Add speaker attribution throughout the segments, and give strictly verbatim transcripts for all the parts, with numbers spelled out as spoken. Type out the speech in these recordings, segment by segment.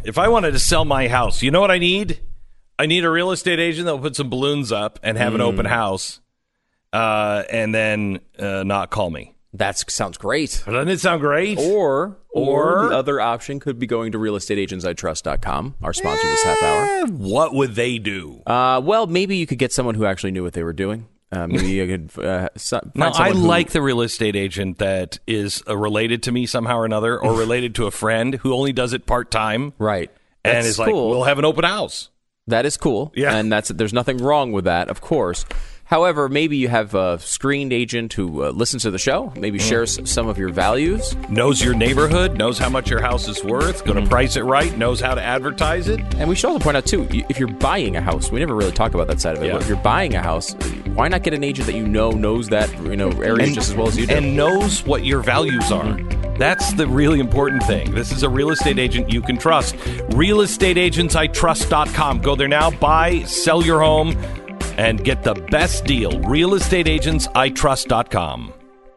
Speaker 1: if I wanted to sell my house, you know what I need? I need a real estate agent that will put some balloons up and have mm. an open house, uh, and then uh, not call me.
Speaker 2: That sounds great.
Speaker 1: Doesn't it sound great?
Speaker 2: Or, or,
Speaker 1: or
Speaker 2: the other option could be going to real estate agents I trust dot com, our sponsor eh, this half hour.
Speaker 1: What would they do?
Speaker 2: Uh, well, maybe you could get someone who actually knew what they were doing. Uh, maybe you could uh, so, find
Speaker 1: now, I
Speaker 2: who...
Speaker 1: like the real estate agent that is uh, related to me somehow or another, or related to a friend who only does it part-time.
Speaker 2: Right.
Speaker 1: And
Speaker 2: That's
Speaker 1: is
Speaker 2: cool.
Speaker 1: like, we'll have an open house.
Speaker 2: That is cool.
Speaker 1: Yeah.
Speaker 2: And that's there's nothing wrong with that, of course. However, maybe you have a screened agent who uh, listens to the show, maybe shares some of your values.
Speaker 1: Knows your neighborhood, knows how much your house is worth, going to
Speaker 2: Mm-hmm.
Speaker 1: price it right, knows how to advertise it.
Speaker 2: And we should also point out, too, if you're buying a house, we never really talked about that side of it,
Speaker 1: Yeah.
Speaker 2: but if you're buying a house, why not get an agent that you know knows that you know area
Speaker 1: And-
Speaker 2: just as well as you do?
Speaker 1: And knows what your values are.
Speaker 2: Mm-hmm.
Speaker 1: That's the really important thing. This is a real estate agent you can trust. real estate agents I trust dot com. Go there now, buy, sell your home, and get the best deal. real estate agents I trust dot com.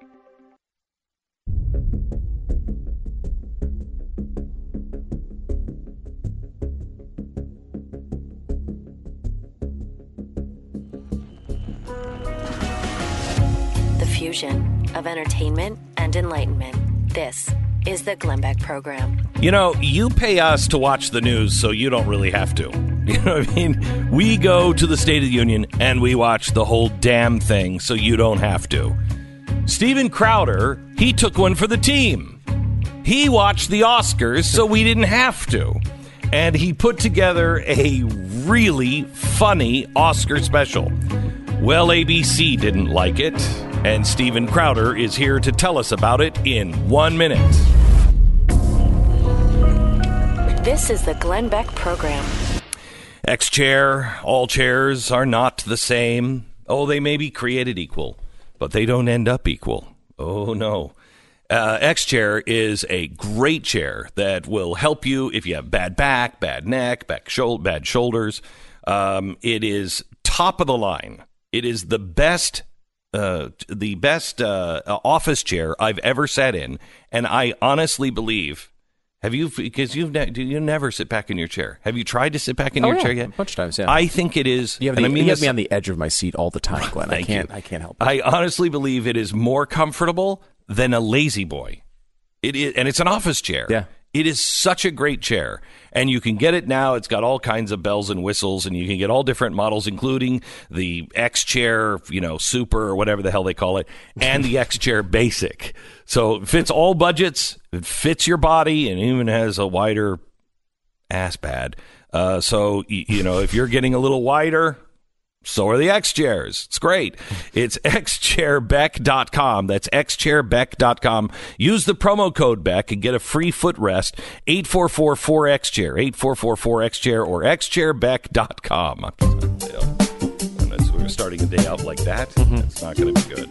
Speaker 3: The fusion of entertainment and enlightenment. This is the Glenn Beck Program.
Speaker 1: You know, you pay us to watch the news, so you don't really have to. You know what I mean? We go to the State of the Union and we watch the whole damn thing, so you don't have to. Steven Crowder, he took one for the team. He watched the Oscars, so we didn't have to. And he put together a really funny Oscar special. Well, A B C didn't like it, and Steven Crowder is here to tell us about it in one minute.
Speaker 3: This is the Glenn Beck Program.
Speaker 1: X-chair, all chairs are not the same. Oh, they may be created equal, but they don't end up equal. Oh, no. Uh, X-chair is a great chair that will help you if you have bad back, bad neck, back shoulder, bad shoulders. Um, it is top of the line. It is the best, uh, the best uh, office chair I've ever sat in, and I honestly believe. Have you? Because you've ne- do you never sit back in your chair? Have you tried to sit back in
Speaker 2: oh,
Speaker 1: your
Speaker 2: yeah.
Speaker 1: chair yet?
Speaker 2: A bunch of times, yeah.
Speaker 1: I think it is.
Speaker 2: You have,
Speaker 1: and
Speaker 2: the,
Speaker 1: I mean
Speaker 2: you have
Speaker 1: this,
Speaker 2: me on the edge of my seat all the time, Glenn. I can't.
Speaker 1: you.
Speaker 2: I can't help it.
Speaker 1: I honestly believe it is more comfortable than a lazy boy. It is, and it's an office chair.
Speaker 2: Yeah.
Speaker 1: It is such a great chair, and you can get it now. It's got all kinds of bells and whistles, and you can get all different models, including the X Chair, you know, Super or whatever the hell they call it, and the X Chair Basic. So it fits all budgets, it fits your body, and even has a wider ass pad. Uh, so you, you know, if you're getting a little wider, so are the X chairs. It's great. It's x chair beck dot com. That's x chair beck dot com. Use the promo code Beck and get a free footrest. eight four four four X chair. eight four four four X chair or x chair beck dot com. We're starting a day out like that. Mm-hmm. It's not going to be good.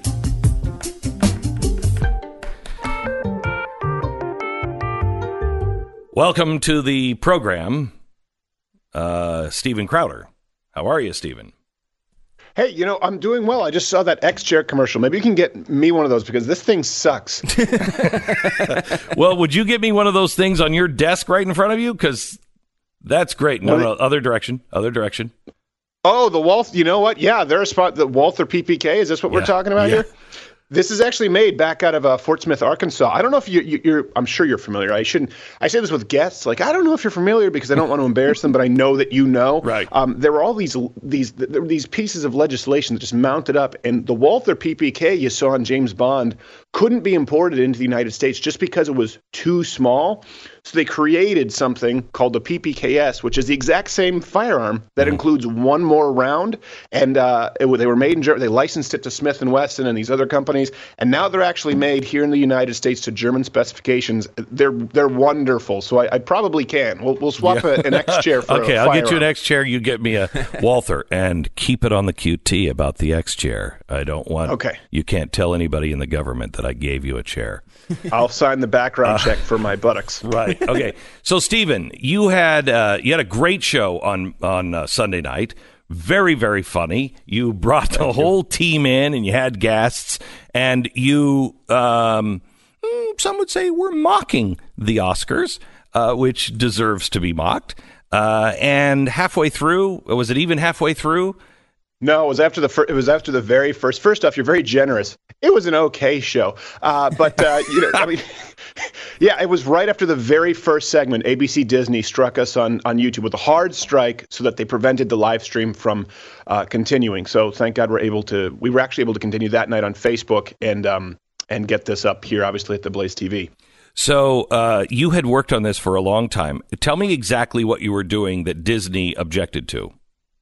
Speaker 1: Welcome to the program, uh, Steven Crowder. How are you, Steven?
Speaker 4: Hey, you know, I'm doing well. I just saw that X-Chair commercial. Maybe you can get me one of those because this thing sucks.
Speaker 1: Well, would you get me one of those things on your desk right in front of you? Because that's great. No, no, other direction. Other direction.
Speaker 4: Oh, the Walther. You know what? Yeah, they're a spot. The Walther P P K. Is this what
Speaker 1: yeah.
Speaker 4: we're talking about
Speaker 1: yeah.
Speaker 4: here? This is actually made back out of uh, Fort Smith, Arkansas. I don't know if you, you, you're. I'm sure you're familiar. I shouldn't. I say this with guests. Like I don't know if you're familiar because I don't want to embarrass them, but I know that you know.
Speaker 1: Right.
Speaker 4: Um, there were all these these there were these pieces of legislation that just mounted up, and the Walther P P K you saw on James Bond couldn't be imported into the United States just because it was too small. So they created something called the P P K S, which is the exact same firearm that mm-hmm. includes one more round. And uh, it, they were made in Germany. They licensed it to Smith and Wesson and these other companies. And now they're actually made here in the United States to German specifications. They're they're wonderful. So I, I probably can. We'll, we'll swap yeah. a, an X chair for
Speaker 1: okay,
Speaker 4: a
Speaker 1: I'll
Speaker 4: firearm.
Speaker 1: get you an X chair. You get me a Walther. And keep it on the Q T about the X chair. I don't want.
Speaker 4: Okay.
Speaker 1: You can't tell anybody in the government that I gave you a chair.
Speaker 4: I'll sign the background
Speaker 1: uh,
Speaker 4: check for my buttocks.
Speaker 1: Right. Okay. So, Steven, you had uh, you had a great show on on uh, Sunday night. Very, very funny. You brought the Thank whole you. team in, and you had guests, and you um, some would say were mocking the Oscars. uh, which deserves to be mocked. Uh, and halfway through, was it even halfway through?
Speaker 4: No, it was after the fir- it was after the very first. First off, you're very generous. It was an okay show, uh, but uh, you know, I mean, yeah, it was right after the very first segment. A B C Disney struck us on on YouTube with a hard strike, so that they prevented the live stream from uh, continuing. So thank God we're able to. We were actually able to continue that night on Facebook and um and get this up here, obviously at the Blaze T V.
Speaker 1: So uh, you had worked on this for a long time. Tell me exactly what you were doing that Disney objected to.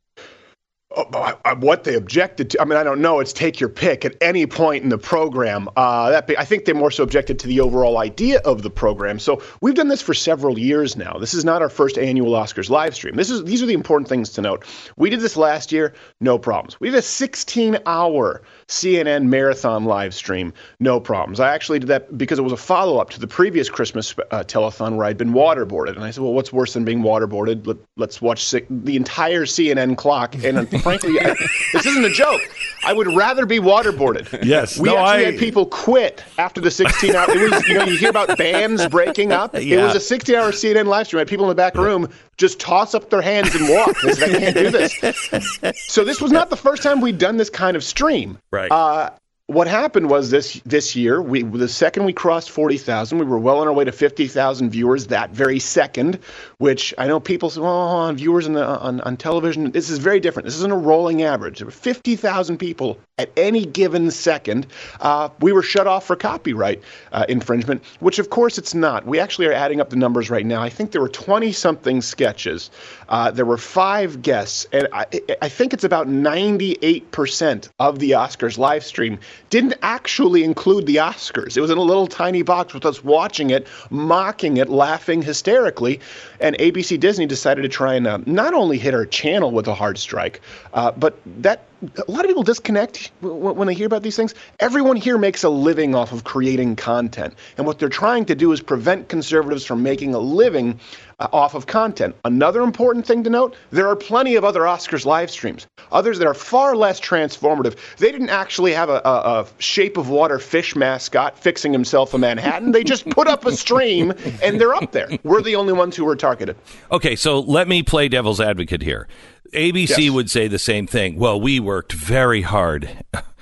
Speaker 4: What they objected to, I mean, I don't know. It's take your pick at any point in the program. Uh, that I think they more so objected to the overall idea of the program. So we've done this for several years now. This is not our first annual Oscars live stream. This is these are the important things to note. We did this last year, no problems. We did a sixteen-hour C N N marathon live stream, no problems. I actually did that because it was a follow-up to the previous Christmas uh, telethon where I'd been waterboarded, and I said, "Well, what's worse than being waterboarded? Let, let's watch si- the entire C N N clock." And frankly, I, this isn't a joke. I would rather be waterboarded.
Speaker 1: Yes,
Speaker 4: we
Speaker 1: no,
Speaker 4: actually
Speaker 1: I...
Speaker 4: had people quit after the sixteen hour. It was, you know, you hear about bands breaking up.
Speaker 1: Yeah.
Speaker 4: It was a sixteen hour C N N live stream. I had people in the back room just toss up their hands and walk. They said, I can't do this. So this was not the first time we'd done this kind of stream.
Speaker 1: Right.
Speaker 4: Uh, What happened was this this year, we the second we crossed forty thousand, we were well on our way to fifty thousand viewers that very second, which I know people say, well, on viewers on, the, on, on television, this is very different. This isn't a rolling average. There were fifty thousand people at any given second. Uh, we were shut off for copyright uh, infringement, which of course it's not. We actually are adding up the numbers right now. I think there were twenty-something sketches. Uh, there were five guests, and I, I think it's about ninety-eight percent of the Oscars live stream didn't actually include the Oscars. It was in a little tiny box with us watching it, mocking it, laughing hysterically. And A B C Disney decided to try and uh, not only hit our channel with a hard strike, uh, but that a lot of people disconnect when they hear about these things. Everyone here makes a living off of creating content. And what they're trying to do is prevent conservatives from making a living uh, off of content. Another important thing to note, there are plenty of other Oscars live streams, others that are far less transformative. They didn't actually have a, a, a Shape of Water fish mascot fixing himself a Manhattan. They just put up a stream and they're up there. We're the only ones who were targeted.
Speaker 1: Okay, so let me play devil's advocate here. A B C
Speaker 4: Yes.
Speaker 1: would say the same thing. Well, we worked very hard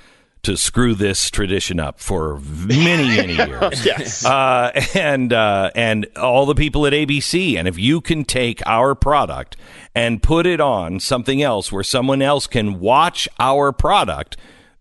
Speaker 1: to screw this tradition up for many, many years.
Speaker 4: Yes.
Speaker 1: Uh, and uh, and all the people at A B C. And if you can take our product and put it on something else where someone else can watch our product,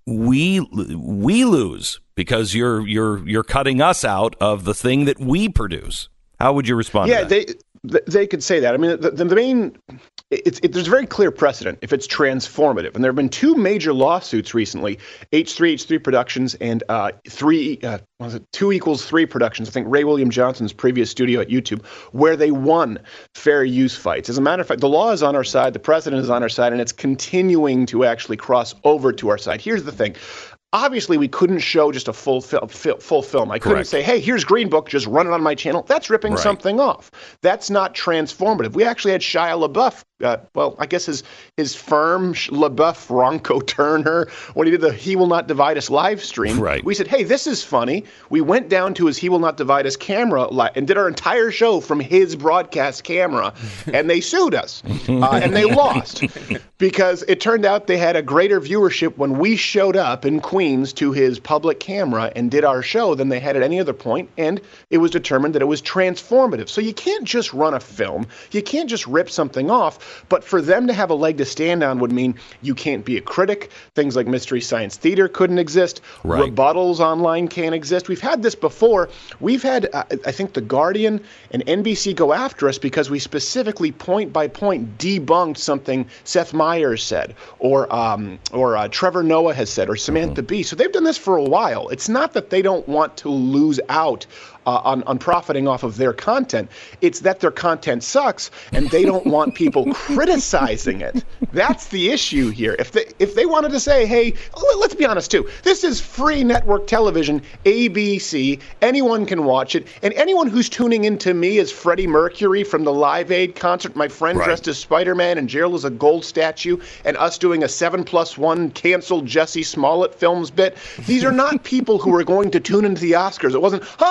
Speaker 1: we we lose because you're you're you're cutting us out of the thing that we produce. How would you respond
Speaker 4: Yeah,
Speaker 1: to that?
Speaker 4: they they could say that. I mean, the, the main it's it, there's a very clear precedent if it's transformative, and there have been two major lawsuits recently: H three H three Productions and uh, three uh, what was it two equals three Productions. I think Ray William Johnson's previous studio at YouTube, where they won fair use fights. As a matter of fact, the law is on our side, the precedent is on our side, and it's continuing to actually cross over to our side. Here's the thing. Obviously, we couldn't show just a full fil- fil- full film. I couldn't
Speaker 1: Correct.
Speaker 4: say, hey, here's Green Book, just run it on my channel. That's ripping
Speaker 1: Right.
Speaker 4: something off. That's not transformative. We actually had Shia LaBeouf, uh, well, I guess his his firm, Sh- LaBeouf, Ronco Turner, when he did the He Will Not Divide Us live stream.
Speaker 1: Right.
Speaker 4: We said, hey, this is funny. We went down to his He Will Not Divide Us camera li- and did our entire show from his broadcast camera, and they sued us. Uh, and they lost because it turned out they had a greater viewership when we showed up in Queens to his public camera and did our show than they had at any other point, and it was determined that it was transformative. So you can't just run a film. You can't just rip something off, but for them to have a leg to stand on would mean you can't be a critic. Things like Mystery Science Theater couldn't exist.
Speaker 1: Right.
Speaker 4: Rebuttals online can't exist. We've had this before. We've had, uh, I think, The Guardian and N B C go after us because we specifically point by point debunked something Seth Meyers said, or um, or uh, Trevor Noah has said, or Samantha Bee. So they've done this for a while. It's not that they don't want to lose out uh, on, on profiting off of their content. It's that their content sucks and they don't want people criticizing it. That's the issue here. If they if they wanted to say, hey, let's be honest too, this is free network television, A B C, anyone can watch it, and anyone who's tuning into me as Freddie Mercury from the Live Aid concert, my friend
Speaker 1: Right.
Speaker 4: dressed as Spider-Man and Gerald as a gold statue, and us doing a seven plus one canceled Jesse Smollett films bit, these are not people who are going to tune into the Oscars. It wasn't, huh,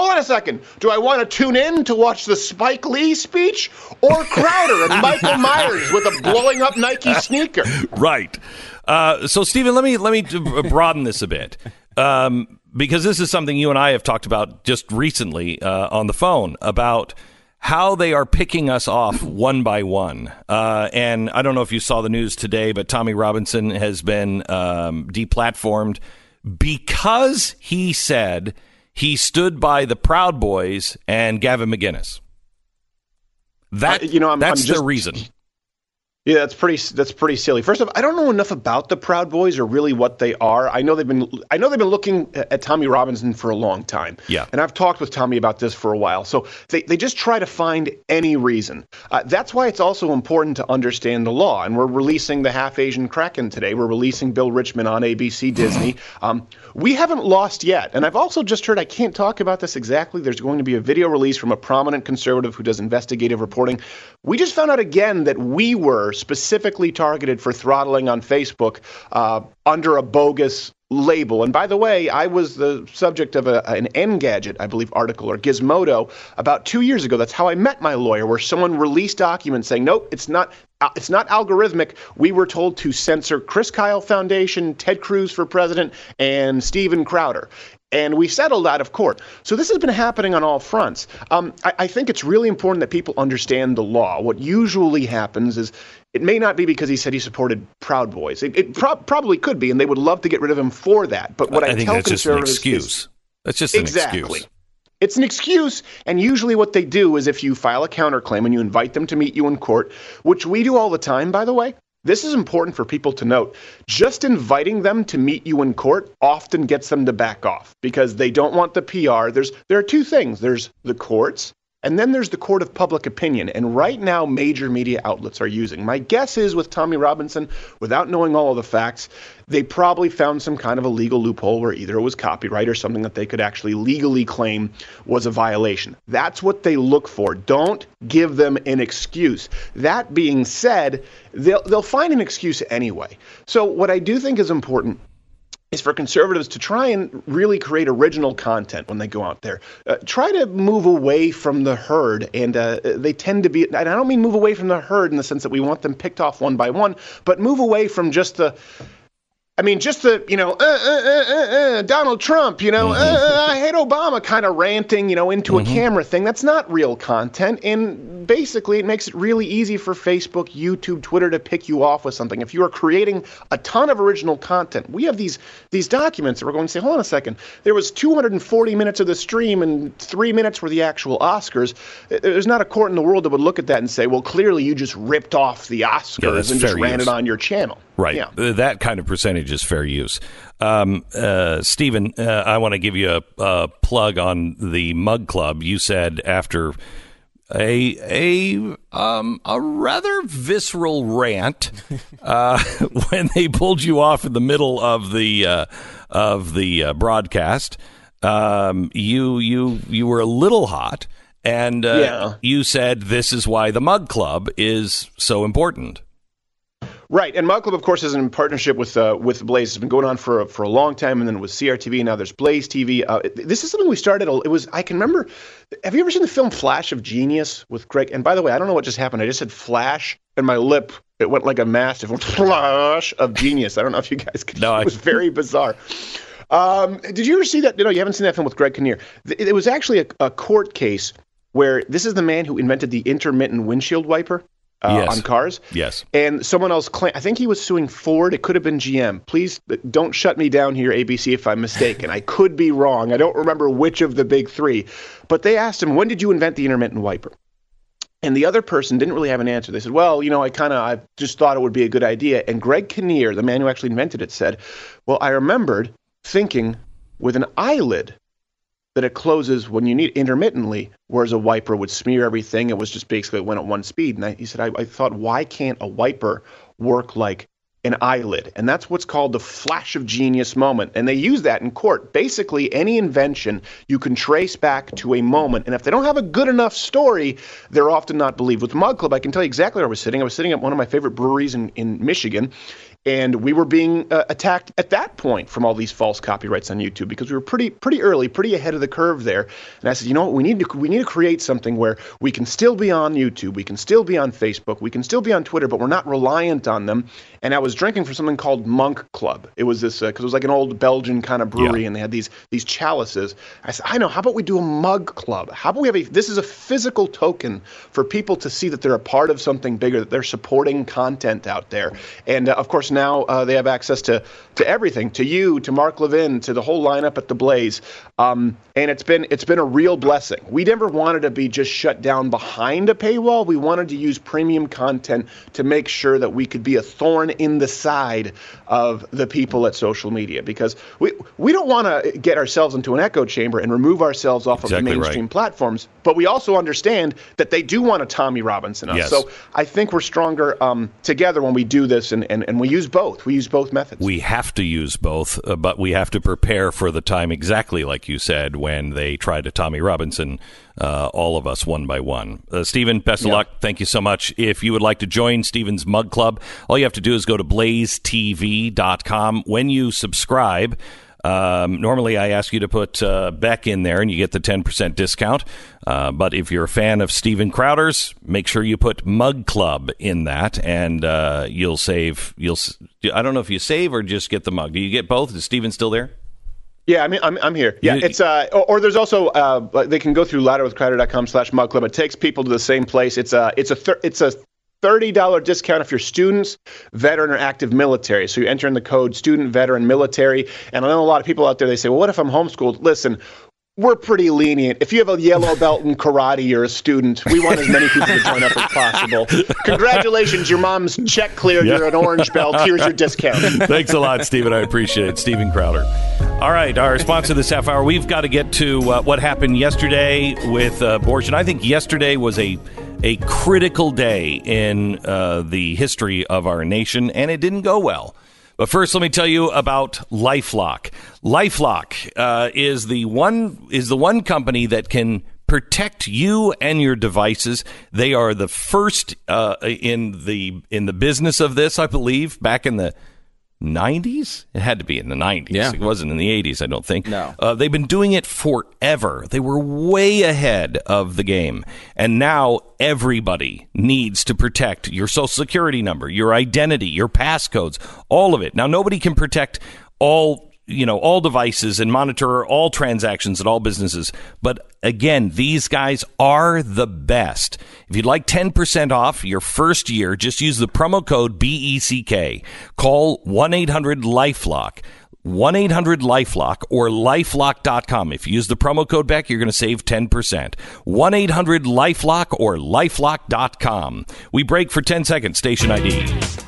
Speaker 4: hold on a second. Do I want to tune in to watch the Spike Lee speech or Crowder and Michael Myers with a blowing up Nike sneaker?
Speaker 1: Right. Uh, so, Stephen, let me let me broaden this a bit. Um, because this is something you and I have talked about just recently uh, on the phone about how they are picking us off one by one. Uh, and I don't know if you saw the news today, but Tommy Robinson has been um, deplatformed because he said he stood by the Proud Boys and Gavin McInnes. That, uh, you know, I'm, that's I'm just, the reason.
Speaker 4: Yeah, that's pretty. That's pretty silly. First off, I don't know enough about the Proud Boys or really what they are. I know they've been. I know they've been looking at Tommy Robinson for a long time.
Speaker 1: Yeah,
Speaker 4: and I've talked with Tommy about this for a while. So they, they just try to find any reason. Uh, that's why it's also important to understand the law. And we're releasing the Half Asian Kraken today. We're releasing Bill Richmond on A B C Disney. Um, we haven't lost yet. And I've also just heard. I can't talk about this exactly. There's going to be a video release from a prominent conservative who does investigative reporting. We just found out again that we were specifically targeted for throttling on Facebook uh, under a bogus label. And by the way, I was the subject of a, an Engadget, I believe, article or Gizmodo about two years ago. That's how I met my lawyer, where someone released documents saying, nope, it's not it's not algorithmic. We were told to censor Chris Kyle Foundation, Ted Cruz for president, and Steven Crowder. And we settled out of court. So this has been happening on all fronts. Um, I, I think it's really important that people understand the law. What usually happens is it may not be because he said he supported Proud Boys. It, it pro- probably could be, and they would love to get rid of him for that. But what I,
Speaker 1: I think
Speaker 4: tell
Speaker 1: that's just an
Speaker 4: conservatives
Speaker 1: excuse.
Speaker 4: is,
Speaker 1: that's just an
Speaker 4: exactly.
Speaker 1: excuse.
Speaker 4: It's an excuse, and usually what they do is if you file a counterclaim and you invite them to meet you in court, which we do all the time, by the way. This is important for people to note. Just inviting them to meet you in court often gets them to back off because they don't want the P R. There's there are two things. There's the courts, and then there's the court of public opinion. And right now, major media outlets are using. My guess is with Tommy Robinson, without knowing all of the facts, they probably found some kind of a legal loophole where either it was copyright or something that they could actually legally claim was a violation. That's what they look for. Don't give them an excuse. That being said, they'll they'll find an excuse anyway. So what I do think is important is for conservatives to try and really create original content when they go out there. Uh, try to move away from the herd, and uh, they tend to be, and I don't mean move away from the herd in the sense that we want them picked off one by one, but move away from just the, I mean, just the, you know, uh, uh, uh, uh, Donald Trump, you know, mm-hmm. uh, I hate Obama kind of ranting, you know, into mm-hmm. a camera thing. That's not real content. And basically, it makes it really easy for Facebook, YouTube, Twitter to pick you off with something. If you are creating a ton of original content, we have these these documents that we're going to say, hold on a second. There was two hundred forty minutes of the stream and three minutes were the actual Oscars. There's not a court in the world that would look at that and say, well, clearly you just ripped off the Oscars yeah, and just ran use. it on your channel.
Speaker 1: Right.
Speaker 4: Yeah.
Speaker 1: That kind of percentage is fair use. Um, uh, Stephen, uh, I want to give you a, a plug on the Mug Club. You said after a a um, a rather visceral rant uh, when they pulled you off in the middle of the uh, of the uh, broadcast, um, you you you were a little hot, and uh,
Speaker 4: yeah.
Speaker 1: you said this is why the Mug Club is so important.
Speaker 4: Right, and Mug Club, of course, is in partnership with uh, with Blaze. It's been going on for for a long time, and then it was C R T V, and now there's Blaze T V. Uh, this is something we started. It was I can remember. Have you ever seen the film Flash of Genius with Greg? And by the way, I don't know what just happened. I just said Flash, and my lip it went like a mastiff. Flash of Genius. I don't know if you guys could.
Speaker 1: No,
Speaker 4: it was very bizarre. Um, did you ever see that? No, you haven't seen that film with Greg Kinnear. It was actually a, a court case where this is the man who invented the intermittent windshield wiper. Uh,
Speaker 1: yes.
Speaker 4: on cars.
Speaker 1: Yes.
Speaker 4: And someone else claimed, I think he was suing Ford. It could have been G M. Please don't shut me down here, A B C, if I'm mistaken. I could be wrong. I don't remember which of the big three. But they asked him, when did you invent the intermittent wiper? And the other person didn't really have an answer. They said, well, you know, I kind of, I just thought it would be a good idea. And Greg Kinnear, the man who actually invented it, said, well, I remembered thinking with an eyelid that it closes when you need intermittently, whereas a wiper would smear everything. It was just basically it went at one speed. And I, he said, I, I thought, why can't a wiper work like an eyelid? And that's what's called the flash of genius moment. And they use that in court. Basically, any invention you can trace back to a moment. And if they don't have a good enough story, they're often not believed. With the Mug Club, I can tell you exactly where I was sitting. I was sitting at one of my favorite breweries in, in Michigan. And we were being uh, attacked at that point from all these false copyrights on YouTube because we were pretty pretty early, pretty ahead of the curve there. And I said, you know what, we need to we need to create something where we can still be on YouTube, we can still be on Facebook, we can still be on Twitter, but we're not reliant on them. And I was drinking from something called Monk Club. It was this because uh, it was like an old Belgian kind of brewery, yeah. and they had these these chalices. I said, I know. How about we do a mug club? How about we have a? This is a physical token for people to see that they're a part of something bigger, that they're supporting content out there. And uh, of course, now uh, they have access to to everything, to you, to Mark Levin, to the whole lineup at the Blaze. Um, and it's been it's been a real blessing. We never wanted to be just shut down behind a paywall. We wanted to use premium content to make sure that we could be a thorn in the side of the people at social media, because we we don't want to get ourselves into an echo chamber and remove ourselves off exactly of the mainstream right. platforms. But we also understand that they do want a Tommy Robinson us. Yes. So I think we're stronger um, together when we do this, and, and, and we use both. We use both methods.
Speaker 1: We have to use both, uh, but we have to prepare for the time, exactly like you said, when they try to Tommy Robinson uh, all of us one by one. Uh, Stephen, best of yeah. luck. Thank you so much. If you would like to join Stephen's Mug Club, all you have to do is go to blaze t v dot com. When you subscribe, Um, normally, I ask you to put uh, Beck in there, and you get the ten percent discount. Uh, but if you're a fan of Steven Crowder's, make sure you put Mug Club in that, and uh, you'll save. You'll. I don't know if you save or just get the mug. Do you get both? Is Steven still there?
Speaker 4: Yeah, I mean, I'm I'm here. Yeah, it's uh, or, or there's also uh, they can go through ladder with crowder dot com slash mug club. It takes people to the same place. It's a it's a thir- it's a thirty dollars discount if you're students, veteran, or active military. So you enter in the code student, veteran, military. And I know a lot of people out there, they say, well, what if I'm homeschooled? Listen, we're pretty lenient. If you have a yellow belt in karate, you're a student. We want as many people to join up as possible. Congratulations, your mom's check cleared. Yeah. You're an orange belt. Here's your discount.
Speaker 1: Thanks a lot, Stephen. I appreciate it. Steven Crowder. All right, our sponsor this half hour, we've got to get to uh, what happened yesterday with uh, abortion. I think yesterday was a a critical day in uh, the history of our nation, and it didn't go well. But first, let me tell you about LifeLock. LifeLock uh, is the one is the one company that can protect you and your devices. They are the first uh, in the in the business of this, I believe, back in the nineties? It had to be in the nineties.
Speaker 2: Yeah.
Speaker 1: It wasn't in the eighties, I don't think.
Speaker 2: No.
Speaker 1: Uh, they've been doing it forever. They were way ahead of the game. And now everybody needs to protect your social security number, your identity, your passcodes, all of it. Now, nobody can protect all you know, all devices and monitor all transactions at all businesses. But again, these guys are the best. If you'd like ten percent off your first year, just use the promo code B E C K. Call one eight hundred LifeLock. one eight hundred LifeLock or lifelock dot com. If you use the promo code Beck, you're going to save ten percent. one eight hundred LifeLock or lifelock dot com. We break for ten seconds. Station I D.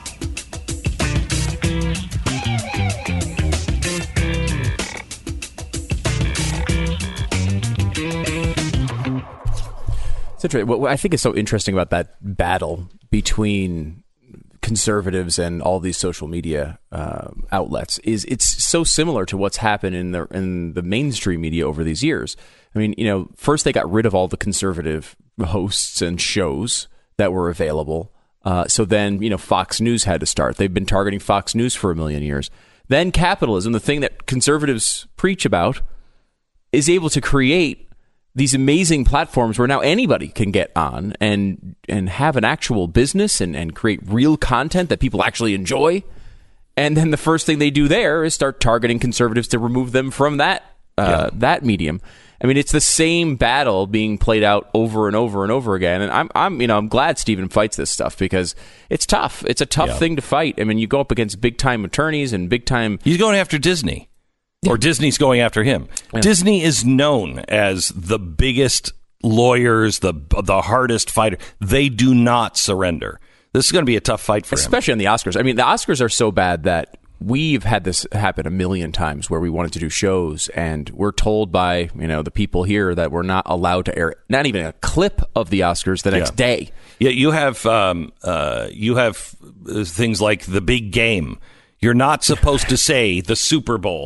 Speaker 2: What I think is so interesting about that battle between conservatives and all these social media uh, outlets is it's so similar to what's happened in the in the mainstream media over these years. I mean, you know, first they got rid of all the conservative hosts and shows that were available. Uh, so then, you know, Fox News had to start. They've been targeting Fox News for a million years. Then capitalism, the thing that conservatives preach about, is able to create these amazing platforms where now anybody can get on and and have an actual business and, and create real content that people actually enjoy. And then the first thing they do there is start targeting conservatives to remove them from that uh, yeah. that medium. I mean, it's the same battle being played out over and over and over again. And I'm I'm you know I'm glad Stephen fights this stuff because it's tough. It's a tough yeah. thing to fight. I mean, you go up against big time attorneys and big time.
Speaker 1: He's going after Disney. Or Disney's going after him. Yeah. Disney is known as the biggest lawyers, the the hardest fighter. They do not surrender. This is going to be a tough fight for
Speaker 2: Especially
Speaker 1: him.
Speaker 2: Especially on the Oscars. I mean, the Oscars are so bad that we've had this happen a million times where we wanted to do shows and we're told by, you know, the people here that we're not allowed to air not even a clip of the Oscars the next
Speaker 1: yeah.
Speaker 2: day.
Speaker 1: Yeah, you have um, uh, you have things like The Big Game. You're not supposed to say the Super Bowl.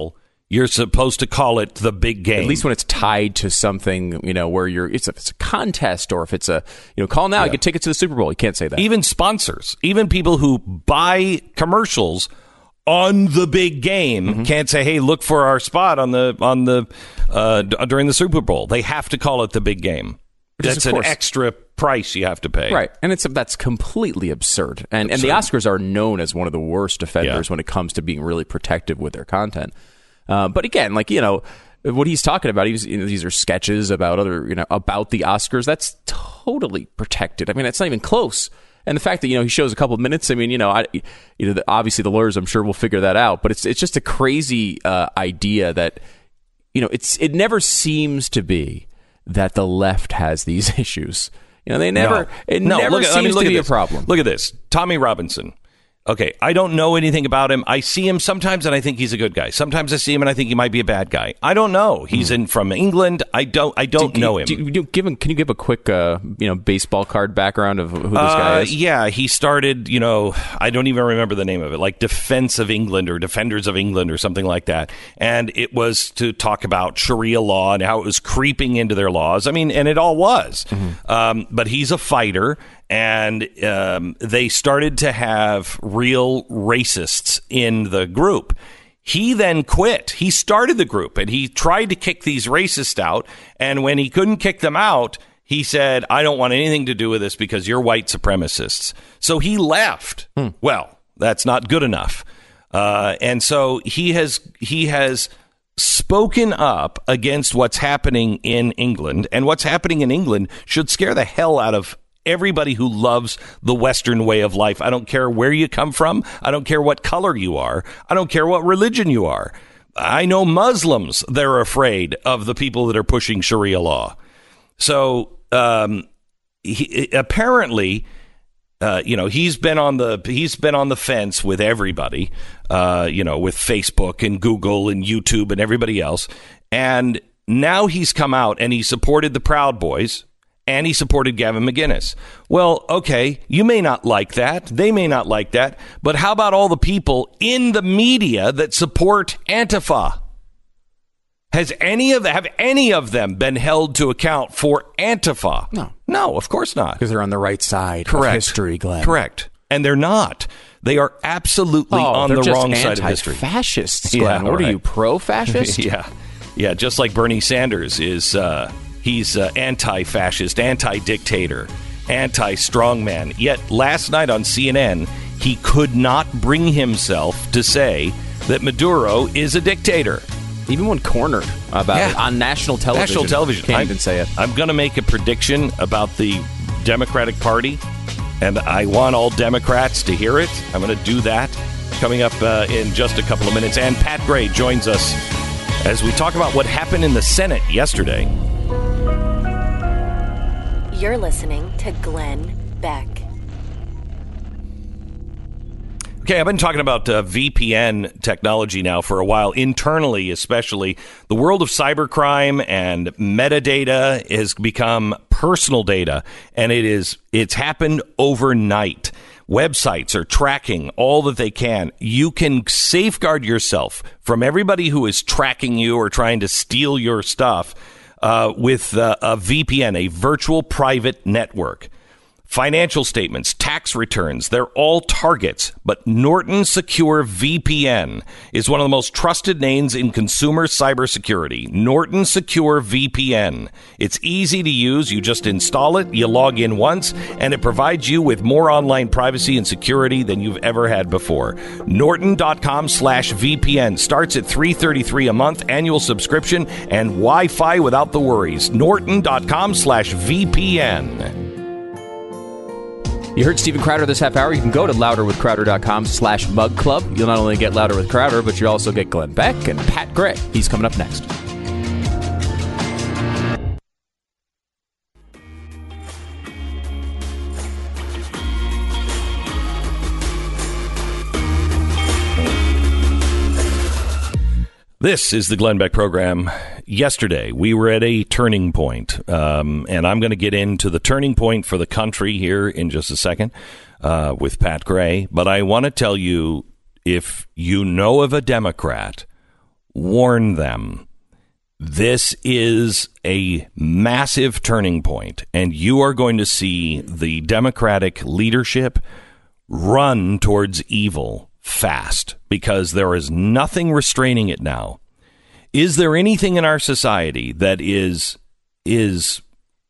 Speaker 1: you're supposed to call it the big game.
Speaker 2: At least when it's tied to something, you know, where you're, it's a, it's a contest, or if it's a, you know, call now, yeah. you get tickets to the Super Bowl. You can't say that.
Speaker 1: Even sponsors, even people who buy commercials on the big game mm-hmm. can't say, hey, look for our spot on the, on the, uh, d- during the Super Bowl. They have to call it the big game. Which that's an extra price you have to pay.
Speaker 2: Right. And it's that's completely absurd. And, absurd. and the Oscars are known as one of the worst offenders yeah. when it comes to being really protective with their content. Uh, but again, like, you know, what he's talking about, he's, you know, these are sketches about other, you know, about the Oscars. That's totally protected. I mean, it's not even close. And the fact that, you know, he shows a couple of minutes, I mean, you know, I, you know, the, obviously the lawyers, I'm sure, will figure that out. But it's it's just a crazy uh, idea that, you know, it's it never seems to be that the left has these issues. You know, they never, no. it no, never
Speaker 1: look at,
Speaker 2: seems
Speaker 1: I mean, look
Speaker 2: to be
Speaker 1: a
Speaker 2: problem.
Speaker 1: Look at this. Tommy Robinson. Okay, I don't know anything about him. I see him sometimes and I think he's a good guy. Sometimes I see him and I think he might be a bad guy. I don't know. He's mm. in from England. I don't I don't do, know him.
Speaker 2: Do, do, give him. Can you give a quick uh, you know, baseball card background of who this uh, guy is?
Speaker 1: Yeah, he started, you know, I don't even remember the name of it, like Defense of England or Defenders of England or something like that. And it was to talk about Sharia law and how it was creeping into their laws. I mean, and it all was. Mm-hmm. Um, but he's a fighter. And um, they started to have real racists in the group. He then quit. He started the group and he tried to kick these racists out. And when he couldn't kick them out, he said, I don't want anything to do with this because you're white supremacists. So he left. Hmm. Well, that's not good enough. Uh, and so he has he has spoken up against what's happening in England. And what's happening in England should scare the hell out of everybody who loves the Western way of life. I don't care where you come from. I don't care what color you are. I don't care what religion you are. I know Muslims, they're afraid of the people that are pushing Sharia law. So um, he, apparently, uh, you know, he's been on the he's been on the fence with everybody, uh, you know, with Facebook and Google and YouTube and everybody else. And now he's come out and he supported the Proud Boys. And he supported Gavin McInnes. Well, okay, you may not like that. They may not like that. But how about all the people in the media that support Antifa? Has any of them, have any of them been held to account for Antifa?
Speaker 2: No.
Speaker 1: No, of course not.
Speaker 2: Because they're on the right side
Speaker 1: Correct.
Speaker 2: of history, Glenn.
Speaker 1: Correct. And they're not. They are absolutely
Speaker 2: oh,
Speaker 1: on the wrong side of history.
Speaker 2: Fascists, Glenn.
Speaker 1: Yeah,
Speaker 2: what
Speaker 1: right.
Speaker 2: are you, pro-fascist?
Speaker 1: yeah. Yeah, just like Bernie Sanders is... Uh, He's uh, anti-fascist, anti-dictator, anti-strongman. Yet last night on C N N, he could not bring himself to say that Maduro is a dictator.
Speaker 2: Even when cornered about yeah. it on national television.
Speaker 1: National television.
Speaker 2: Can't
Speaker 1: I'm,
Speaker 2: even say it.
Speaker 1: I'm going to make a prediction about the Democratic Party, and I want all Democrats to hear it. I'm going to do that coming up uh, in just a couple of minutes. And Pat Gray joins us as we talk about what happened in the Senate yesterday.
Speaker 3: You're listening to Glenn Beck.
Speaker 1: Okay, I've been talking about uh, V P N technology now for a while, internally especially. The world of cybercrime and metadata has become personal data, and it is it's happened overnight. Websites are tracking all that they can. You can safeguard yourself from everybody who is tracking you or trying to steal your stuff uh, with uh, a V P N, a virtual private network. Financial statements, tax returns, they're all targets. But Norton Secure V P N is one of the most trusted names in consumer cybersecurity. Norton Secure V P N. It's easy to use. You just install it, you log in once, and it provides you with more online privacy and security than you've ever had before. Norton.com slash VPN starts at three hundred thirty-three dollars a month, annual subscription, and Wi-Fi without the worries. Norton.com slash VPN.
Speaker 2: You heard Steven Crowder this half hour. You can go to louderwithcrowder.com slash mug club. You'll not only get Louder with Crowder, but you'll also get Glenn Beck and Pat Gray. He's coming up next.
Speaker 1: This is the Glenn Beck program. Yesterday, we were at a turning point, um, and I'm going to get into the turning point for the country here in just a second uh, with Pat Gray. But I want to tell you, if you know of a Democrat warn them. This is a massive turning point, and you are going to see the Democratic leadership run towards evil fast because there is nothing restraining it now. Is there anything in our society that is is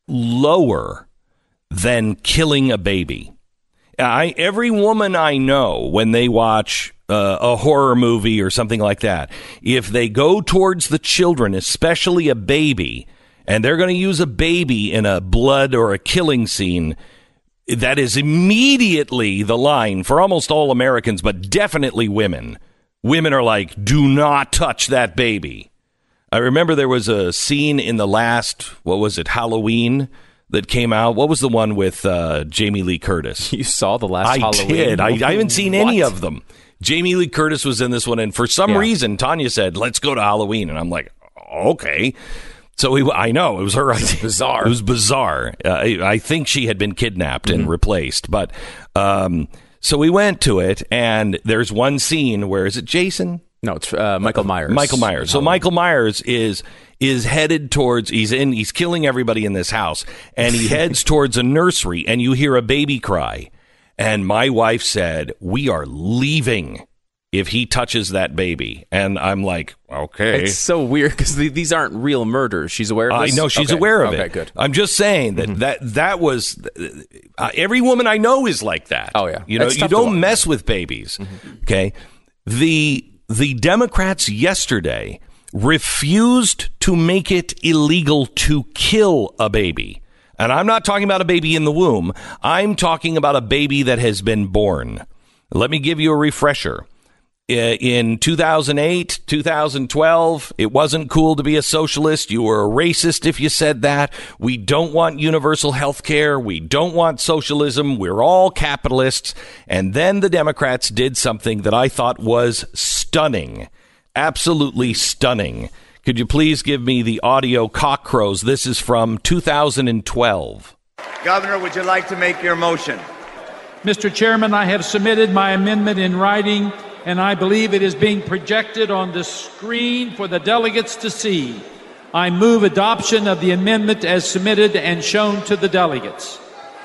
Speaker 1: lower than killing a baby? I, every woman I know, when they watch uh, a horror movie or something like that, if they go towards the children, especially a baby, and they're going to use a baby in a blood or a killing scene, that is immediately the line for almost all Americans, but definitely women. Women are like, do not touch that baby. I remember there was a scene in the last, what was it, Halloween, that came out. What was the one with uh, Jamie Lee Curtis?
Speaker 2: You saw the last
Speaker 1: I
Speaker 2: Halloween?
Speaker 1: did. I, I haven't seen
Speaker 2: What?
Speaker 1: any of them. Jamie Lee Curtis was in this one, and for some
Speaker 2: Yeah.
Speaker 1: reason, Tanya said, let's go to Halloween. And I'm like, okay. So we, I know, it was her idea.
Speaker 2: Bizarre.
Speaker 1: It was bizarre. Uh, I, I think she had been kidnapped mm-hmm. and replaced. But um, so we went to it, and there's one scene where, is it Jason?
Speaker 2: No, it's uh, Michael Myers.
Speaker 1: Michael Myers. So Michael Myers is is headed towards, he's in, he's killing everybody in this house, and he heads towards a nursery, and you hear a baby cry. And my wife said, we are leaving if he touches that baby. And I'm like, okay.
Speaker 2: It's so weird because these aren't real murders. She's aware of this?
Speaker 1: I know she's
Speaker 2: okay.
Speaker 1: aware of
Speaker 2: okay,
Speaker 1: it.
Speaker 2: Good.
Speaker 1: I'm just saying that mm-hmm. that, that was, uh, every woman I know is like that.
Speaker 2: Oh, yeah.
Speaker 1: You know,
Speaker 2: It's
Speaker 1: you
Speaker 2: tough to
Speaker 1: don't
Speaker 2: watch.
Speaker 1: mess with babies. Mm-hmm. Okay. The, the Democrats yesterday refused to make it illegal to kill a baby. And I'm not talking about a baby in the womb. I'm talking about a baby that has been born. Let me give you a refresher. In two thousand eight, two thousand twelve, it wasn't cool to be a socialist. You were a racist if you said that. We don't want universal health care. We don't want socialism. We're all capitalists. And then the Democrats did something that I thought was stunning. Absolutely stunning. Could you please give me the audio cock crows? This is from two thousand twelve.
Speaker 5: Governor, would you like to make your motion?
Speaker 6: Mister Chairman, I have submitted my amendment in writing, and I believe it is being projected on the screen for the delegates to see. I move adoption of the amendment as submitted and shown to the delegates.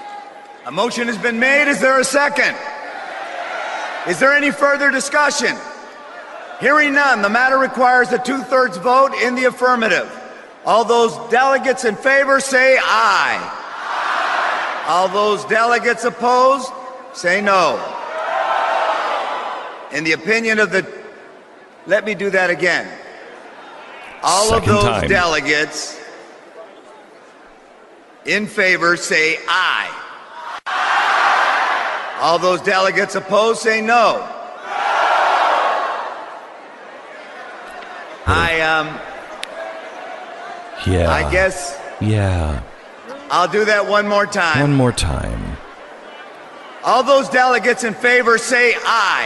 Speaker 5: A motion has been made. Is there a second? Is there any further discussion? Hearing none, the matter requires a two-thirds vote in the affirmative. All those delegates in favor say aye. Aye. All those delegates opposed say no. In the opinion of the... Let me do that again. All
Speaker 1: Second
Speaker 5: of those
Speaker 1: time.
Speaker 5: delegates in favor say aye. Aye. All those delegates opposed say no. I, um,
Speaker 1: Yeah.
Speaker 5: I guess
Speaker 1: Yeah.
Speaker 5: I'll do that one more time.
Speaker 1: One more time.
Speaker 5: All those delegates in favor say aye.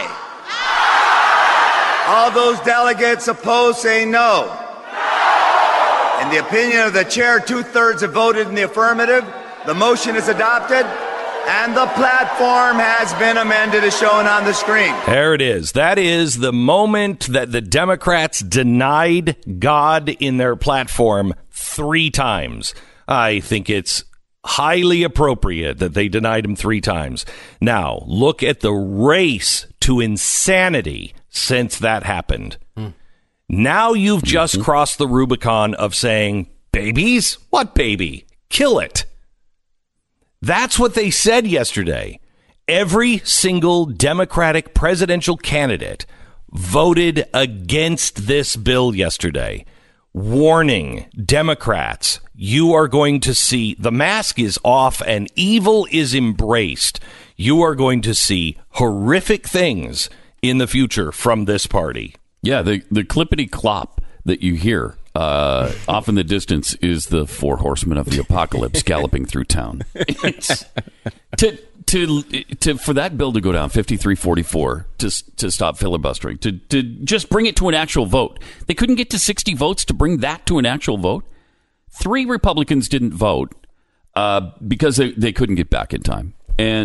Speaker 5: Aye. All those delegates opposed say no. No. In the opinion of the chair, two-thirds have voted in the affirmative. The motion is adopted, and the platform has been amended as shown on the screen.
Speaker 1: There it is. That is the moment that the Democrats denied God in their platform three times. I think it's highly appropriate that they denied him three times. Now, look at the race to insanity since that happened. Mm. Now you've just mm-hmm. crossed the Rubicon of saying, babies? What baby? Kill it. That's what they said yesterday. Every single Democratic presidential candidate voted against this bill yesterday. Warning, Democrats, you are going to see the mask is off and evil is embraced. You are going to see horrific things in the future from this party.
Speaker 7: Yeah, the, the clippity clop that you hear uh, off in the distance is the four horsemen of the apocalypse galloping through town. It's, to to to for that bill to go down fifty-three forty-four to to stop filibustering, to to just bring it to an actual vote. They couldn't get to sixty votes to bring that to an actual vote. Three Republicans didn't vote uh, because they, they couldn't get back in time. And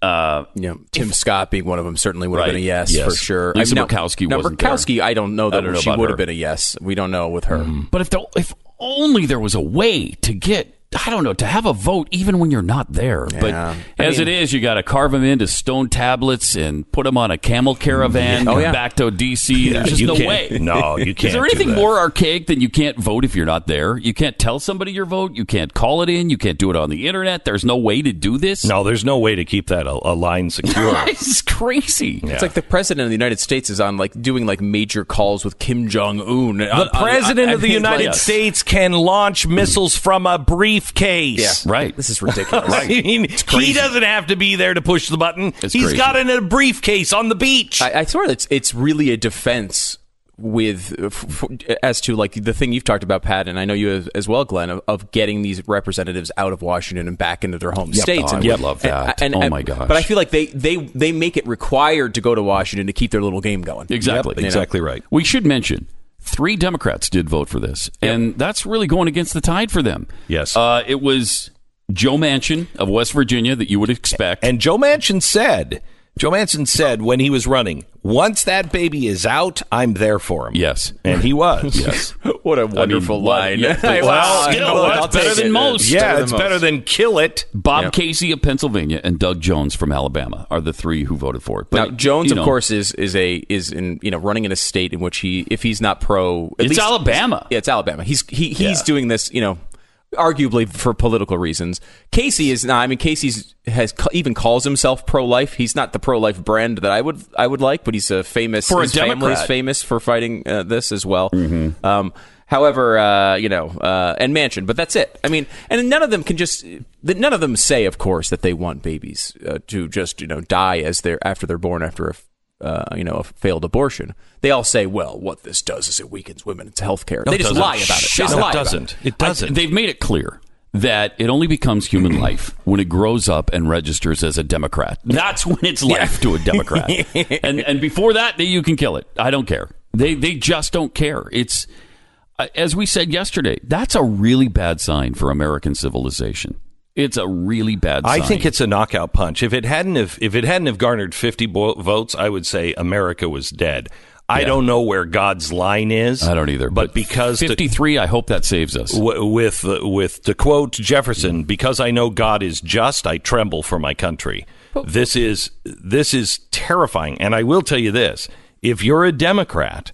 Speaker 7: Uh,
Speaker 2: you know, Tim if, Scott being one of them certainly would have
Speaker 7: right,
Speaker 2: been a yes,
Speaker 7: yes.
Speaker 2: for sure.
Speaker 7: Lisa
Speaker 2: I mean,
Speaker 7: Murkowski
Speaker 2: now,
Speaker 7: wasn't
Speaker 2: Murkowski,
Speaker 7: there.
Speaker 2: I don't know that
Speaker 7: don't know
Speaker 2: she would
Speaker 7: her.
Speaker 2: have been a yes. We don't know with her.
Speaker 7: Mm. But if the, if only there was a way to get, I don't know, to have a vote even when you're not there.
Speaker 2: Yeah.
Speaker 7: But
Speaker 2: I
Speaker 7: as
Speaker 2: mean,
Speaker 7: it is, you got to carve them into stone tablets and put them on a camel caravan
Speaker 2: oh, yeah.
Speaker 7: back to D C. There's just
Speaker 1: you
Speaker 7: no
Speaker 1: can't-
Speaker 7: way.
Speaker 1: No, you can't.
Speaker 7: Is there
Speaker 1: do
Speaker 7: anything
Speaker 1: that.
Speaker 7: more archaic than you can't vote if you're not there? You can't tell somebody your vote. You can't call it in. You can't do it on the internet. There's no way to do this.
Speaker 1: No, there's no way to keep that a, a line secure.
Speaker 7: It's crazy.
Speaker 1: Yeah.
Speaker 2: It's like the president of the United States is on like doing like major calls with Kim Jong Un.
Speaker 1: The president of the United States can launch missiles from a briefcase.
Speaker 2: Yeah.
Speaker 7: Right.
Speaker 2: This is ridiculous.
Speaker 1: I mean, he doesn't have to be there to push the button.
Speaker 7: It's
Speaker 1: He's
Speaker 7: crazy.
Speaker 1: got it in a briefcase on the beach.
Speaker 2: I, I swear it's it's really a defense with f- f- as to like the thing you've talked about, Pat, and I know you as, as well, Glenn, of, of getting these representatives out of Washington and back into their home
Speaker 7: Yep.
Speaker 2: states.
Speaker 7: Oh,
Speaker 2: and
Speaker 7: I would love that.
Speaker 2: And, and,
Speaker 7: Oh,
Speaker 2: and-
Speaker 7: my gosh.
Speaker 2: But I feel like they, they they make it required to go to Washington to keep their little game going.
Speaker 7: Exactly.
Speaker 1: Yep, exactly right.
Speaker 7: We should mention three Democrats did vote for this, and that's really going against the tide for them.
Speaker 1: Yes.
Speaker 7: Uh, it was Joe Manchin of West Virginia that you would expect.
Speaker 1: And Joe Manchin said, Joe Manchin said when he was running, once that baby is out, I'm there for him.
Speaker 7: Yes.
Speaker 1: And he was.
Speaker 7: Yes.
Speaker 2: What a wonderful
Speaker 7: what-
Speaker 2: line.
Speaker 7: yeah, but-
Speaker 2: Wow.
Speaker 7: well, still,
Speaker 2: I'll
Speaker 7: that's
Speaker 2: take
Speaker 7: better than
Speaker 2: it.
Speaker 7: most.
Speaker 1: Yeah,
Speaker 2: Better than
Speaker 1: it's
Speaker 2: most.
Speaker 1: better than kill it.
Speaker 7: Bob
Speaker 2: Yep.
Speaker 7: Casey of Pennsylvania and Doug Jones from Alabama are the three who voted for it. But,
Speaker 2: Now Jones,
Speaker 7: you know,
Speaker 2: of course, is is a is in you know running in a state in which he if he's not pro, at
Speaker 7: It's
Speaker 2: least,
Speaker 7: Alabama.
Speaker 2: Yeah, it's Alabama. He's he he's
Speaker 7: Yeah.
Speaker 2: doing this, you know, arguably for political reasons. Casey is not. I mean, Casey's has even calls himself pro-life. He's not the pro-life brand that I would I would like, but he's a famous.
Speaker 7: For a
Speaker 2: his family is
Speaker 7: Democrat.
Speaker 2: famous for fighting uh, this as well. Um, however, uh, you know, uh, and Manchin, but that's it. I mean, and none of them can just. None of them say, of course, that they want babies uh, to just you know die as they're after they're born after a. Uh, you know, a failed abortion. They all say, "Well, what this does is it weakens women's health care."
Speaker 1: No,
Speaker 2: they
Speaker 1: it
Speaker 2: just
Speaker 1: doesn't.
Speaker 2: lie about it.
Speaker 1: Shut
Speaker 2: They just
Speaker 1: up.
Speaker 2: lie
Speaker 1: It
Speaker 2: about
Speaker 1: doesn't. It doesn't.
Speaker 7: I- they've made it clear that it only becomes human life when it grows up and registers as a Democrat. That's when it's life to a Democrat. and and before that, you can kill it. I don't care. They they just don't care. It's uh, as we said yesterday. That's a really bad sign for American civilization. It's a really bad sign.
Speaker 1: I think it's a knockout punch. If it hadn't have, if it hadn't have garnered fifty bo- votes, I would say America was dead. I
Speaker 7: Yeah.
Speaker 1: don't know where God's line is.
Speaker 7: I don't either.
Speaker 1: But, because to-
Speaker 7: fifty-three, I hope that saves us.
Speaker 1: w- with uh, with to quote Jefferson, because I know God is just, I tremble for my country. This is this is terrifying. And I will tell you this: if you're a Democrat,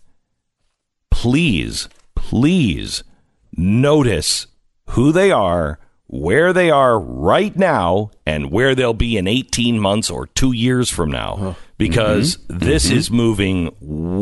Speaker 1: please, please notice who they are, where they are right now, and where they'll be in eighteen months or two years from now, because
Speaker 7: Mm-hmm.
Speaker 1: this
Speaker 7: Mm-hmm.
Speaker 1: is moving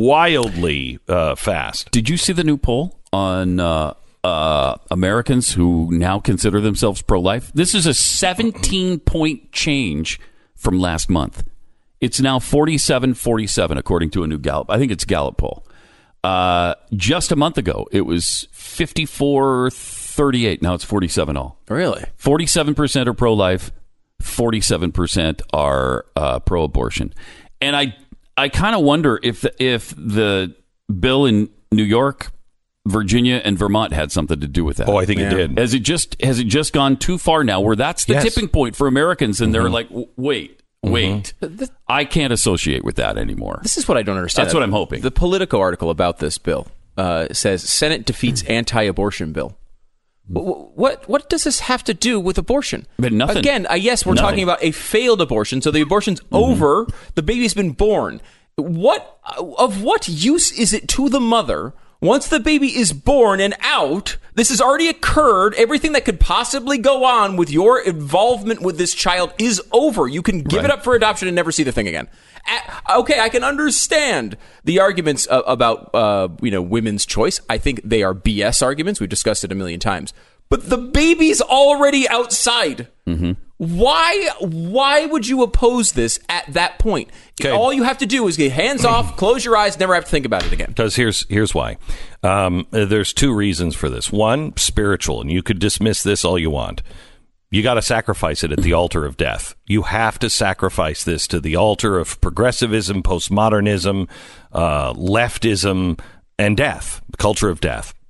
Speaker 1: wildly uh, fast.
Speaker 7: Did you see the new poll on uh, uh, Americans who now consider themselves pro-life? This is a seventeen-point change from last month. It's now forty-seven forty-seven, according to a new Gallup. I think it's Gallup poll. Uh, just a month ago, it was fifty-four thirty-eight. Now it's forty-seven all.
Speaker 2: Really?
Speaker 7: forty-seven percent are pro-life, forty-seven percent are uh, pro-abortion. And I I kind of wonder if if the bill in New York, Virginia, and Vermont had something to do with that.
Speaker 1: Oh, I think
Speaker 2: Yeah.
Speaker 1: it did.
Speaker 7: Has it just has it just gone too far now where that's the
Speaker 1: Yes.
Speaker 7: tipping point for Americans and they're like, "W- wait, wait, I can't associate with that anymore.
Speaker 2: This is what I don't understand.
Speaker 7: That's what I'm hoping.
Speaker 2: The Politico article about this bill uh, says Senate defeats anti-abortion bill. Wh- What what does this have to do with abortion?
Speaker 7: But nothing.
Speaker 2: Again, uh, yes, we're
Speaker 7: Nothing.
Speaker 2: talking about a failed abortion. So the abortion's over. The baby's been born. What of what use is it to the mother once the baby is born and out? This has already occurred. Everything that could possibly go on with your involvement with this child is over. You can give it up for adoption and never see the thing again. A- Okay, I can understand the arguments uh, about uh, you know women's choice. I think they are B S arguments. We've discussed it a million times. But the baby's already outside.
Speaker 7: Mm-hmm.
Speaker 2: Why? Why would you oppose this at that point?
Speaker 1: Okay.
Speaker 2: All you have to do is get hands off, close your eyes, never have to think about it again.
Speaker 1: Because here's here's why. Um, there's two reasons for this. One, spiritual, and you could dismiss this all you want. You got to sacrifice it at the altar of death. You have to sacrifice this to the altar of progressivism, postmodernism, uh, leftism, and death, the culture of death.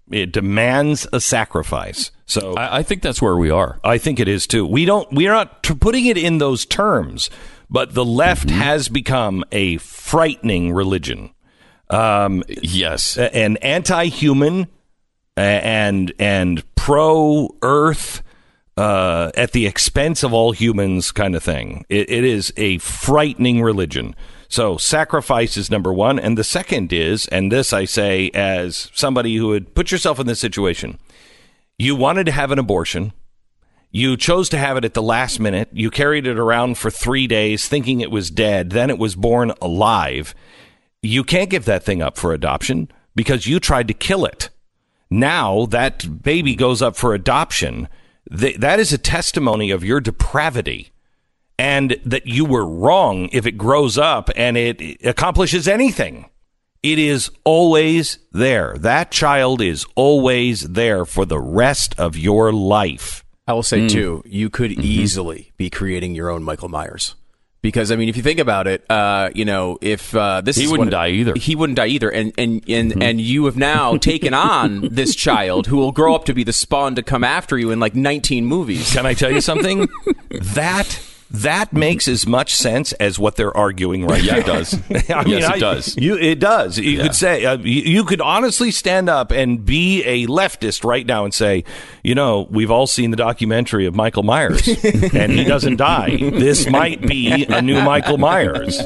Speaker 1: It demands a sacrifice. So
Speaker 7: I, I think that's where we are.
Speaker 1: I think it is too. We don't. We're not t- putting it in those terms, but the left mm-hmm. has become a frightening religion. Um,
Speaker 7: yes,
Speaker 1: an anti-human and and pro-earth uh, at the expense of all humans kind of thing. It, it is a frightening religion. So sacrifice is number one, and the second is, and this I say as somebody who would put yourself in this situation. You wanted to have an abortion. You chose to have it at the last minute. You carried it around for three days thinking it was dead. Then it was born alive. You can't give that thing up for adoption because you tried to kill it. Now that baby goes up for adoption. Th- that is a testimony of your depravity and that you were wrong if it grows up and it accomplishes anything. It is always there. That child is always there for the rest of your life.
Speaker 2: I will say,
Speaker 7: mm.
Speaker 2: too, you could mm-hmm. easily be creating your own Michael Myers. Because, I mean, if you think about it, uh, you know, if uh, this
Speaker 7: he
Speaker 2: is
Speaker 7: wouldn't
Speaker 2: what,
Speaker 7: die either.
Speaker 2: He wouldn't die either. And and, and, mm-hmm. and you have now taken on this child who will grow up to be the spawn to come after you in like nineteen movies.
Speaker 1: Can I tell you something? that that makes as much sense as what they're arguing right
Speaker 7: yeah,
Speaker 1: now.
Speaker 7: It does.
Speaker 1: I
Speaker 7: yes,
Speaker 1: mean,
Speaker 7: it
Speaker 1: I,
Speaker 7: does.
Speaker 1: You, it does. You
Speaker 7: yeah.
Speaker 1: could say, uh, you, you could honestly stand up and be a leftist right now and say, you know, we've all seen the documentary of Michael Myers, and he doesn't die. This might be a new Michael Myers.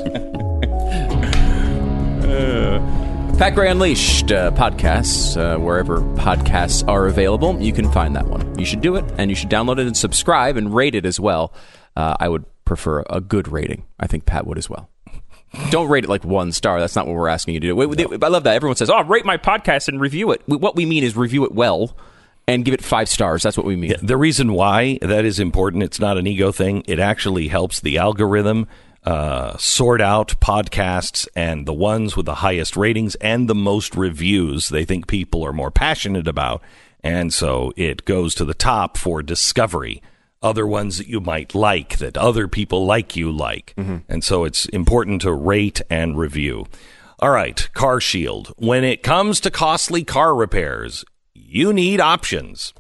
Speaker 2: Uh, Pat Gray Unleashed uh, podcasts, uh, wherever podcasts are available, you can find that one. You should do it, and you should download it and subscribe and rate it as well. Uh, I would prefer a good rating. I think Pat would as well. Don't rate it like one star. That's not what we're asking you to do. We, no. I love that. Everyone says, oh, rate my podcast and review it. What we mean is review it well and give it five stars. That's what we mean.
Speaker 1: Yeah, the reason why that is important, it's not an ego thing. It actually helps the algorithm uh, sort out podcasts and the ones with the highest ratings and the most reviews they think people are more passionate about. And so it goes to the top for discovery. Other ones that you might like, that other people like you like. Mm-hmm. And so it's important to rate and review. All right, Car Shield. When it comes to costly car repairs, you need options.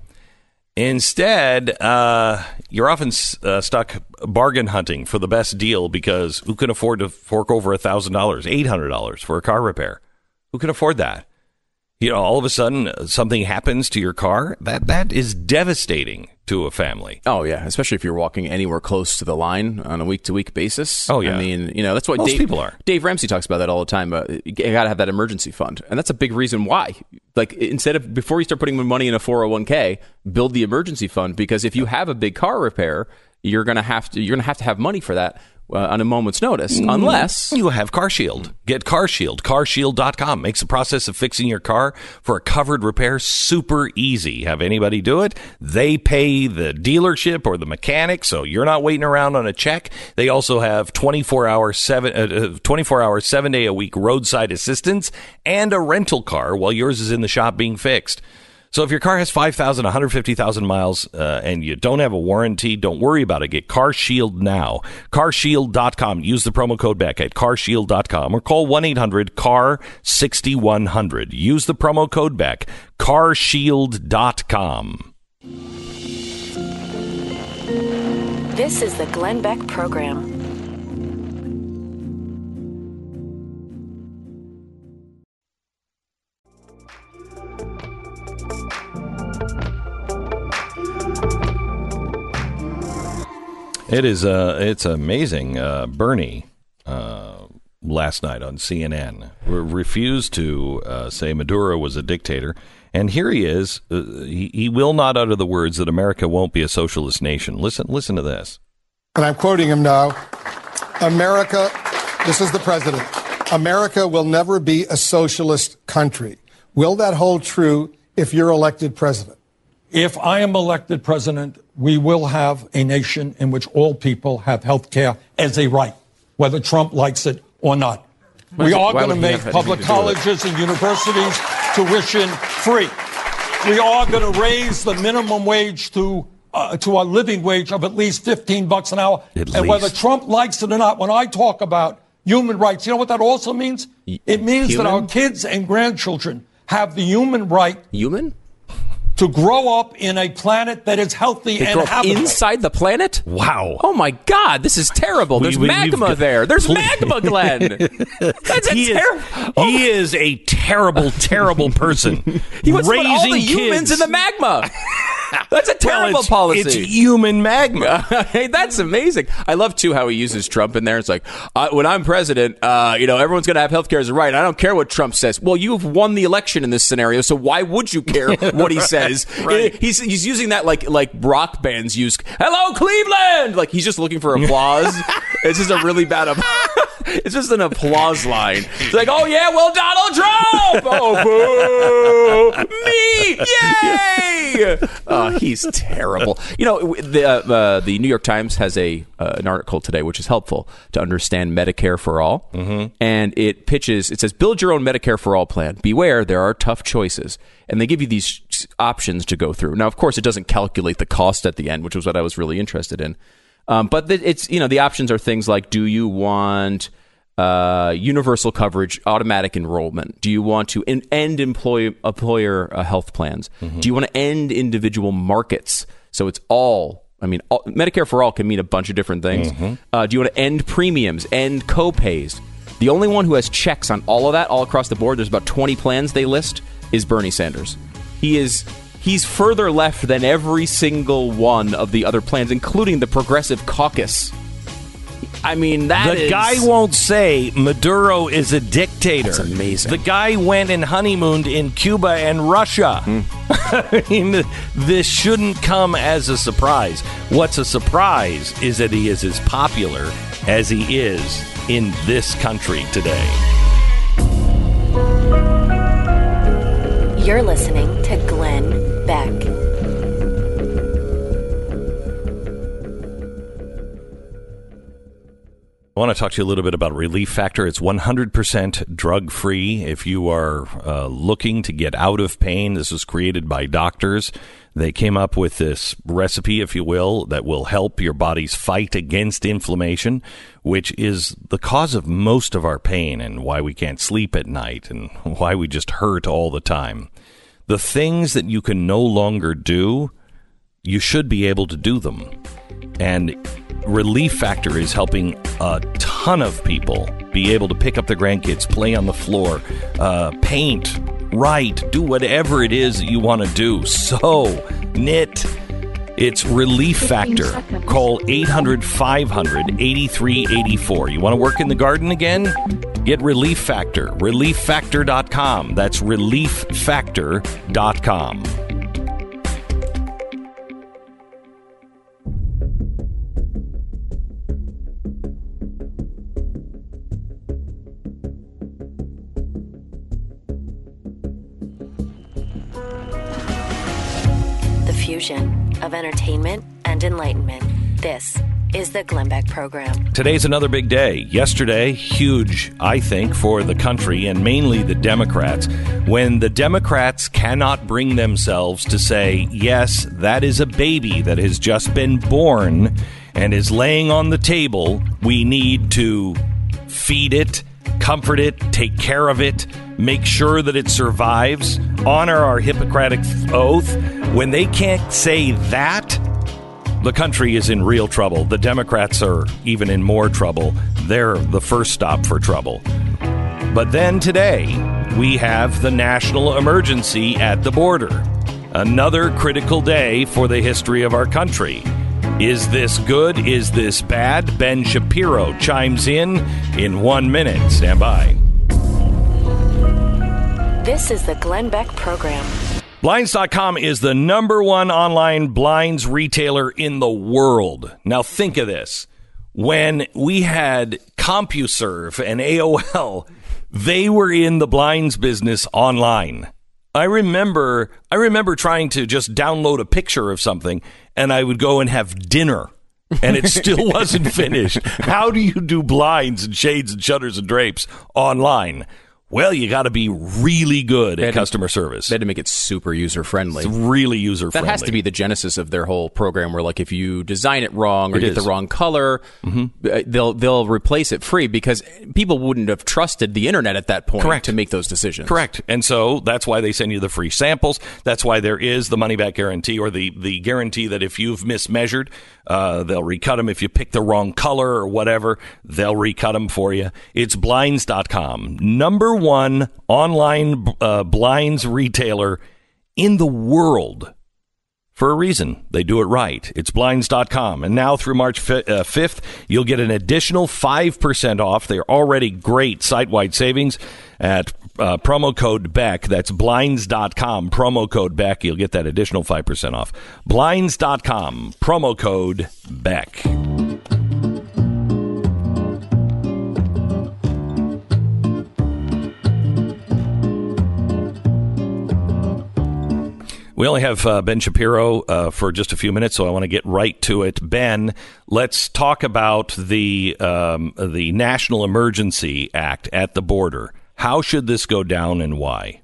Speaker 1: Instead, uh, you're often uh, stuck bargain hunting for the best deal because who can afford to fork over one thousand dollars, eight hundred dollars for a car repair? Who can afford that? You know, all of a sudden something happens to your car. That that is devastating to a family.
Speaker 2: Oh, yeah, especially if you're walking anywhere close to the line on a week-to-week basis.
Speaker 1: Oh, yeah.
Speaker 2: I mean, you know, that's what
Speaker 1: most
Speaker 2: Dave,
Speaker 1: people are.
Speaker 2: Dave Ramsey talks about that all the time. Uh, you got to have that emergency fund. And that's a big reason why. Like, instead of, before you start putting money in a four oh one k, build the emergency fund. Because if you have a big car repair, you're going to have to you're going to have to have money for that. Uh, on a moment's notice, unless
Speaker 1: you have Car Shield. Get Car Shield. car shield dot com makes the process of fixing your car for a covered repair super easy. Have anybody do it? They pay the dealership or the mechanic, so you're not waiting around on a check. They also have twenty-four hour, seven, uh, twenty-four hour, seven day a week roadside assistance and a rental car while yours is in the shop being fixed. So if your car has five thousand, one hundred fifty thousand miles uh, and you don't have a warranty, don't worry about it. Get Car Shield now. car shield dot com. Use the promo code Beck at car shield dot com or call one eight hundred C A R six one zero zero. Use the promo code Beck. car shield dot com.
Speaker 3: This is the Glenn Beck Program.
Speaker 1: It is. Uh, it's amazing. Uh, Bernie uh, last night on C N N re- refused to uh, say Maduro was a dictator, and here he is. Uh, he, he will not utter the words that America won't be a socialist nation. Listen. Listen to this.
Speaker 8: And I'm quoting him now. America. This is the president. America will never be a socialist country. Will that hold true if you're elected president?
Speaker 6: If I am elected president, we will have a nation in which all people have health care as a right, whether Trump likes it or not.
Speaker 2: Why
Speaker 6: we
Speaker 2: it,
Speaker 6: are going to make public colleges and universities tuition free. We are going to raise the minimum wage to uh, to a living wage of at least fifteen bucks an hour.
Speaker 1: At
Speaker 6: and
Speaker 1: least.
Speaker 6: Whether Trump likes it or not, when I talk about human rights, you know what that also means? It means
Speaker 2: Human?
Speaker 6: that our kids and grandchildren
Speaker 9: have the human right
Speaker 2: Human?
Speaker 9: to grow up in a planet that is healthy
Speaker 2: They
Speaker 9: and
Speaker 2: grow up
Speaker 9: habitable.
Speaker 2: inside the planet?
Speaker 1: Wow.
Speaker 2: Oh my God, this is terrible. There's
Speaker 1: We- we-
Speaker 2: magma
Speaker 1: we've-
Speaker 2: there. There's magma, Glenn. That's a
Speaker 1: He is,
Speaker 2: terrible.
Speaker 1: he is a terrible, terrible person.
Speaker 2: He wants to put
Speaker 1: raising
Speaker 2: all the
Speaker 1: kids.
Speaker 2: humans in the magma. That's a
Speaker 1: Well,
Speaker 2: terrible
Speaker 1: it's,
Speaker 2: policy.
Speaker 1: It's human magma.
Speaker 2: Hey, that's amazing. I love too how he uses Trump in there. It's like uh, when I'm president, uh, you know, everyone's going to have health care as a right. I don't care what Trump says. Well, you've won the election in this scenario, so why would you care what he says?
Speaker 1: Right.
Speaker 2: He's he's using that like like rock bands use. Hello, Cleveland. Like he's just looking for applause. It's just a really bad. It's just an applause line. It's like, oh yeah, well, Donald Trump. Oh, boo, me, yay! Uh, he's terrible. You know, the uh, uh, the New York Times has a uh, an article today which is helpful to understand Medicare for all, mm-hmm. and it pitches. It says, "Build your own Medicare for all plan. Beware, there are tough choices." And they give you these options to go through. Now, of course, it doesn't calculate the cost at the end, which was what I was really interested in. Um, but the, it's you know the options are things like: do you want uh, universal coverage, automatic enrollment? Do you want to in, end employ, employer uh, health plans? Mm-hmm. Do you want to end individual markets? So it's all. I mean, all, Medicare for all can mean a bunch of different things. Mm-hmm. Uh, do you want to end premiums, end co-pays? The only one who has checks on all of that, all across the board, there's about twenty plans they list, is Bernie Sanders. He is. He's further left than every single one of the other plans, including the Progressive Caucus. I mean, that
Speaker 1: the
Speaker 2: is...
Speaker 1: guy won't say Maduro is a dictator.
Speaker 2: That's amazing.
Speaker 1: The guy went and honeymooned in Cuba and Russia. Mm. I mean, this shouldn't come as a surprise. What's a surprise is that he is as popular as he is in this country today.
Speaker 3: You're listening to Glenn Beck.
Speaker 1: I want to talk to you a little bit about Relief Factor. It's one hundred percent drug-free. If you are uh, looking to get out of pain, this was created by doctors. They came up with this recipe, if you will, that will help your body's fight against inflammation, which is the cause of most of our pain and why we can't sleep at night and why we just hurt all the time. The things that you can no longer do, you should be able to do them. And Relief Factor is helping a ton of people be able to pick up their grandkids, play on the floor, uh, paint, write, do whatever it is that you want to do. Sew, knit. It's Relief Factor. Call eight hundred, five hundred, eighty-three eighty-four. You want to work in the garden again? Get Relief Factor. relief factor dot com. That's relief factor dot com.
Speaker 3: Fusion of entertainment and enlightenment. This is the Glenn Beck Program.
Speaker 1: Today's another big day. Yesterday, huge, I think, for the country and mainly the Democrats, when the Democrats cannot bring themselves to say, yes, that is a baby that has just been born and is laying on the table. We need to feed it, comfort it, take care of it, make sure that it survives, honor our Hippocratic oath. When they can't say that, the country is in real trouble. The Democrats are even in more trouble. They're the first stop for trouble. But then today, we have the national emergency at the border. Another critical day for the history of our country. Is this good? Is this bad? Ben Shapiro chimes in in one minute. Stand by.
Speaker 3: This is the Glenn Beck Program.
Speaker 1: Blinds dot com is the number one online blinds retailer in the world. Now think of this. When we had CompuServe and A O L, they were in the blinds business online. I remember I remember trying to just download a picture of something, and I would go and have dinner, and it still wasn't finished. How do you do blinds and shades and shutters and drapes online? Well, you got to be really good at customer service.
Speaker 2: They had to make it super user-friendly.
Speaker 1: It's really user-friendly.
Speaker 2: That has to be the genesis of their whole program, where like if you design it wrong or
Speaker 1: It
Speaker 2: get
Speaker 1: is.
Speaker 2: the wrong color,
Speaker 1: Mm-hmm.
Speaker 2: uh, they'll they'll replace it free, because people wouldn't have trusted the internet at that point
Speaker 1: Correct.
Speaker 2: to make those decisions.
Speaker 1: Correct. And so that's why they send you the free samples. That's why there is the money-back guarantee, or the, the guarantee that if you've mismeasured, uh, they'll recut them. If you pick the wrong color or whatever, they'll recut them for you. It's Blinds dot com, number one online uh, blinds retailer in the world. For a reason. They do it right. It's Blinds dot com. And now through March fifth, you'll get an additional five percent off. They're already great site-wide savings at uh, promo code Beck. That's Blinds dot com. Promo code Beck. You'll get that additional five percent off. Blinds dot com. Promo code Beck. We only have uh, Ben Shapiro uh, for just a few minutes, so I want to get right to it. Ben, let's talk about the um, the National Emergency Act at the border. How should this go down, and why?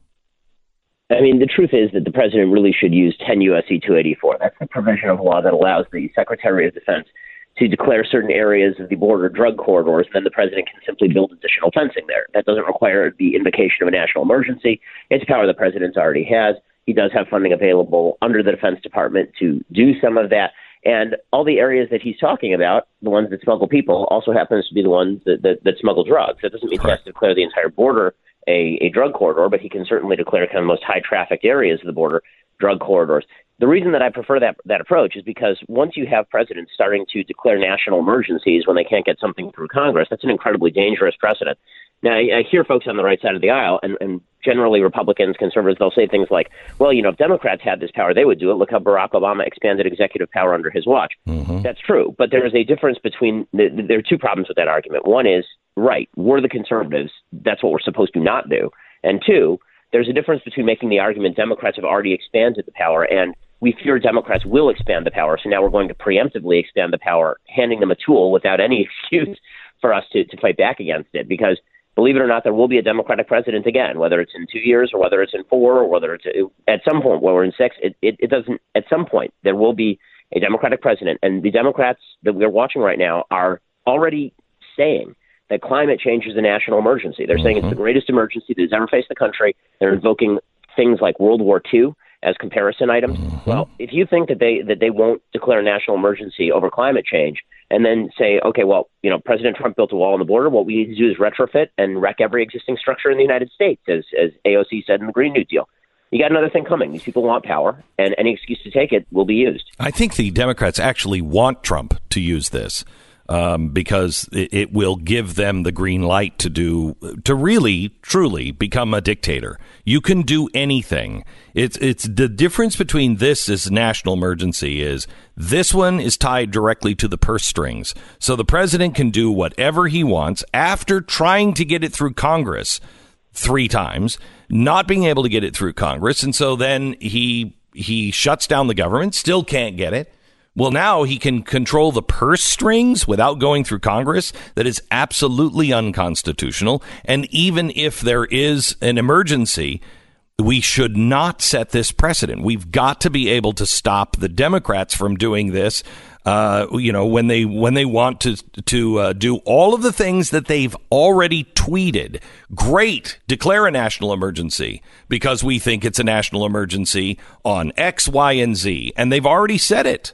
Speaker 10: I mean, the truth is that the president really should use ten U S C two eighty-four. That's the provision of law that allows the Secretary of Defense to declare certain areas of the border drug corridors, and then the president can simply build additional fencing there. That doesn't require the invocation of a national emergency. It's a power the president already has. He does have funding available under the Defense Department to do some of that. And all the areas that he's talking about, the ones that smuggle people, also happens to be the ones that, that, that smuggle drugs. That doesn't mean he has to declare the entire border a, a drug corridor, but he can certainly declare kind of the most high-trafficked areas of the border drug corridors. The reason that I prefer that that approach is because once you have presidents starting to declare national emergencies when they can't get something through Congress, that's an incredibly dangerous precedent. Now, I, I hear folks on the right side of the aisle, and, and generally Republicans, conservatives, they'll say things like, well, you know, if Democrats had this power, they would do it. Look how Barack Obama expanded executive power under his watch. Mm-hmm. That's true. But there is a difference between the, – there are two problems with that argument. One is, right, we're the conservatives. That's what we're supposed to not do. And two, there's a difference between making the argument Democrats have already expanded the power and we fear Democrats will expand the power, so now we're going to preemptively expand the power, handing them a tool without any excuse for us to, to fight back against it. Because believe it or not, there will be a Democratic president again, whether it's in two years or whether it's in four or whether it's at some point, whether we're in six. It, it, it doesn't. At some point, there will be a Democratic president, and the Democrats that we're watching right now are already saying that climate change is a national emergency. They're mm-hmm. saying it's the greatest emergency that has ever faced the country. They're invoking things like World War Two as comparison items. Mm-hmm. Well, if you think that they that they won't declare a national emergency over climate change and then say, okay, well, you know, President Trump built a wall on the border, what we need to do is retrofit and wreck every existing structure in the United States, as, as A O C said in the Green New Deal. You got another thing coming. These people want power, and any excuse to take it will be used.
Speaker 1: I think the Democrats actually want Trump to use this. Um, because it, it will give them the green light to do, to really, truly become a dictator. You can do anything. It's it's the difference between this as national emergency is this one is tied directly to the purse strings. So the president can do whatever he wants after trying to get it through Congress three times, not being able to get it through Congress. And so then he he shuts down the government, still can't get it. Well, now he can control the purse strings without going through Congress. That is absolutely unconstitutional. And even if there is an emergency, we should not set this precedent. We've got to be able to stop the Democrats from doing this. Uh, you know, when they when they want to to uh, do all of the things that they've already tweeted. Great, declare a national emergency because we think it's a national emergency on X, Y, and Z. And they've already said it.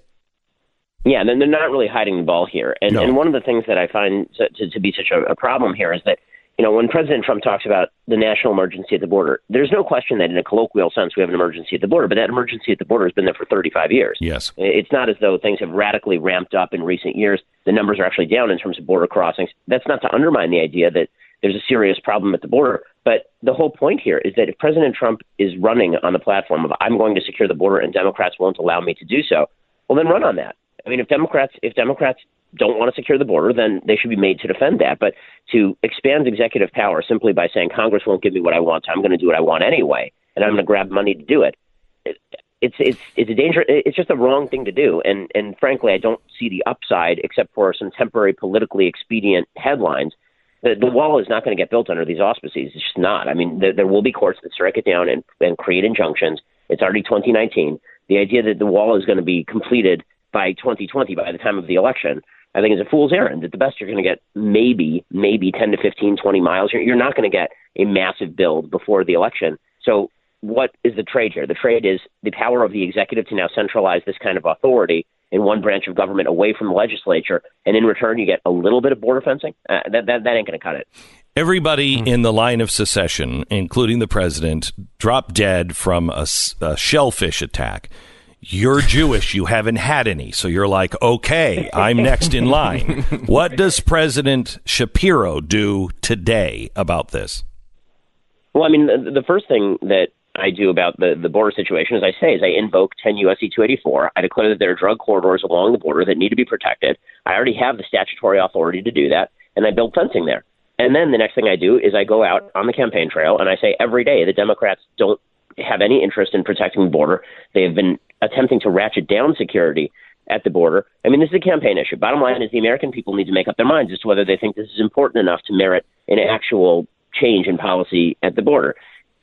Speaker 10: Yeah, then they're not really hiding the ball here. And,
Speaker 1: no.
Speaker 10: and one of the things that I find to, to be such a, a problem here is that, you know, when President Trump talks about the national emergency at the border, there's no question that in a colloquial sense we have an emergency at the border, but that emergency at the border has been there for thirty-five years.
Speaker 1: Yes.
Speaker 10: It's not as though things have radically ramped up in recent years. The numbers are actually down in terms of border crossings. That's not to undermine the idea that there's a serious problem at the border. But the whole point here is that if President Trump is running on the platform of I'm going to secure the border and Democrats won't allow me to do so, well, then run on that. I mean, if Democrats if Democrats don't want to secure the border, then they should be made to defend that. But to expand executive power simply by saying Congress won't give me what I want, so I'm going to do what I want anyway, and I'm going to grab money to do it, it it's it's it's a danger. It's just the wrong thing to do. And and frankly, I don't see the upside except for some temporary politically expedient headlines. The, the wall is not going to get built under these auspices. It's just not. I mean, there, there will be courts that strike it down and, and create injunctions. It's already twenty nineteen. The idea that the wall is going to be completed by twenty twenty, by the time of the election, I think is a fool's errand. At the best, you're going to get maybe, maybe ten to fifteen, twenty miles. You're, you're not going to get a massive build before the election. So what is the trade here? The trade is the power of the executive to now centralize this kind of authority in one branch of government away from the legislature, and in return you get a little bit of border fencing. Uh, that, that that ain't going to cut it.
Speaker 1: Everybody in the line of secession, including the president, dropped dead from a, a shellfish attack. You're Jewish. You haven't had any. So you're like, okay, I'm next in line. What does President Shapiro do today about this?
Speaker 10: Well, I mean, the, the first thing that I do about the, the border situation, as I say, is I invoke ten U S C two eighty-four. I declare that there are drug corridors along the border that need to be protected. I already have the statutory authority to do that, and I build fencing there. And then the next thing I do is I go out on the campaign trail, and I say every day the Democrats don't have any interest in protecting the border. They have been attempting to ratchet down security at the border. I mean, this is a campaign issue. Bottom line is the American people need to make up their minds as to whether they think this is important enough to merit an actual change in policy at the border.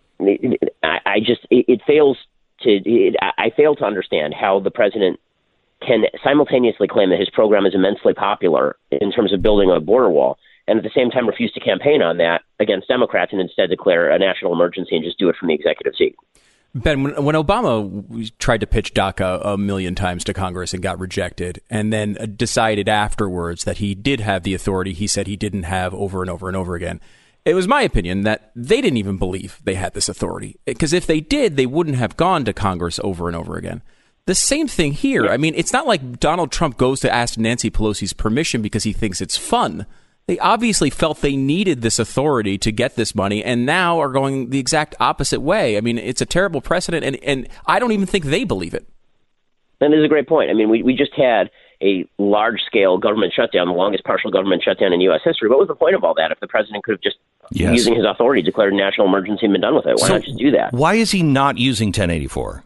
Speaker 10: I, I just, it, it fails to, it, I fail to understand how the president can simultaneously claim that his program is immensely popular in terms of building a border wall, and at the same time refuse to campaign on that against Democrats and instead declare a national emergency and just do it from the executive seat.
Speaker 2: Ben, when, when Obama tried to pitch DACA a million times to Congress and got rejected, and then decided afterwards that he did have the authority he said he didn't have over and over and over again, it was my opinion that they didn't even believe they had this authority. Because if they did, they wouldn't have gone to Congress over and over again. The same thing here. I mean, it's not like Donald Trump goes to ask Nancy Pelosi's permission because he thinks it's fun. They obviously felt they needed this authority to get this money, and now are going the exact opposite way. I mean, it's a terrible precedent, and, and I don't even think they believe it.
Speaker 10: That is a great point. I mean, we, we just had a large-scale government shutdown, the longest partial government shutdown in U S history. What was the point of all that if the president could have just, yes. using his authority, declared a national emergency and been done with it? Why so not just do that?
Speaker 1: Why is he not using ten eighty-four?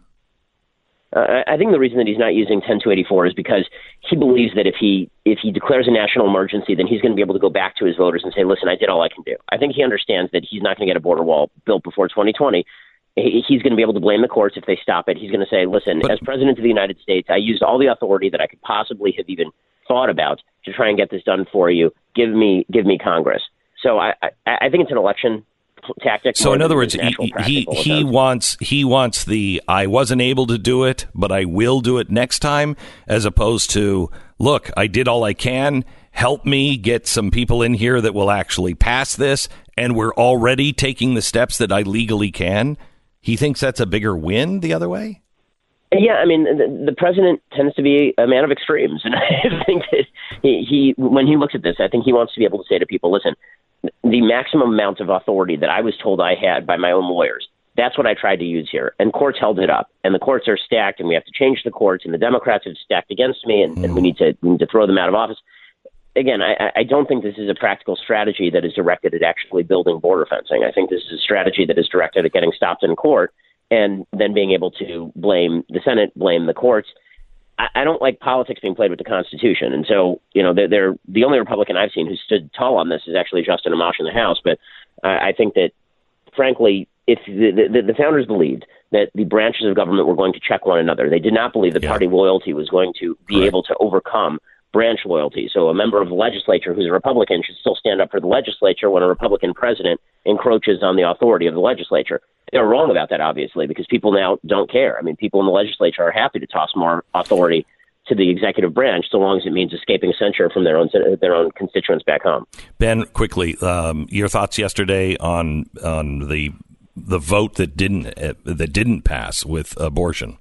Speaker 10: Uh, I think the reason that he's not using ten two eighty-four is because he believes that if he if he declares a national emergency, then he's going to be able to go back to his voters and say, listen, I did all I can do. I think he understands that he's not going to get a border wall built before twenty twenty. He's going to be able to blame the courts if they stop it. He's going to say, listen, but, as president of the United States, I used all the authority that I could possibly have even thought about to try and get this done for you. Give me give me Congress. So I, I, I think it's an election tactic.
Speaker 1: So in other words, he he, he wants he wants the I wasn't able to do it, but I will do it next time, as opposed to, look, I did all I can. Help me get some people in here that will actually pass this, and we're already taking the steps that I legally can. He thinks that's a bigger win the other way?
Speaker 10: Yeah, I mean, the, the president tends to be a man of extremes. And I think that he, he, when he looks at this, I think he wants to be able to say to people, listen, the maximum amount of authority that I was told I had by my own lawyers, that's what I tried to use here. And courts held it up. And the courts are stacked, and we have to change the courts, and the Democrats have stacked against me, and, mm. and we need to we need to throw them out of office. Again, I, I don't think this is a practical strategy that is directed at actually building border fencing. I think this is a strategy that is directed at getting stopped in court and then being able to blame the Senate, blame the courts. I, I don't like politics being played with the Constitution. And so, you know, they're, they're the only Republican I've seen who stood tall on this is actually Justin Amash in the House. But uh, I think that, frankly, if the, the, the founders believed that the branches of government were going to check one another, they did not believe that yeah. party loyalty was going to be right. able to overcome branch loyalty. So a member of the legislature who's a Republican should still stand up for the legislature when a Republican president encroaches on the authority of the legislature. They're wrong about that, obviously, because people now don't care. I mean, people in the legislature are happy to toss more authority to the executive branch, so long as it means escaping censure from their own their own constituents back home. Ben, quickly, um, your thoughts yesterday on on the the vote that didn't uh, that didn't pass with abortion.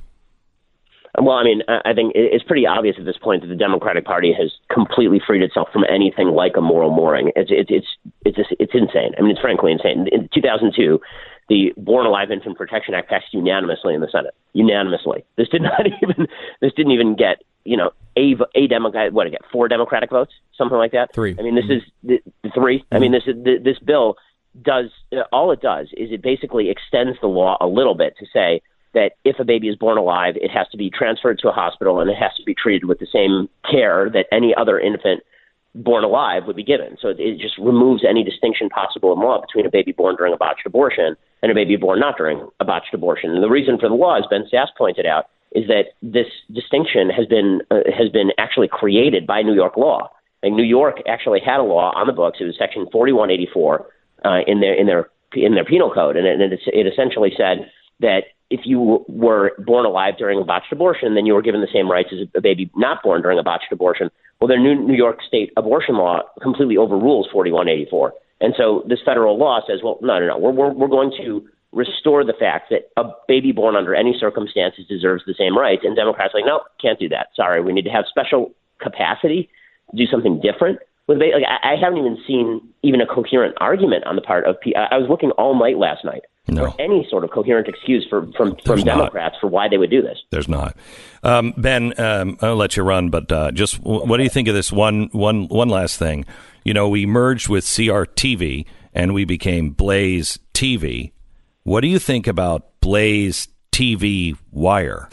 Speaker 10: Well, I mean, I think it's pretty obvious at this point that the Democratic Party has completely freed itself from anything like a moral mooring. It's it's it's it's just, it's insane. I mean, it's frankly insane. In two thousand two, the Born Alive Infant Protection Act passed unanimously in the Senate. Unanimously. This did not even this didn't even get you know a a Democrat what did it get four Democratic votes, something like that. Three. I mean, this is the, the three. Mm-hmm. I mean, this is the, this bill does uh, all it does is it basically extends the law a little bit to say that if a baby is born alive, it has to be transferred to a hospital and it has to be treated with the same care that any other infant born alive would be given. So it, it just removes any distinction possible in law between a baby born during a botched abortion and a baby born not during a botched abortion. And the reason for the law, as Ben Sass pointed out, is that this distinction has been uh, has been actually created by New York law. Like New York actually had a law on the books. It was Section forty-one eighty-four uh, in their in their in their penal code, and it, and it, it essentially said that if you were born alive during a botched abortion, then you were given the same rights as a baby not born during a botched abortion. Well, their new New York State abortion law completely overrules forty-one eighty-four, and so this federal law says, well, no, no, no, we're we're, we're going to restore the fact that a baby born under any circumstances deserves the same rights. And Democrats are like, no, can't do that. Sorry, we need to have special capacity to do something different. With baby. Like, I, I haven't even seen even a coherent argument on the part of people. I was looking all night last night
Speaker 1: no.
Speaker 10: for any sort of coherent excuse for, from, from Democrats for why they would do this.
Speaker 1: There's not. Um, Ben, um, I'll let you run, but uh, just w- what do you think of this one, one, one last thing? You know, we merged with C R T V and we became Blaze T V. What do you think about Blaze T V Wire?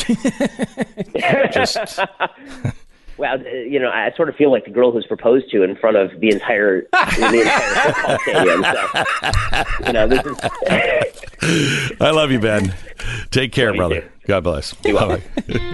Speaker 1: Just...
Speaker 10: Well, you know, I sort of feel like the girl who's proposed to in front of the entire the entire football stadium. So, you know, this is.
Speaker 1: I love you, Ben. Take care, brother. Too. God bless. Bye.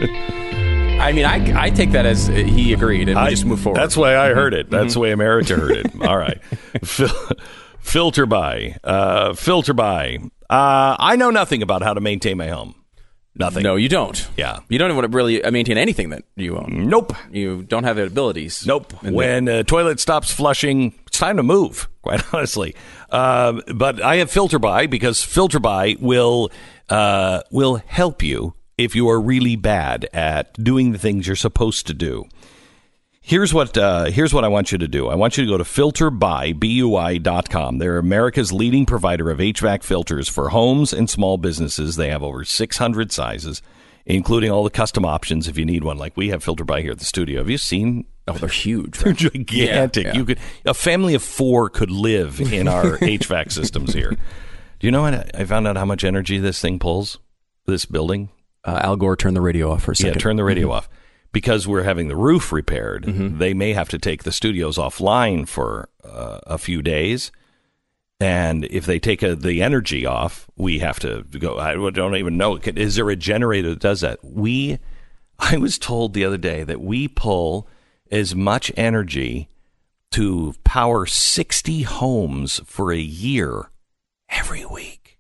Speaker 2: I mean, I, I take that as he agreed, and we I, just move forward.
Speaker 1: That's the way I heard it. That's mm-hmm. the way America heard it. All right. Fil- filter by. Uh, filter by. Uh, I know nothing about how to maintain my home. Nothing.
Speaker 2: No, you don't.
Speaker 1: Yeah.
Speaker 2: You don't want to really maintain anything that you own.
Speaker 1: Nope.
Speaker 2: You don't have the abilities.
Speaker 1: Nope. When a toilet stops flushing, it's time to move, quite honestly. Uh, but I have Filter By because Filter By will uh, will help you if you are really bad at doing the things you're supposed to do. Here's what uh, here's what I want you to do. I want you to go to filter by b u i dot com. They're America's leading provider of H V A C filters for homes and small businesses. They have over six hundred sizes, including all the custom options if you need one. Like we have Filter By here at the studio. Have you seen?
Speaker 2: Oh, they're huge.
Speaker 1: They're gigantic. Yeah, yeah. You could a family of four could live in our H V A C systems here. Do you know what? I found out how much energy this thing pulls, this building?
Speaker 2: Uh, Al Gore, turn the radio off for a second.
Speaker 1: Yeah, turn the radio
Speaker 2: mm-hmm.
Speaker 1: off. Because we're having the roof repaired, mm-hmm. they may have to take the studios offline for uh, a few days. And if they take a, the energy off, we have to go. I don't even know. Is there a generator that does that? We, I was told the other day that we pull as much energy to power sixty homes for a year every week.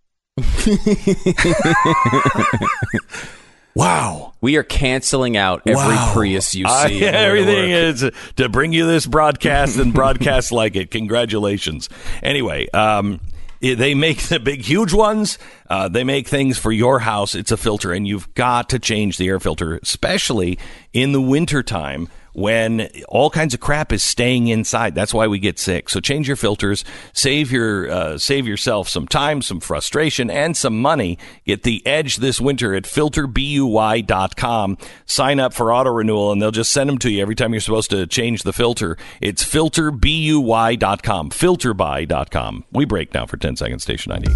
Speaker 1: Wow.
Speaker 2: We are canceling out every wow. Prius you see.
Speaker 1: Uh, everything is to bring you this broadcast and broadcast like it. Congratulations. Anyway, um, they make the big, huge ones. Uh, they make things for your house. It's a filter, and you've got to change the air filter, especially in the wintertime when all kinds of crap is staying inside. That's why we get sick. So change your filters, save your uh, save yourself some time, some frustration, and some money. Get the edge this winter at filter buy dot com. Sign up for auto renewal, and they'll just send them to you every time you're supposed to change the filter. It's filter buy dot com, filter buy dot com. We break now for ten seconds, Station ninety.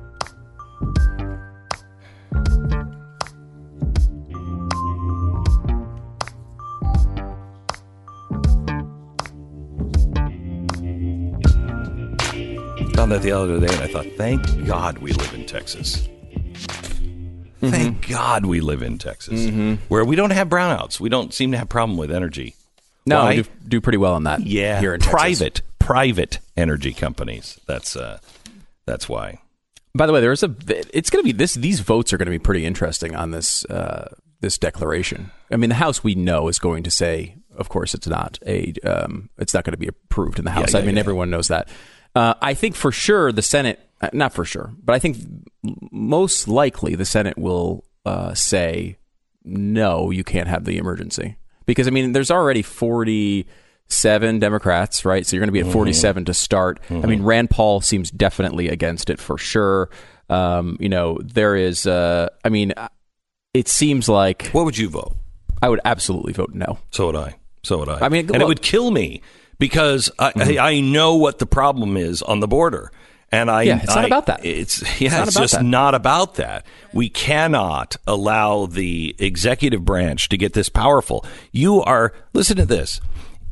Speaker 1: Found that the other day, and I thought, thank God we live in Texas. Mm-hmm. Thank God we live in Texas, mm-hmm. where we don't have brownouts. We don't seem to have a problem with energy.
Speaker 2: No, Why? we do, do pretty well on that.
Speaker 1: Yeah,
Speaker 2: here in
Speaker 1: private,
Speaker 2: Texas.
Speaker 1: private energy companies. That's uh, that's why.
Speaker 2: By the way, there's a. It's going to be this. These votes are going to be pretty interesting on this uh, this declaration. I mean, the House we know is going to say, of course, it's not a. Um, it's not going to be approved in the House. Yeah, yeah, I mean, yeah. everyone knows that. Uh, I think for sure the Senate, not for sure, but I think most likely the Senate will uh, say, no, you can't have the emergency. Because, I mean, there's already forty-seven Democrats, right? So you're going to be at forty-seven mm-hmm. to start. Mm-hmm. I mean, Rand Paul seems definitely against it for sure. Um, you know, there is, uh, I mean, it seems like...
Speaker 1: What would you vote?
Speaker 2: I would absolutely vote no.
Speaker 1: So would I. So would I.
Speaker 2: I mean,
Speaker 1: and
Speaker 2: look,
Speaker 1: it would kill me. Because I, mm-hmm. I, I know what the problem is on the border. And I,
Speaker 2: yeah, it's not
Speaker 1: I,
Speaker 2: about that.
Speaker 1: It's, yeah,
Speaker 2: it's,
Speaker 1: it's just
Speaker 2: that.
Speaker 1: not about that. We cannot allow the executive branch to get this powerful. You are, listen to this.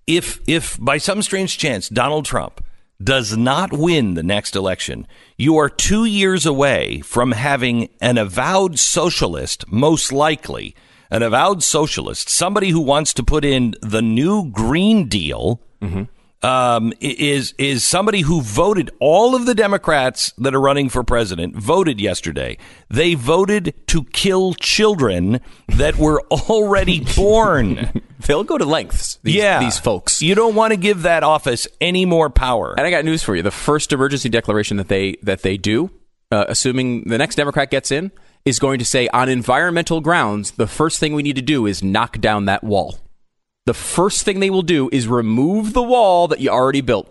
Speaker 1: if if by some strange chance Donald Trump does not win the next election, you are two years away from having an avowed socialist, most likely, an avowed socialist, somebody who wants to put in the new Green Deal, mm-hmm. um, is is somebody who voted. All of the Democrats that are running for president voted yesterday. They voted to kill children that were already born.
Speaker 2: They'll go to lengths, these,
Speaker 1: yeah.
Speaker 2: these folks.
Speaker 1: You don't want to give that office any more power.
Speaker 2: And I got news for you. The first emergency declaration that they that they do, uh, assuming the next Democrat gets in, is going to say, on environmental grounds, the first thing we need to do is knock down that wall. The first thing they will do is remove the wall that you already built.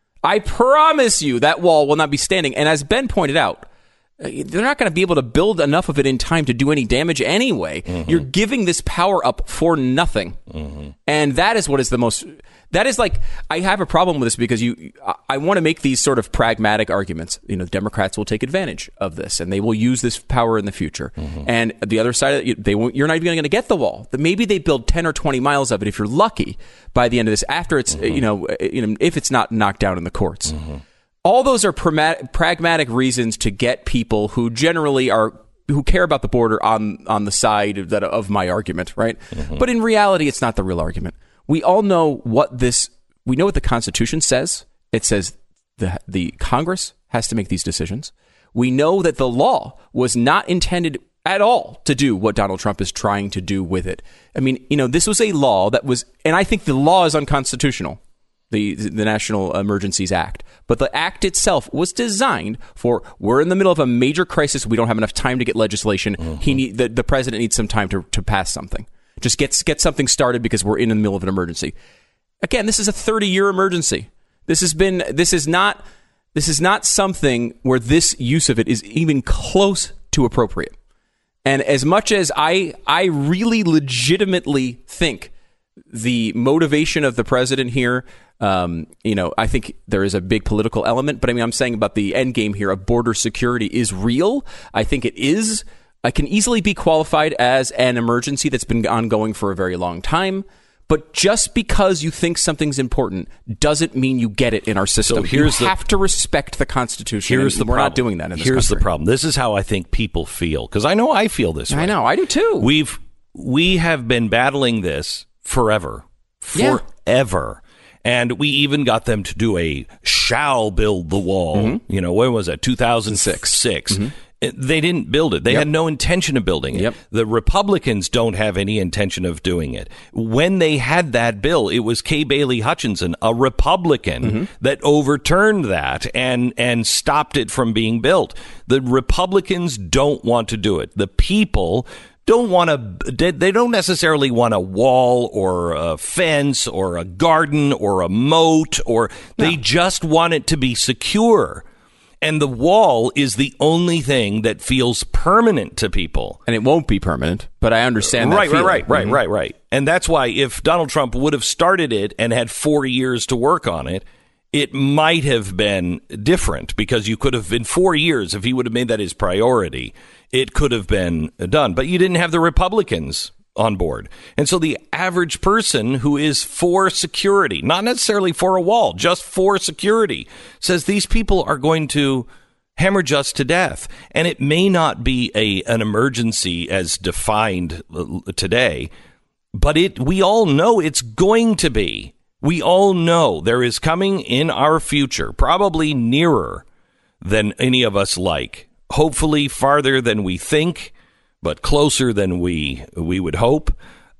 Speaker 2: I promise you that wall will not be standing. And as Ben pointed out, they're not going to be able to build enough of it in time to do any damage anyway. Mm-hmm. You're giving this power up for nothing. Mm-hmm. And that is what is the most... That is like... I have a problem with this because you. I want to make these sort of pragmatic arguments. You know, Democrats will take advantage of this and they will use this power in the future. Mm-hmm. And the other side, of it, they won't, you're not even going to get the wall. Maybe they build ten or twenty miles of it if you're lucky by the end of this, after it's, mm-hmm. you know, you know, if it's not knocked down in the courts. Mm-hmm. All those are pragmatic reasons to get people who generally are who care about the border on on the side of, that, of my argument, right? Mm-hmm. But in reality, it's not the real argument. We all know what this. We know what the Constitution says. It says the the Congress has to make these decisions. We know that the law was not intended at all to do what Donald Trump is trying to do with it. I mean, you know, this was a law that was, and I think the law is unconstitutional. The the National Emergencies Act. But the act itself was designed for, we're in the middle of a major crisis. We don't have enough time to get legislation. Mm-hmm. He need, the, the president needs some time to, to pass something. Just get, get something started because we're in the middle of an emergency. Again, this is a thirty-year emergency. This has been, this is not, this is not something where this use of it is even close to appropriate. And as much as I, I really legitimately think the motivation of the president here, um, you know, I think there is a big political element, but I mean, I'm saying about the end game here of border security is real. I think it is. I can easily be qualified as an emergency that's been ongoing for a very long time. But just because you think something's important doesn't mean you get it in our system. So here's you have the, to respect the Constitution.
Speaker 1: Here's the
Speaker 2: we're
Speaker 1: problem.
Speaker 2: not doing that in this
Speaker 1: Here's
Speaker 2: country.
Speaker 1: the problem. This is how I think people feel, because I know I feel this way.
Speaker 2: I know, I do too.
Speaker 1: We've we have been battling this forever, forever. Yeah. And we even got them to do a shall build the wall. Mm-hmm. You know, when was that? two thousand six. Six. Mm-hmm. They didn't build it. They yep. had no intention of building it. Yep. The Republicans don't have any intention of doing it. When they had that bill, it was Kay Bailey Hutchinson, a Republican, mm-hmm. that overturned that and, and stopped it from being built. The Republicans don't want to do it. The people don't want to, they don't necessarily want a wall or a fence or a garden or a moat, or they no. just want it to be secure. And the wall is the only thing that feels permanent to people.
Speaker 2: And it won't be permanent, but I understand that
Speaker 1: Right,
Speaker 2: feeling.
Speaker 1: right, right,
Speaker 2: mm-hmm.
Speaker 1: right, right, right. And that's why if Donald Trump would have started it and had four years to work on it, it might have been different, because you could have, in four years, if he would have made that his priority, it could have been done. But you didn't have the Republicans on board. And so the average person who is for security, not necessarily for a wall, just for security, says these people are going to hemorrhage us to death. And it may not be a an emergency as defined today, but it we all know it's going to be. We all know there is coming in our future, probably nearer than any of us like, hopefully farther than we think, but closer than we we would hope.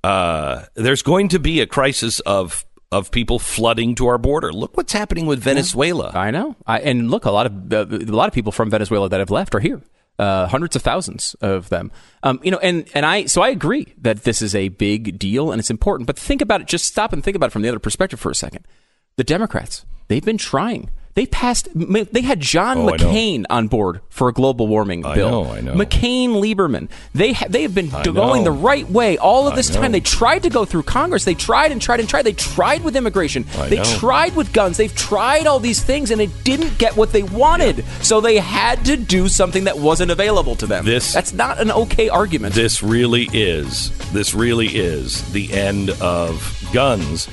Speaker 1: Uh, there's going to be a crisis of of people flooding to our border. Look what's happening with Venezuela.
Speaker 2: Yeah, I know, I, and look, a lot of uh, a lot of people from Venezuela that have left are here. Uh, hundreds of thousands of them. Um, you know, and and I so I agree that this is a big deal and it's important. But think about it. Just stop and think about it from the other perspective for a second. The Democrats, they've been trying. They passed. They had John
Speaker 1: oh,
Speaker 2: McCain on board for a global warming
Speaker 1: I
Speaker 2: bill.
Speaker 1: Know, I know.
Speaker 2: McCain, Lieberman. They ha- they have been
Speaker 1: I
Speaker 2: going
Speaker 1: know.
Speaker 2: the right way all of this
Speaker 1: I know.
Speaker 2: time. They tried to go through Congress. They tried and tried and tried. They tried with immigration.
Speaker 1: I
Speaker 2: they
Speaker 1: know.
Speaker 2: tried with guns. They've tried all these things, and it didn't get what they wanted. Yeah. So they had to do something that wasn't available to them.
Speaker 1: This
Speaker 2: that's not an okay argument.
Speaker 1: This really is. This really is the end of guns.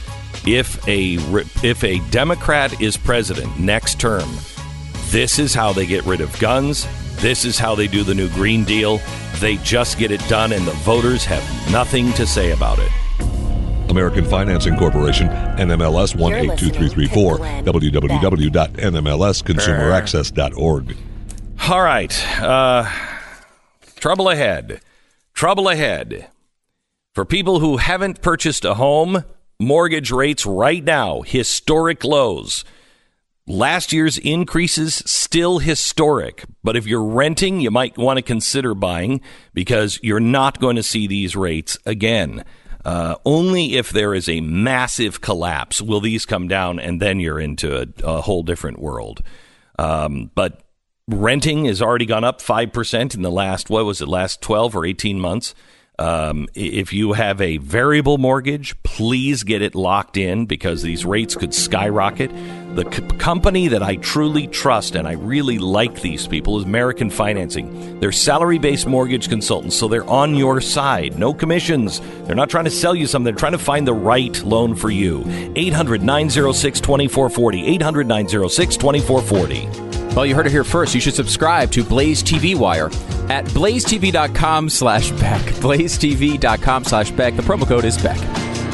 Speaker 1: if a if a Democrat is president next term, this is how they get rid of guns. This is how they do the new Green Deal. They just get it done, and the voters have nothing to say about it.
Speaker 11: American Financing Corporation, N M L S one eight two three three four, w w w dot n m l s consumer access dot org.
Speaker 1: All right. Uh, trouble ahead. Trouble ahead. For people who haven't purchased a home, mortgage rates right now, historic lows. Last year's increases still historic, but if you're renting, you might want to consider buying because you're not going to see these rates again. Uh, only if there is a massive collapse will these come down, and then you're into a, a whole different world. Um, but renting has already gone up five percent in the last, what was it, last twelve or eighteen months. Um, if you have a variable mortgage, please get it locked in because these rates could skyrocket. The c- company that I truly trust, and I really like these people, is American Financing. They're salary-based mortgage consultants, so they're on your side. No commissions. They're not trying to sell you something. They're trying to find the right loan for you. eight hundred nine oh six two four four oh. eight hundred nine oh six two four four oh.
Speaker 2: Well, you heard it here first. You should subscribe to Blaze T V Wire at blaze t v dot com slash Beck. blaze t v dot com slash Beck. The promo code is Beck.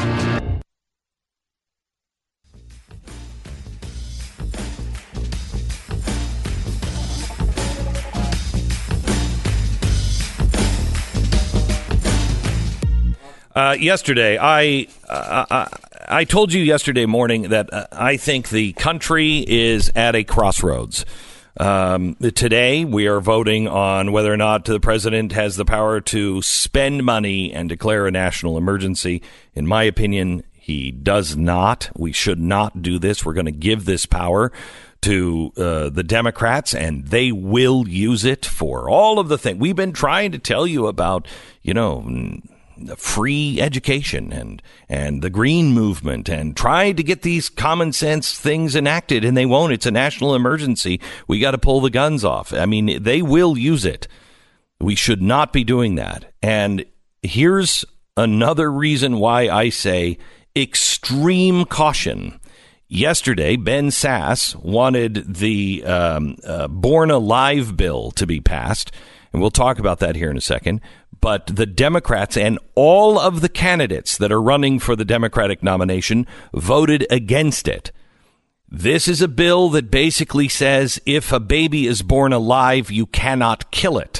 Speaker 1: Uh, yesterday, I, uh, I I told you yesterday morning that uh, I think the country is at a crossroads. Um, today, we are voting on whether or not the president has the power to spend money and declare a national emergency. In my opinion, he does not. We should not do this. We're going to give this power to uh, the Democrats, and they will use it for all of the things we've been trying to tell you about, you know, free education and and the green movement, and tried to get these common sense things enacted, and they won't. It's a national emergency. We got to pull the guns off. I mean, they will use it. We should not be doing that. And here's another reason why I say extreme caution. Yesterday, Ben Sasse wanted the um, uh, Born Alive bill to be passed, and we'll talk about that here in a second. But the Democrats and all of the candidates that are running for the Democratic nomination voted against it. This is a bill that basically says if a baby is born alive, you cannot kill it.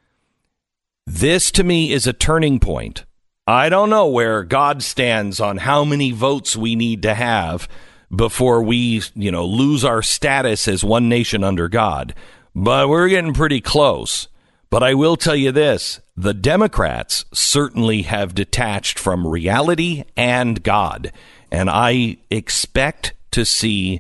Speaker 1: This, to me, is a turning point. I don't know where God stands on how many votes we need to have before we, you know, lose our status as one nation under God. But we're getting pretty close. But I will tell you this, the Democrats certainly have detached from reality and God. And I expect to see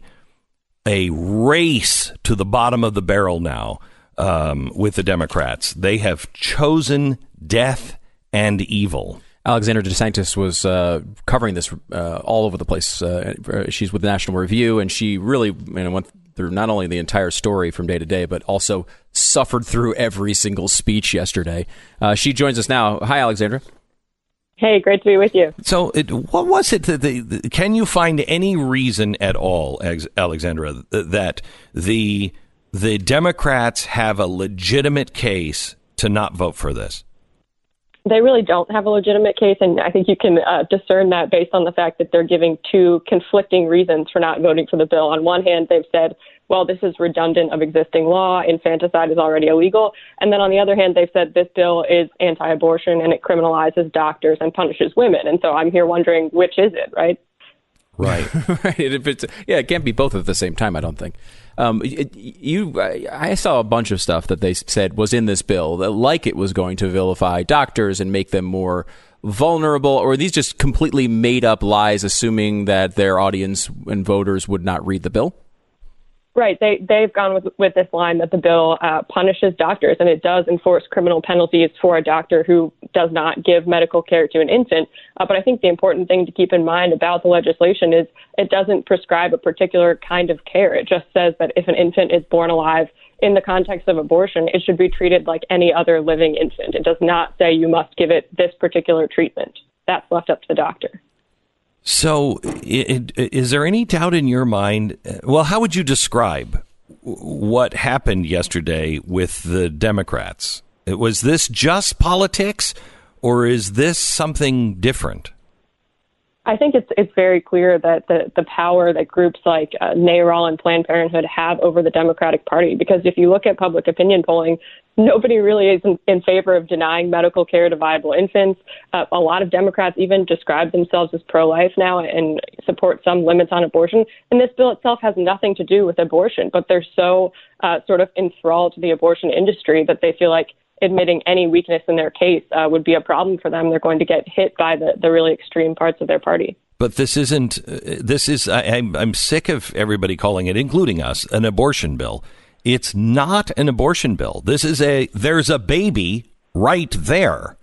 Speaker 1: a race to the bottom of the barrel now um, with the Democrats. They have chosen death and evil.
Speaker 2: Alexandra DeSantis was uh, covering this uh, all over the place. Uh, she's with the National Review, and she really you know, went through not only the entire story from day to day, but also suffered through every single speech yesterday. Uh, she joins us now. Hi, Alexandra.
Speaker 12: Hey, great to be with you.
Speaker 1: So it, what was it that the, the, can you find any reason at all, Alexandra, that the the Democrats have a legitimate case to not vote for this?
Speaker 12: They really don't have a legitimate case, and I think you can uh, discern that based on the fact that they're giving two conflicting reasons for not voting for the bill. On one hand, they've said, well, this is redundant of existing law, infanticide is already illegal. And then on the other hand, they've said this bill is anti-abortion and it criminalizes doctors and punishes women. And so I'm here wondering, which is it, right?
Speaker 1: Right.
Speaker 2: right. If it's, yeah, it can't be both at the same time, I don't think. Um, it, you, I saw a bunch of stuff that they said was in this bill, that like it was going to vilify doctors and make them more vulnerable, or are these just completely made up lies, assuming that their audience and voters would not read the bill?
Speaker 12: Right. They, they've gone with, with this line that the bill uh, punishes doctors, and it does enforce criminal penalties for a doctor who does not give medical care to an infant. Uh, but I think the important thing to keep in mind about the legislation is it doesn't prescribe a particular kind of care. It just says that if an infant is born alive in the context of abortion, it should be treated like any other living infant. It does not say you must give it this particular treatment. That's left up to the doctor.
Speaker 1: So, it, it, is there any doubt in your mind? Well, how would you describe what happened yesterday with the Democrats? Was this just politics, or is this something different?
Speaker 12: I think it's it's very clear that the, the power that groups like uh, NARAL and Planned Parenthood have over the Democratic Party, because if you look at public opinion polling, nobody really is in, in favor of denying medical care to viable infants. Uh, a lot of Democrats even describe themselves as pro-life now and support some limits on abortion. And this bill itself has nothing to do with abortion, but they're so uh, sort of enthralled to the abortion industry that they feel like admitting any weakness in their case uh, would be a problem for them. They're going to get hit by the, the really extreme parts of their party.
Speaker 1: But this isn't, uh, this is, I, I'm, I'm sick of everybody calling it, including us, an abortion bill. It's not an abortion bill. This is a, there's a baby right there.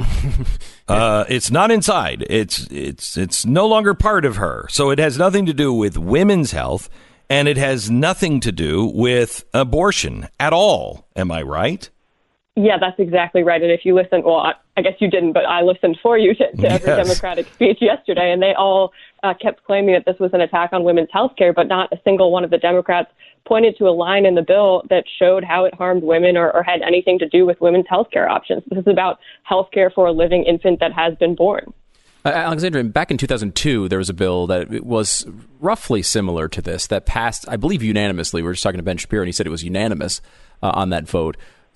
Speaker 1: uh, it's not inside. It's, it's, it's no longer part of her. So it has nothing to do with women's health, and it has nothing to do with abortion at all. Am I right?
Speaker 12: Yeah, that's exactly right. And if you listen, well, I, I guess you didn't, but I listened for you to, to every yes. Democratic speech yesterday, and they all uh, kept claiming that this was an attack on women's health care, but not a single one of the Democrats pointed to a line in the bill that showed how it harmed women or, or had anything to do with women's health care options. This is about health care for a living infant that has been born.
Speaker 2: Uh, Alexandra, back in two thousand two, there was a bill that was roughly similar to this that passed, I believe, unanimously. We were just talking to Ben Shapiro, and he said it was unanimous uh, on that vote.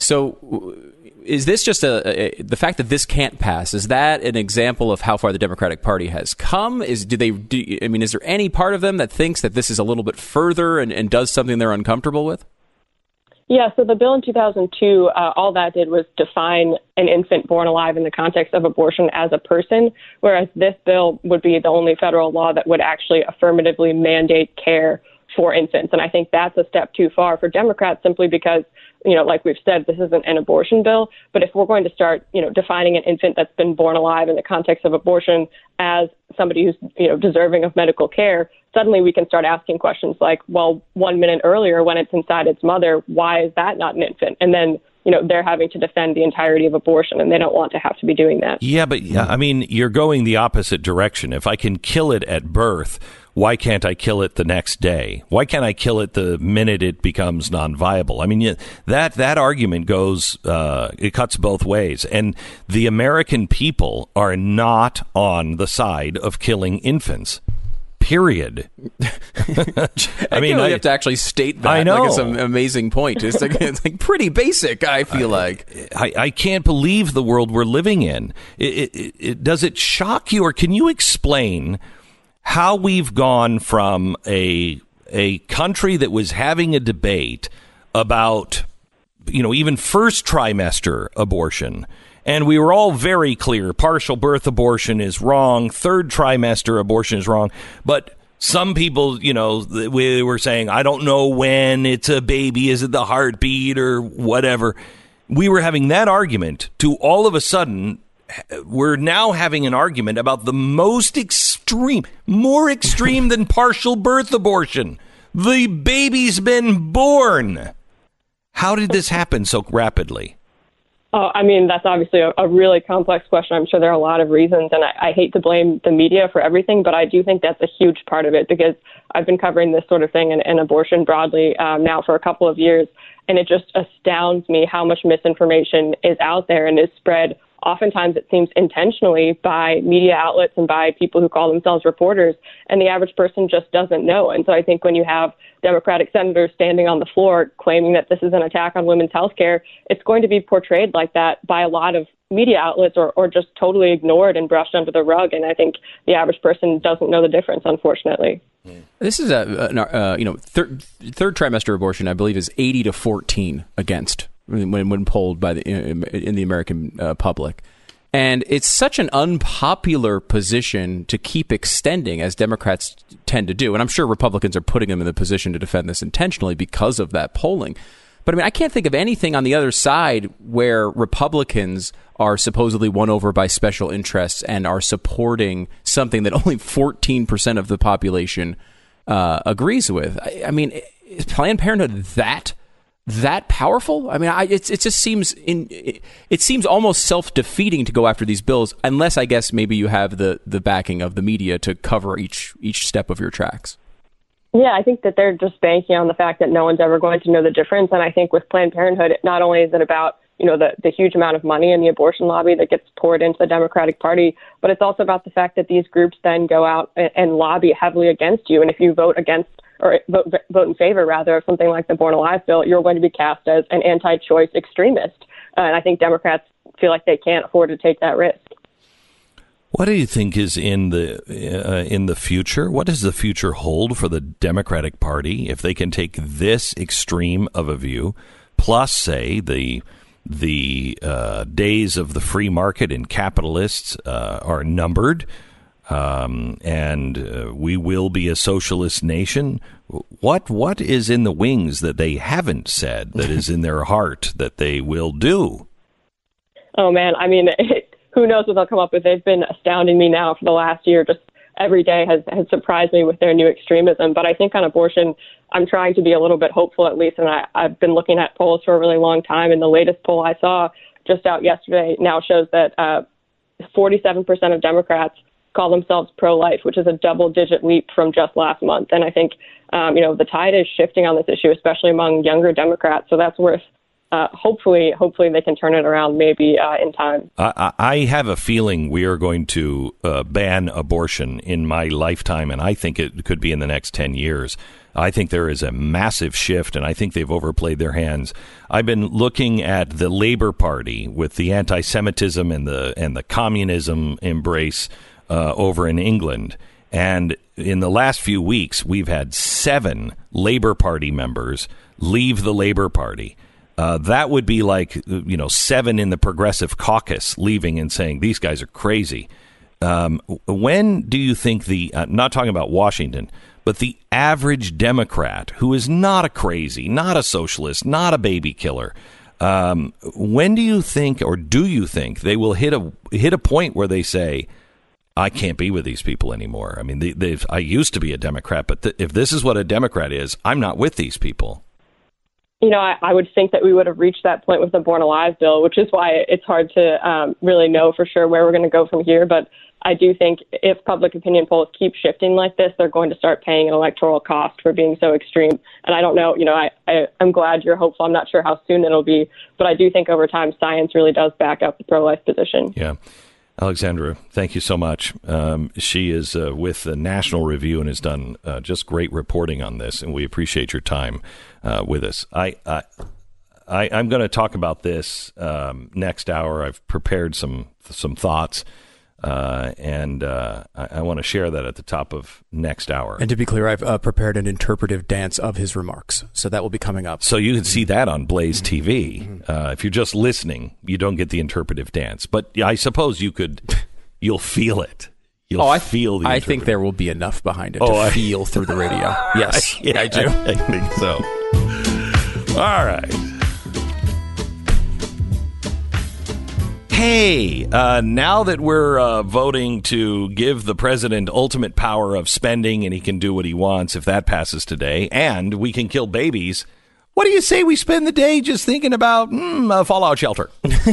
Speaker 2: So is this just a, a the fact that this can't pass? Is that an example of how far the Democratic Party has come? Is do they? Do, I mean, is there any part of them that thinks that this is a little bit further and, and does something they're uncomfortable with?
Speaker 12: Yeah, so the bill in two thousand two, uh, all that did was define an infant born alive in the context of abortion as a person, whereas this bill would be the only federal law that would actually affirmatively mandate care for infants. And I think that's a step too far for Democrats, simply because, you know, like we've said, this isn't an abortion bill. But if we're going to start, you know, defining an infant that's been born alive in the context of abortion as somebody who's, you know, deserving of medical care, suddenly we can start asking questions like, well, one minute earlier when it's inside its mother, why is that not an infant? And then, you know, they're having to defend the entirety of abortion, and they don't want to have to be doing that.
Speaker 1: Yeah, but yeah, I mean, you're going the opposite direction. If I can kill it at birth, why can't I kill it the next day? Why can't I kill it the minute it becomes non-viable? I mean, that that argument goes, uh, it cuts both ways. And the American people are not on the side of killing infants. Period.
Speaker 2: I mean, I have to actually state that.
Speaker 1: I know.
Speaker 2: Like, it's an amazing point. It's like, it's like pretty basic, I feel
Speaker 1: I,
Speaker 2: like.
Speaker 1: I, I can't believe the world we're living in. It, it, it, does it shock you, or can you explain how we've gone from a a country that was having a debate about, you know, even first trimester abortion, and we were all very clear, partial birth abortion is wrong, third trimester abortion is wrong, but some people, you know, we were saying, I don't know when it's a baby, is it the heartbeat or whatever. We were having that argument to all of a sudden, we're now having an argument about the most extreme, more extreme than partial birth abortion. The baby's been born. How did this happen so rapidly?
Speaker 12: Oh, I mean, that's obviously a, a really complex question. I'm sure there are a lot of reasons, and I, I hate to blame the media for everything, but I do think that's a huge part of it, because I've been covering this sort of thing and, and abortion broadly um, now for a couple of years, and it just astounds me how much misinformation is out there and is spread. Oftentimes it seems intentionally by media outlets and by people who call themselves reporters, and the average person just doesn't know. And so I think when you have Democratic senators standing on the floor claiming that this is an attack on women's health care, it's going to be portrayed like that by a lot of media outlets, or, or just totally ignored and brushed under the rug. And I think the average person doesn't know the difference, unfortunately.
Speaker 2: This is a, a uh, you know, third, third trimester abortion, I believe, is eighty to fourteen against when when polled by the in the American uh, public. And it's such an unpopular position to keep extending, as Democrats tend to do. And I'm sure Republicans are putting them in the position to defend this intentionally because of that polling. But I mean, I can't think of anything on the other side where Republicans are supposedly won over by special interests and are supporting something that only fourteen percent of the population uh, agrees with. I, I mean, is Planned Parenthood that that powerful? I mean, I, it's, it just seems in it, it seems almost self-defeating to go after these bills, unless I guess maybe you have the, the backing of the media to cover each each step of your tracks.
Speaker 12: Yeah, I think that they're just banking on the fact that no one's ever going to know the difference. And I think with Planned Parenthood, not only is it about, you know, the, the huge amount of money in the abortion lobby that gets poured into the Democratic Party, but it's also about the fact that these groups then go out and, and lobby heavily against you. And if you vote against or vote, vote in favor, rather, of something like the Born Alive bill, you're going to be cast as an anti-choice extremist. Uh, and I think Democrats feel like they can't afford to take that risk.
Speaker 1: What do you think is in the uh, in the future? What does the future hold for the Democratic Party if they can take this extreme of a view, plus, say, the the uh, days of the free market and capitalists uh, are numbered? Um, and uh, we will be a socialist nation. What what is in the wings that they haven't said that is in their heart that they will do?
Speaker 12: Oh, man. I mean, it, who knows what they'll come up with? They've been astounding me now for the last year. Just every day has, has surprised me with their new extremism. But I think on abortion, I'm trying to be a little bit hopeful, at least. And I, I've been looking at polls for a really long time. And the latest poll I saw just out yesterday now shows that uh, forty-seven percent of Democrats call themselves pro-life, which is a double-digit leap from just last month. And I think, um, you know, the tide is shifting on this issue, especially among younger Democrats. So that's worth, uh, hopefully, hopefully they can turn it around maybe uh, in time.
Speaker 1: I, I have a feeling we are going to uh, ban abortion in my lifetime, and I think it could be in the next ten years. I think there is a massive shift, and I think they've overplayed their hands. I've been looking at the Labor Party with the anti-Semitism and the and the communism embrace Uh, over in England. And in the last few weeks, we've had seven Labor Party members leave the Labor Party. Uh, that would be like, you know, seven in the Progressive Caucus leaving and saying, these guys are crazy. Um, when do you think the, uh, not talking about Washington, but the average Democrat who is not a crazy, not a socialist, not a baby killer, um, when do you think, or do you think they will hit a hit a point where they say, I can't be with these people anymore? I mean, they, they've, I used to be a Democrat, but th- if this is what a Democrat is, I'm not with these people.
Speaker 12: You know, I, I would think that we would have reached that point with the Born Alive bill, which is why it's hard to um, really know for sure where we're going to go from here. But I do think if public opinion polls keep shifting like this, they're going to start paying an electoral cost for being so extreme. And I don't know, you know, I, I, I'm glad you're hopeful. I'm not sure how soon it'll be, but I do think over time, science really does back up the pro-life position.
Speaker 1: Yeah. Alexandra, thank you so much. Um, she is uh, with the National Review and has done uh, just great reporting on this, and we appreciate your time uh, with us. I, I, I, I'm going to talk about this um, next hour. I've prepared some some thoughts, uh, and uh, I, I want to share that at the top of next hour.
Speaker 2: And to be clear, I've uh, prepared an interpretive dance of his remarks, so that will be coming up.
Speaker 1: So you can see that on Blaze T V. Uh, if you're just listening, you don't get the interpretive dance, but I suppose you could. You'll feel it. You'll
Speaker 2: oh, I
Speaker 1: feel the.
Speaker 2: I think there will be enough behind it
Speaker 1: oh,
Speaker 2: to
Speaker 1: I,
Speaker 2: feel through the radio. Yes,
Speaker 1: yeah,
Speaker 2: I do.
Speaker 1: I, I think so. All right. Hey, uh, now that we're uh, voting to give the president ultimate power of spending and he can do what he wants if that passes today, and we can kill babies, what do you say we spend the day just thinking about mm, a fallout shelter?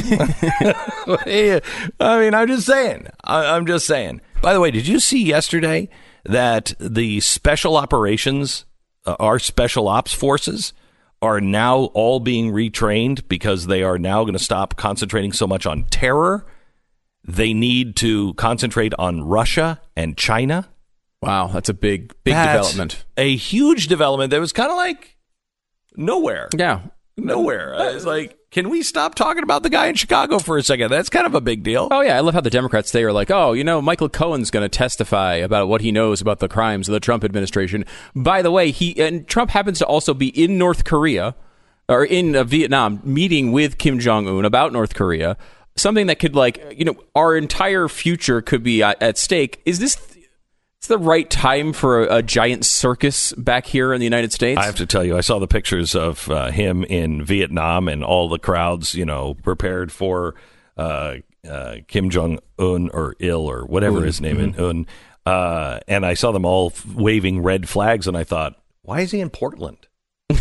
Speaker 1: I mean, I'm just saying. I, I'm just saying. By the way, did you see yesterday that the special operations, uh, our special ops forces, are now all being retrained because they are now going to stop concentrating so much on terror? They need to concentrate on Russia and China.
Speaker 2: Wow, that's a big, big
Speaker 1: that's
Speaker 2: development.
Speaker 1: A huge development that was kind of like nowhere.
Speaker 2: Yeah.
Speaker 1: Nowhere. Uh, it's like, can we stop talking about the guy in Chicago for a second? That's kind of a big deal.
Speaker 2: Oh, yeah. I love how the Democrats, they are like, oh, you know, Michael Cohen's going to testify about what he knows about the crimes of the Trump administration. By the way, he and Trump happens to also be in North Korea or in uh, Vietnam meeting with Kim Jong-un about North Korea, something that could, like, you know, our entire future could be at, at stake. Is this It's the right time for a, a giant circus back here in the United States?
Speaker 1: I have to tell you, I saw the pictures of uh, him in Vietnam and all the crowds, you know, prepared for uh, uh, Kim Jong-un or Il or whatever Un. his name is, mm-hmm. Un. Uh, and I saw them all waving red flags, and I thought, why is he in Portland?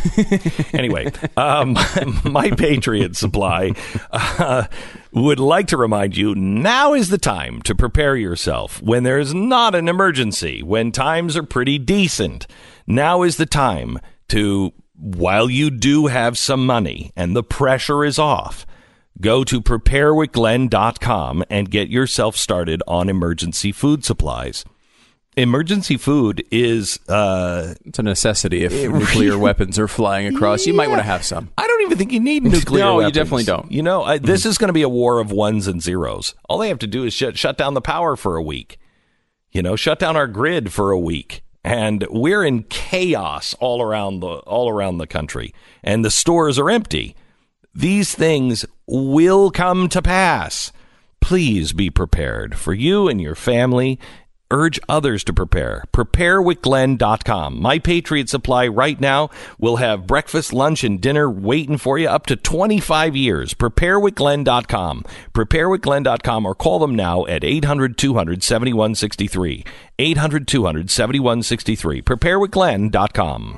Speaker 1: Anyway, um, My Patriot Supply uh, would like to remind you, now is the time to prepare yourself when there's not an emergency, when times are pretty decent. Now is the time to, while you do have some money and the pressure is off, go to prepare with glenn dot com and get yourself started on emergency food supplies. Emergency food is uh,
Speaker 2: it's a necessity if nuclear weapons are flying across. You
Speaker 1: Yeah.
Speaker 2: might want to have some.
Speaker 1: I don't even think you need nuclear
Speaker 2: no,
Speaker 1: weapons.
Speaker 2: you definitely don't.
Speaker 1: You know, I, this is going to be a war of ones and zeros. All they have to do is shut, shut down the power for a week. You know, shut down our grid for a week. And we're in chaos all around the all around the country. And the stores are empty. These things will come to pass. Please be prepared for you and your family. Urge others to prepare. prepare with glenn dot com. My Patriot Supply right now will have breakfast, lunch, and dinner waiting for you up to twenty-five years. prepare with glenn dot com. prepare with glenn dot com or call them now at eight hundred, two hundred, seventy-one sixty-three. eight hundred, two hundred, seventy-one sixty-three. prepare with glenn dot com.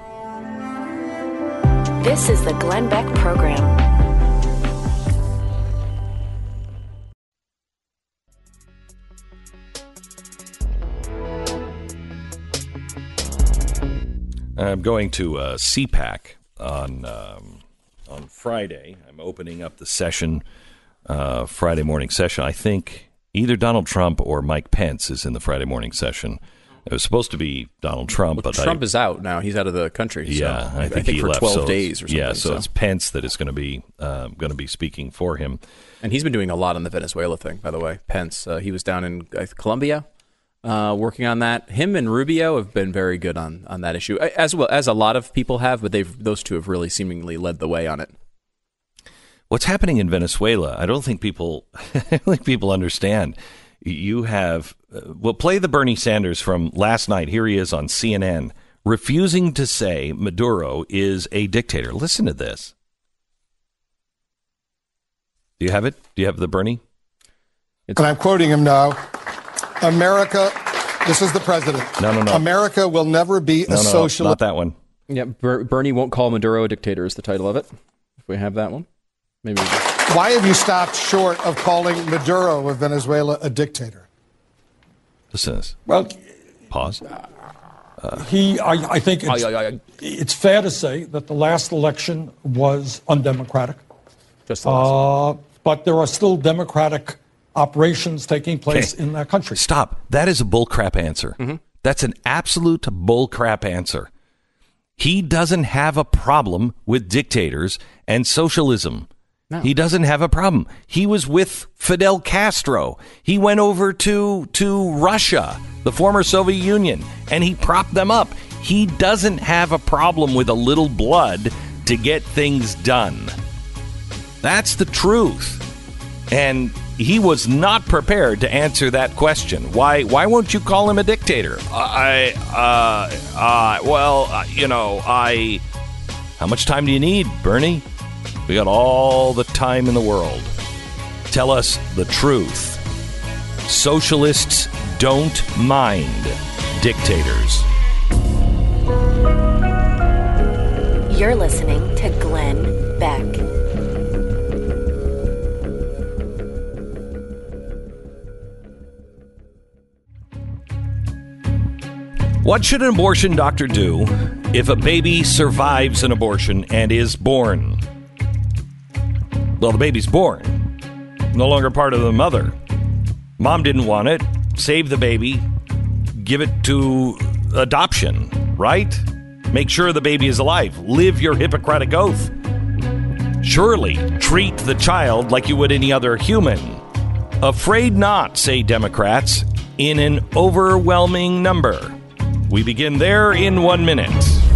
Speaker 3: This is the Glenn Beck Program.
Speaker 1: I'm going to uh, C PAC on um, on Friday. I'm opening up the session, uh, Friday morning session. I think either Donald Trump or Mike Pence is in the Friday morning session. It was supposed to be Donald Trump,
Speaker 2: Well,
Speaker 1: but
Speaker 2: Trump
Speaker 1: I,
Speaker 2: is out now. He's out of the country.
Speaker 1: yeah,
Speaker 2: so
Speaker 1: I think,
Speaker 2: I think
Speaker 1: he
Speaker 2: for
Speaker 1: left,
Speaker 2: twelve
Speaker 1: so-
Speaker 2: days or something.
Speaker 1: Yeah, so,
Speaker 2: so
Speaker 1: it's Pence that is going to be uh, going to be speaking for him.
Speaker 2: And he's been doing a lot on the Venezuela thing, by the way. Pence, uh, he was down in uh, Colombia. Uh, working on that. Him and Rubio have been very good on, on that issue, as well as a lot of people have, but they've those two have really seemingly led the way on it.
Speaker 1: What's happening in Venezuela? I don't think people, I don't think people understand. You have, uh, well, play the Bernie Sanders from last night. Here he is on C N N, refusing to say Maduro is a dictator. Listen to this. Do you have it? Do you have the Bernie?
Speaker 8: And I'm quoting him now. America, this is the president.
Speaker 1: No, no, no.
Speaker 8: America will never be
Speaker 1: No,
Speaker 8: a
Speaker 1: no,
Speaker 8: socialist.
Speaker 1: not that one.
Speaker 2: Yeah, Ber- Bernie won't call Maduro a dictator is the title of it. If we have that one, maybe. We
Speaker 8: Why have you stopped short of calling Maduro of Venezuela a dictator?
Speaker 1: Listen to this.
Speaker 9: Well,
Speaker 1: Pause.
Speaker 9: he, I, I think it's,
Speaker 2: Aye, aye, aye.
Speaker 9: it's fair to say that the last election was undemocratic.
Speaker 2: Just the last
Speaker 9: Uh, but there are still democratic operations taking place
Speaker 1: Okay.
Speaker 9: in that country.
Speaker 1: Stop. That is a bullcrap answer.
Speaker 2: Mm-hmm.
Speaker 1: That's an absolute bullcrap answer. He doesn't have a problem with dictators and socialism.
Speaker 2: No.
Speaker 1: He doesn't have a problem. He was with Fidel Castro. He went over to to Russia, the former Soviet Union, and he propped them up. He doesn't have a problem with a little blood to get things done. That's the truth. And he was not prepared to answer that question. Why why won't you call him a dictator? I, uh, uh, well, uh, you know, I... How much time do you need, Bernie? We got all the time in the world. Tell us the truth. Socialists don't mind dictators.
Speaker 3: You're listening to Glenn Beck.
Speaker 1: What should an abortion doctor do if a baby survives an abortion and is born? Well, the baby's born. No longer part of the mother. Mom didn't want it. Save the baby. Give it to adoption, right? Make sure the baby is alive. Live your Hippocratic oath. Surely treat the child like you would any other human. Afraid not, say Democrats, in an overwhelming number. We begin there in one minute.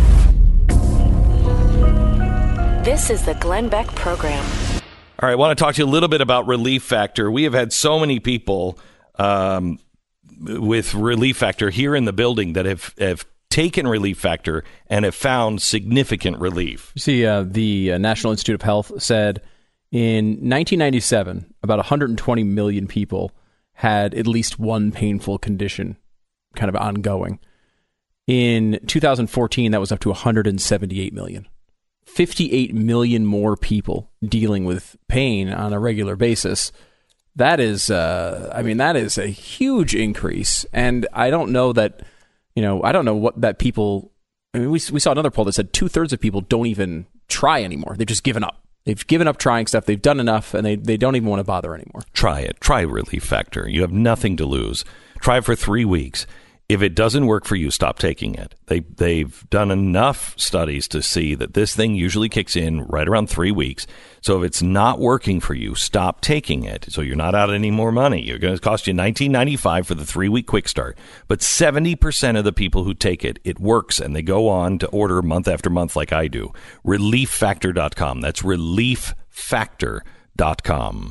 Speaker 3: This is the Glenn Beck Program.
Speaker 1: All right, I want to talk to you a little bit about Relief Factor. We have had so many people um, with Relief Factor here in the building that have, have taken Relief Factor and have found significant relief.
Speaker 2: You see, uh, the uh, National Institute of Health said in nineteen ninety-seven, about one hundred twenty million people had at least one painful condition kind of ongoing. In two thousand fourteen, that was up to one hundred seventy-eight million. fifty-eight million more people dealing with pain on a regular basis. That is, uh, I mean, that is a huge increase. And I don't know that, you know, I don't know what that people, I mean, we, we saw another poll that said two thirds of people don't even try anymore. They've just given up. They've given up trying stuff. They've done enough, and they, they don't even want to bother anymore.
Speaker 1: Try it. Try Relief Factor. You have nothing to lose. Try it for three weeks. If it doesn't work for you, stop taking it. They, they've done enough studies to see that this thing usually kicks in right around three weeks. So if it's not working for you, stop taking it. So you're not out any more money. You're going to cost you nineteen ninety-five for the three-week quick start. But seventy percent of the people who take it, it works, and they go on to order month after month like I do. relief factor dot com. That's relief factor dot com.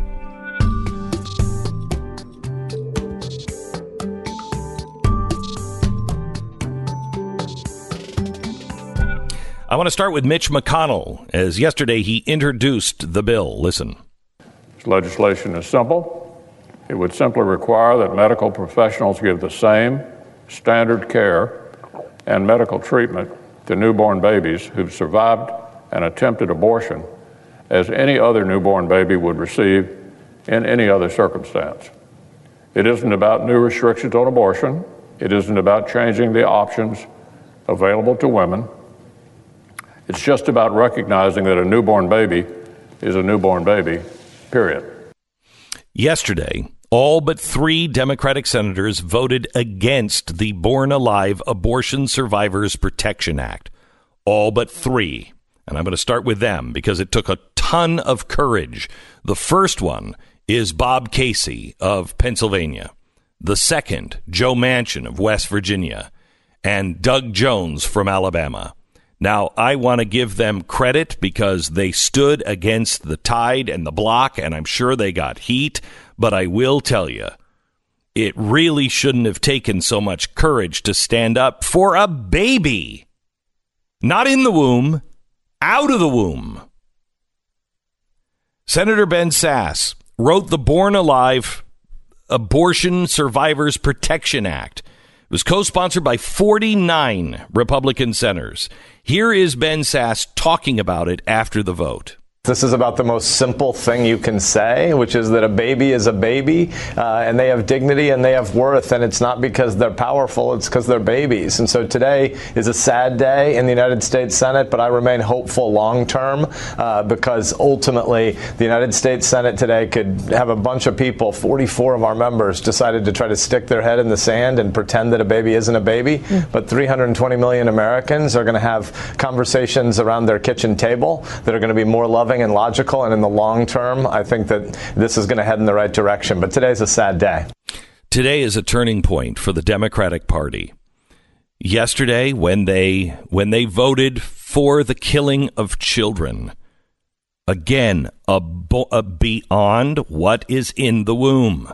Speaker 1: I want to start with Mitch McConnell, as yesterday he introduced the bill. Listen.
Speaker 13: This legislation is simple. It would simply require that medical professionals give the same standard care and medical treatment to newborn babies who've survived an attempted abortion as any other newborn baby would receive in any other circumstance. It isn't about new restrictions on abortion. It isn't about changing the options available to women. It's just about recognizing that a newborn baby is a newborn baby, period.
Speaker 1: Yesterday, all but three Democratic senators voted against the Born Alive Abortion Survivors Protection Act. All but three. And I'm going to start with them because it took a ton of courage. The first one is Bob Casey of Pennsylvania. The second, Joe Manchin of West Virginia. And Doug Jones from Alabama. Now, I want to give them credit because they stood against the tide and the block, and I'm sure they got heat. But I will tell you, it really shouldn't have taken so much courage to stand up for a baby. Not in the womb, out of the womb. Senator Ben Sasse wrote the Born Alive Abortion Survivors Protection Act. It was co-sponsored by forty-nine Republican senators. Here is Ben Sasse talking about it after the vote.
Speaker 14: This is about the most simple thing you can say, which is that a baby is a baby, uh, and they have dignity and they have worth, and it's not because they're powerful, it's because they're babies. And so today is a sad day in the United States Senate, but I remain hopeful long term uh, because ultimately the United States Senate today could have a bunch of people, forty-four of our members, decided to try to stick their head in the sand and pretend that a baby isn't a baby. Mm. But three hundred twenty million Americans are going to have conversations around their kitchen table that are going to be more loving and logical, and in the long term, I think that this is going to head in the right direction. But today's a sad day.
Speaker 1: Today is a turning point for the Democratic Party. Yesterday, when they when they voted for the killing of children, again, a, a beyond what is in the womb.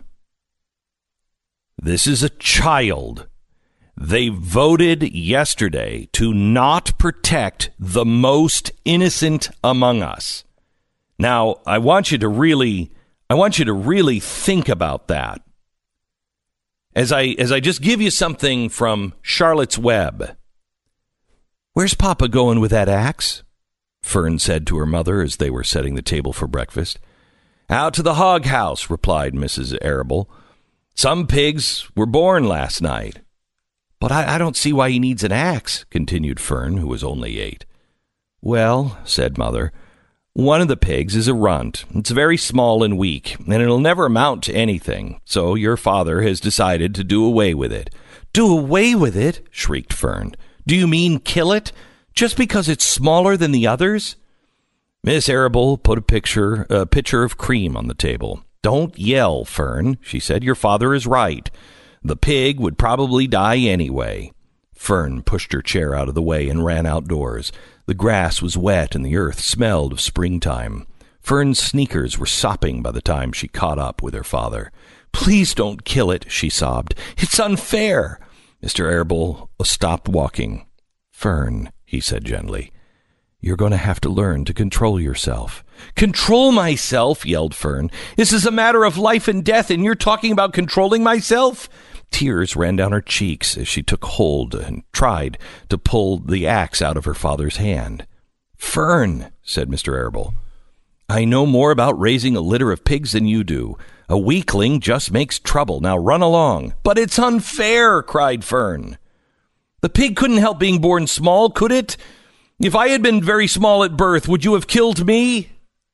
Speaker 1: This is a child. They voted yesterday to not protect the most innocent among us. Now, I want you to really, I want you to really think about that. As I, as I just give you something from Charlotte's Web. Where's Papa going with that axe? Fern said to her mother as they were setting the table for breakfast. Out to the hog house, replied Missus Arable. Some pigs were born last night. But I, I don't see why he needs an axe, continued Fern, who was only eight. Well, said Mother, one of the pigs is a runt. It's very small and weak, and it'll never amount to anything, so your father has decided to do away with it. Do away with it? Shrieked Fern. Do you mean kill it? Just because it's smaller than the others? Miss Arable put a picture, a pitcher of cream on the table. Don't yell, Fern, she said. Your father is right. The pig would probably die anyway. Fern pushed her chair out of the way and ran outdoors. The grass was wet and the earth smelled of springtime. Fern's sneakers were sopping by the time she caught up with her father. Please don't kill it, she sobbed. It's unfair. Mister Arable stopped walking. Fern, he said gently, you're going to have to learn to control yourself. Control myself, yelled Fern. This is a matter of life and death, and you're talking about controlling myself? Tears ran down her cheeks as she took hold and tried to pull the axe out of her father's hand. Fern, said Mister Arable, I know more about raising a litter of pigs than you do. A weakling just makes trouble. Now run along. But it's unfair, cried Fern. The pig couldn't help being born small, could it? If I had been very small at birth, would you have killed me?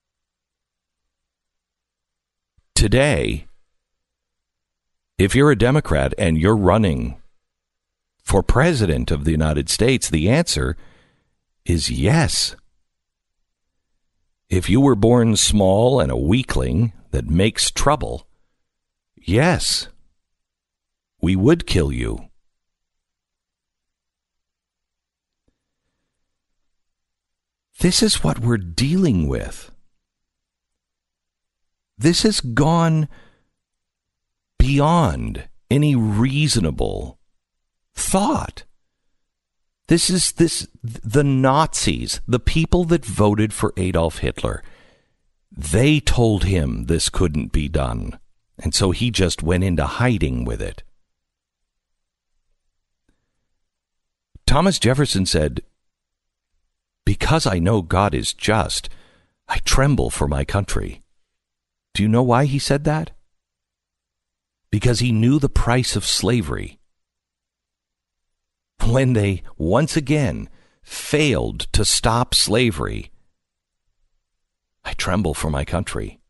Speaker 1: Today, if you're a Democrat and you're running for president of the United States, the answer is yes. If you were born small and a weakling that makes trouble, yes, we would kill you. This is what we're dealing with. This has gone beyond any reasonable thought. This is this the Nazis, the people that voted for Adolf Hitler. They told him this couldn't be done, and so he just went into hiding with it. Thomas Jefferson said, "Because I know God is just, I tremble for my country." Do you know why he said that? Because he knew the price of slavery. When they once again failed to stop slavery, I tremble for my country.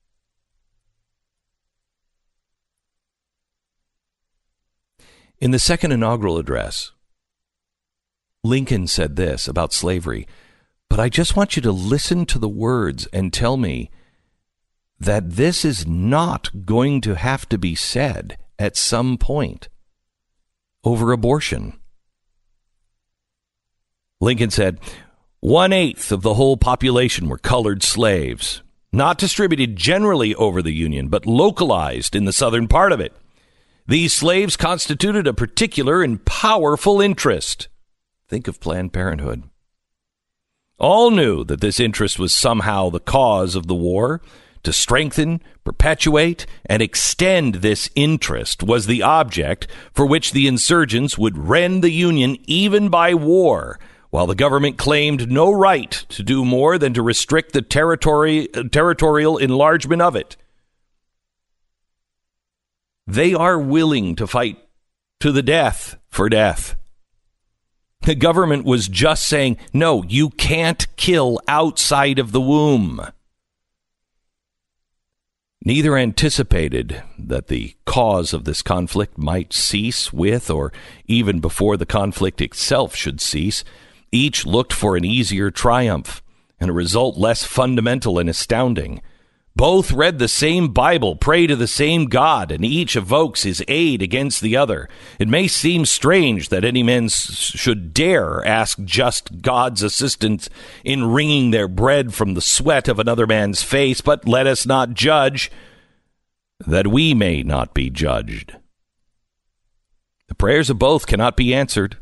Speaker 1: In the second inaugural address, Lincoln said this about slavery, but I just want you to listen to the words and tell me that this is not going to have to be said at some point over abortion. Lincoln said, one-eighth of the whole population were colored slaves, not distributed generally over the Union, but localized in the southern part of it. These slaves constituted a particular and powerful interest. Think of Planned Parenthood. All knew that this interest was somehow the cause of the war. To strengthen, perpetuate, and extend this interest was the object for which the insurgents would rend the Union even by war, while the government claimed no right to do more than to restrict the territory, territorial enlargement of it. They are willing to fight to the death for death. The government was just saying, no, you can't kill outside of the womb. Neither anticipated that the cause of this conflict might cease with, or even before the conflict itself should cease. Each looked for an easier triumph and a result less fundamental and astounding. Both read the same Bible, pray to the same God, and each evokes his aid against the other. It may seem strange that any men should dare ask just God's assistance in wringing their bread from the sweat of another man's face, but let us not judge, that we may not be judged. The prayers of both cannot be answered.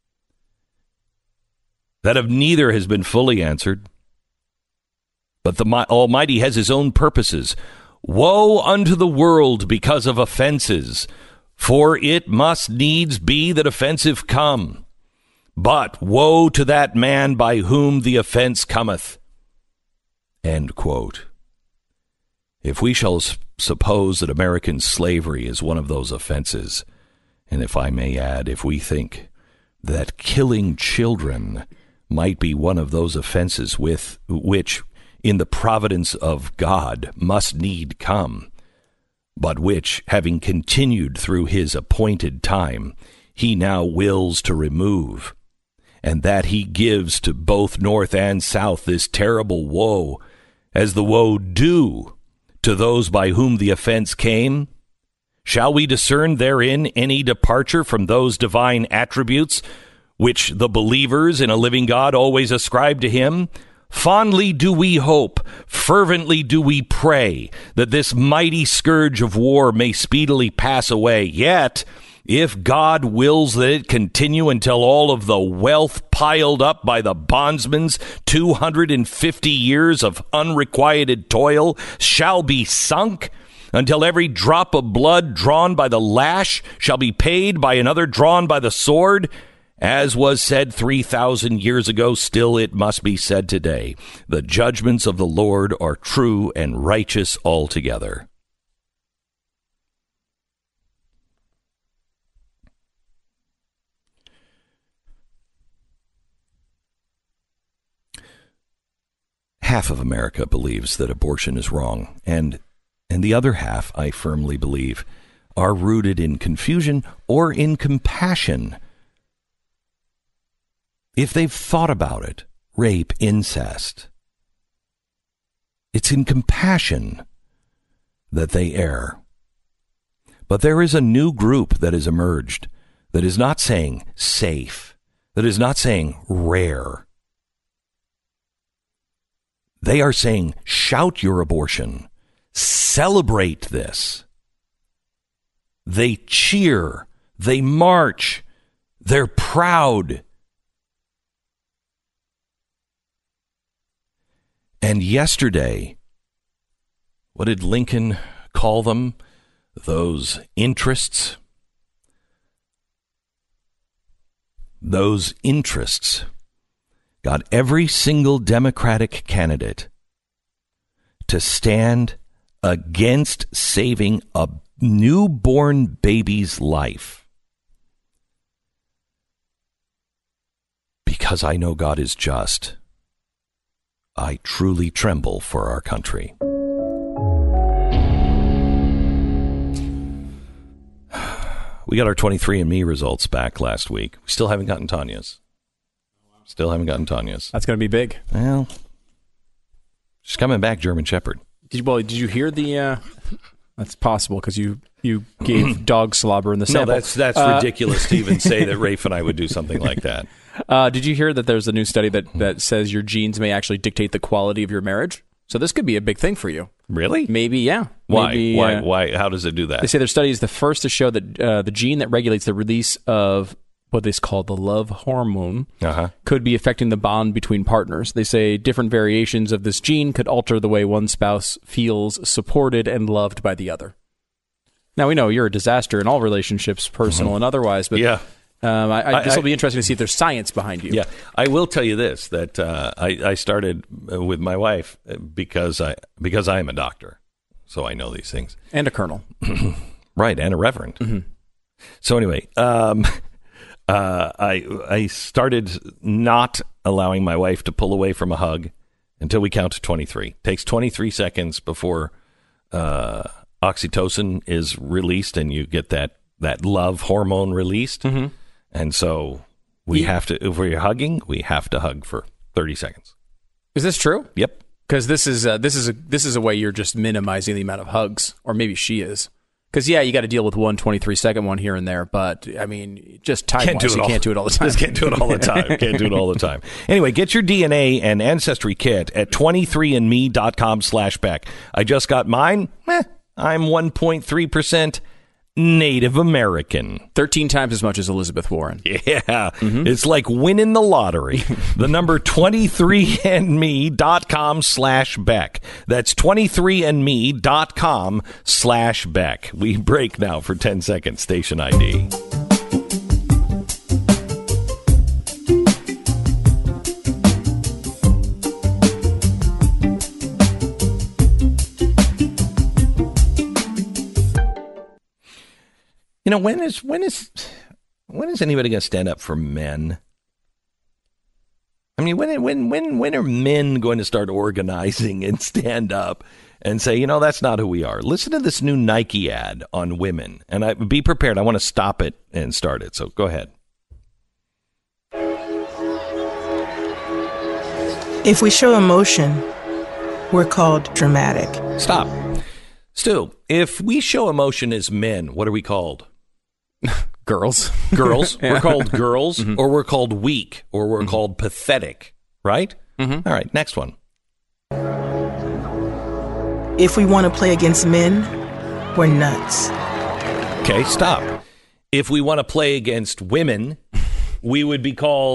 Speaker 1: That of neither has been fully answered. But the Almighty has his own purposes. Woe unto the world because of offenses, for it must needs be that offensive come. But woe to that man by whom the offense cometh. End quote. If we shall s- suppose that American slavery is one of those offenses, and if I may add, if we think that killing children might be one of those offenses with which, in the providence of God, must need come, but which, having continued through his appointed time, he now wills to remove, and that he gives to both North and South this terrible woe, as the woe due to those by whom the offense came, shall we discern therein any departure from those divine attributes which the believers in a living God always ascribe to him? Fondly do we hope, fervently do we pray, that this mighty scourge of war may speedily pass away. Yet, if God wills that it continue until all of the wealth piled up by the bondsman's two hundred fifty years of unrequited toil shall be sunk, until every drop of blood drawn by the lash shall be paid by another drawn by the sword, As was said three thousand years ago, still it must be said today. The judgments of the Lord are true and righteous altogether. Half of America believes that abortion is wrong, and and the other half, I firmly believe, are rooted in confusion or in compassion. If they've thought about it, rape, incest, it's in compassion that they err. But there is a new group that has emerged that is not saying safe, that is not saying rare. They are saying, shout your abortion, celebrate this. They cheer, they march, they're proud. And yesterday, what did Lincoln call them? Those interests? Those interests got every single Democratic candidate to stand against saving a newborn baby's life. Because I know God is just, I truly tremble for our country. We got our twenty-three and me results back last week. We still haven't gotten Tanya's. Still haven't gotten Tanya's.
Speaker 2: That's going to be big.
Speaker 1: Well, she's coming back, German Shepherd.
Speaker 2: Did you, well, did you hear the... Uh, that's possible because you, you gave dog slobber in the sample.
Speaker 1: No, that's, that's
Speaker 2: uh,
Speaker 1: ridiculous to even say that Rafe and I would do something like that.
Speaker 2: Uh, did you hear that there's a new study that, that says your genes may actually dictate the quality of your marriage? So this could be a big thing for you.
Speaker 1: Really?
Speaker 2: Maybe, yeah.
Speaker 1: Why?
Speaker 2: Maybe,
Speaker 1: Why?
Speaker 2: uh,
Speaker 1: Why? How does it do that?
Speaker 2: They say their study is the first to show that uh, the gene that regulates the release of what is called the love hormone
Speaker 1: uh-huh.
Speaker 2: could be affecting the bond between partners. They say different variations of this gene could alter the way one spouse feels supported and loved by the other. Now, we know you're a disaster in all relationships, personal mm-hmm. and otherwise, but
Speaker 1: yeah.
Speaker 2: um, I, I,
Speaker 1: I,
Speaker 2: this will
Speaker 1: I,
Speaker 2: be interesting to see if there's science behind you.
Speaker 1: Yeah, I will tell you this, that uh, I, I started with my wife because I because I am a doctor, so I know these things.
Speaker 2: And a colonel.
Speaker 1: Right, and a reverend.
Speaker 2: Mm-hmm.
Speaker 1: So anyway, um, uh, I I started not allowing my wife to pull away from a hug until we count to twenty-three. Takes twenty-three seconds before uh, oxytocin is released and you get that, that love hormone released.
Speaker 2: Mm-hmm.
Speaker 1: And so we
Speaker 2: Yeah.
Speaker 1: have to, if we're hugging, we have to hug for thirty seconds.
Speaker 2: Is this true?
Speaker 1: Yep.
Speaker 2: Because this is uh, this is a this is a way you're just minimizing the amount of hugs, or maybe she is. Because yeah, you got to deal with one twenty-three second one here and there, but I mean, just time
Speaker 1: Can't do
Speaker 2: wise,
Speaker 1: it
Speaker 2: you
Speaker 1: all.
Speaker 2: can't do it all the time.
Speaker 1: Just can't do it all the time. Can't do it all the time. Anyway, get your D N A and ancestry kit at twenty-three and me dot com slash Beck. I just got mine. Eh, I'm one point three percent Native American.
Speaker 2: thirteen times as much as Elizabeth Warren.
Speaker 1: Yeah. Mm-hmm. It's like winning the lottery. The number twenty-three and me dot com slash Beck. That's twenty-three and me dot com slash Beck. We break now for ten seconds. Station I D. You know, when is when is when is anybody going to stand up for men? I mean, when when when when are men going to start organizing and stand up and say, you know, that's not who we are? Listen to this new Nike ad on women, and I be prepared. I want to stop it and start it. So go ahead.
Speaker 15: If we show emotion, we're called dramatic.
Speaker 1: Stop. Stu, if we show emotion as men, what are we called?
Speaker 2: Girls.
Speaker 1: Girls.
Speaker 2: Yeah.
Speaker 1: We're called girls,
Speaker 2: Mm-hmm.
Speaker 1: or we're called weak, or we're mm-hmm. called pathetic, right?
Speaker 2: Mm-hmm.
Speaker 1: All right, next one.
Speaker 15: If we want to play against men, we're nuts.
Speaker 1: Okay, stop. If we want to play against women, we would be called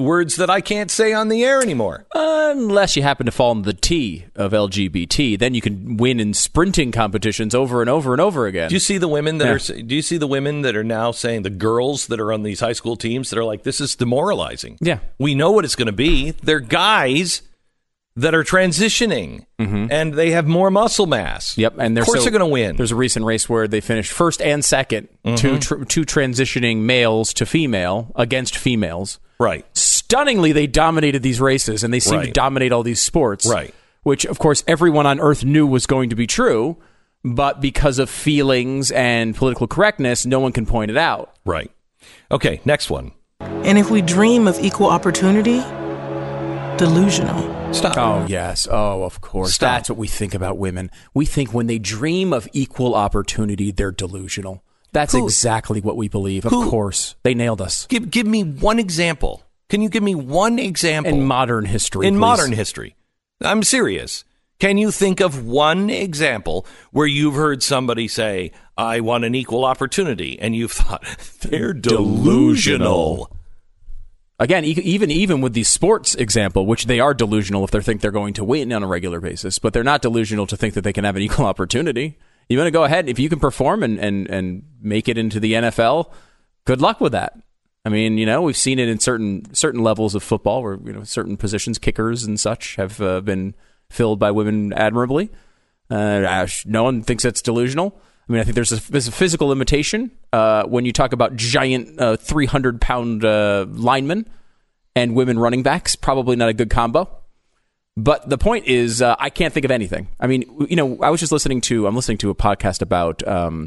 Speaker 1: words that I can't say on the air anymore.
Speaker 2: Unless you happen to fall in the T of L G B T, then you can win in sprinting competitions over and over and over again.
Speaker 1: Do you see the women that
Speaker 2: Yeah.
Speaker 1: are? Do you see the women that are now saying, the girls that are on these high school teams that are like, this is demoralizing.
Speaker 2: Yeah,
Speaker 1: we know what it's going to be. They're guys that are transitioning, and they have more muscle mass.
Speaker 2: Yep, and they're
Speaker 1: of course
Speaker 2: so-
Speaker 1: they're going to win.
Speaker 2: There's a recent race where they finished first and 2nd
Speaker 1: Mhm.
Speaker 2: two tr- two transitioning males to female against females.
Speaker 1: Right.
Speaker 2: Stunningly, they dominated these races, and they seem to
Speaker 1: Right.
Speaker 2: dominate all these sports.
Speaker 1: Right.
Speaker 2: Which, of course, everyone on Earth knew was going to be true, but because of feelings and political correctness, no one can point it out.
Speaker 1: Right. Okay, next one.
Speaker 15: And if we dream of equal opportunity, delusional.
Speaker 1: Stop.
Speaker 2: Oh, yes. Oh, of course.
Speaker 1: Stop.
Speaker 2: That's what we think about women. We think when they dream of equal opportunity, they're delusional. That's
Speaker 1: Who-
Speaker 2: exactly what we believe. Of
Speaker 1: Who-
Speaker 2: course. They nailed us.
Speaker 1: Give give me one example. Can you give me one example
Speaker 2: In modern history,
Speaker 1: In
Speaker 2: please.
Speaker 1: modern history, I'm serious. Can you think of one example where you've heard somebody say, "I want an equal opportunity," and you've thought they're delusional?
Speaker 2: Again, e- even even with the sports example, which they are delusional if they think they're going to win on a regular basis, but they're not delusional to think that they can have an equal opportunity. You want to go ahead, if you can perform and, and, and make it into the N F L, good luck with that. I mean, you know, we've seen it in certain certain levels of football where, you know, certain positions, kickers and such, have uh, been filled by women admirably. Uh, no one thinks that's delusional. I mean, I think there's a, there's a physical limitation uh, when you talk about giant uh, three hundred pound uh, linemen and women running backs. Probably not a good combo. But the point is, uh, I can't think of anything. I mean, you know, I was just listening to, I'm listening to a podcast about um,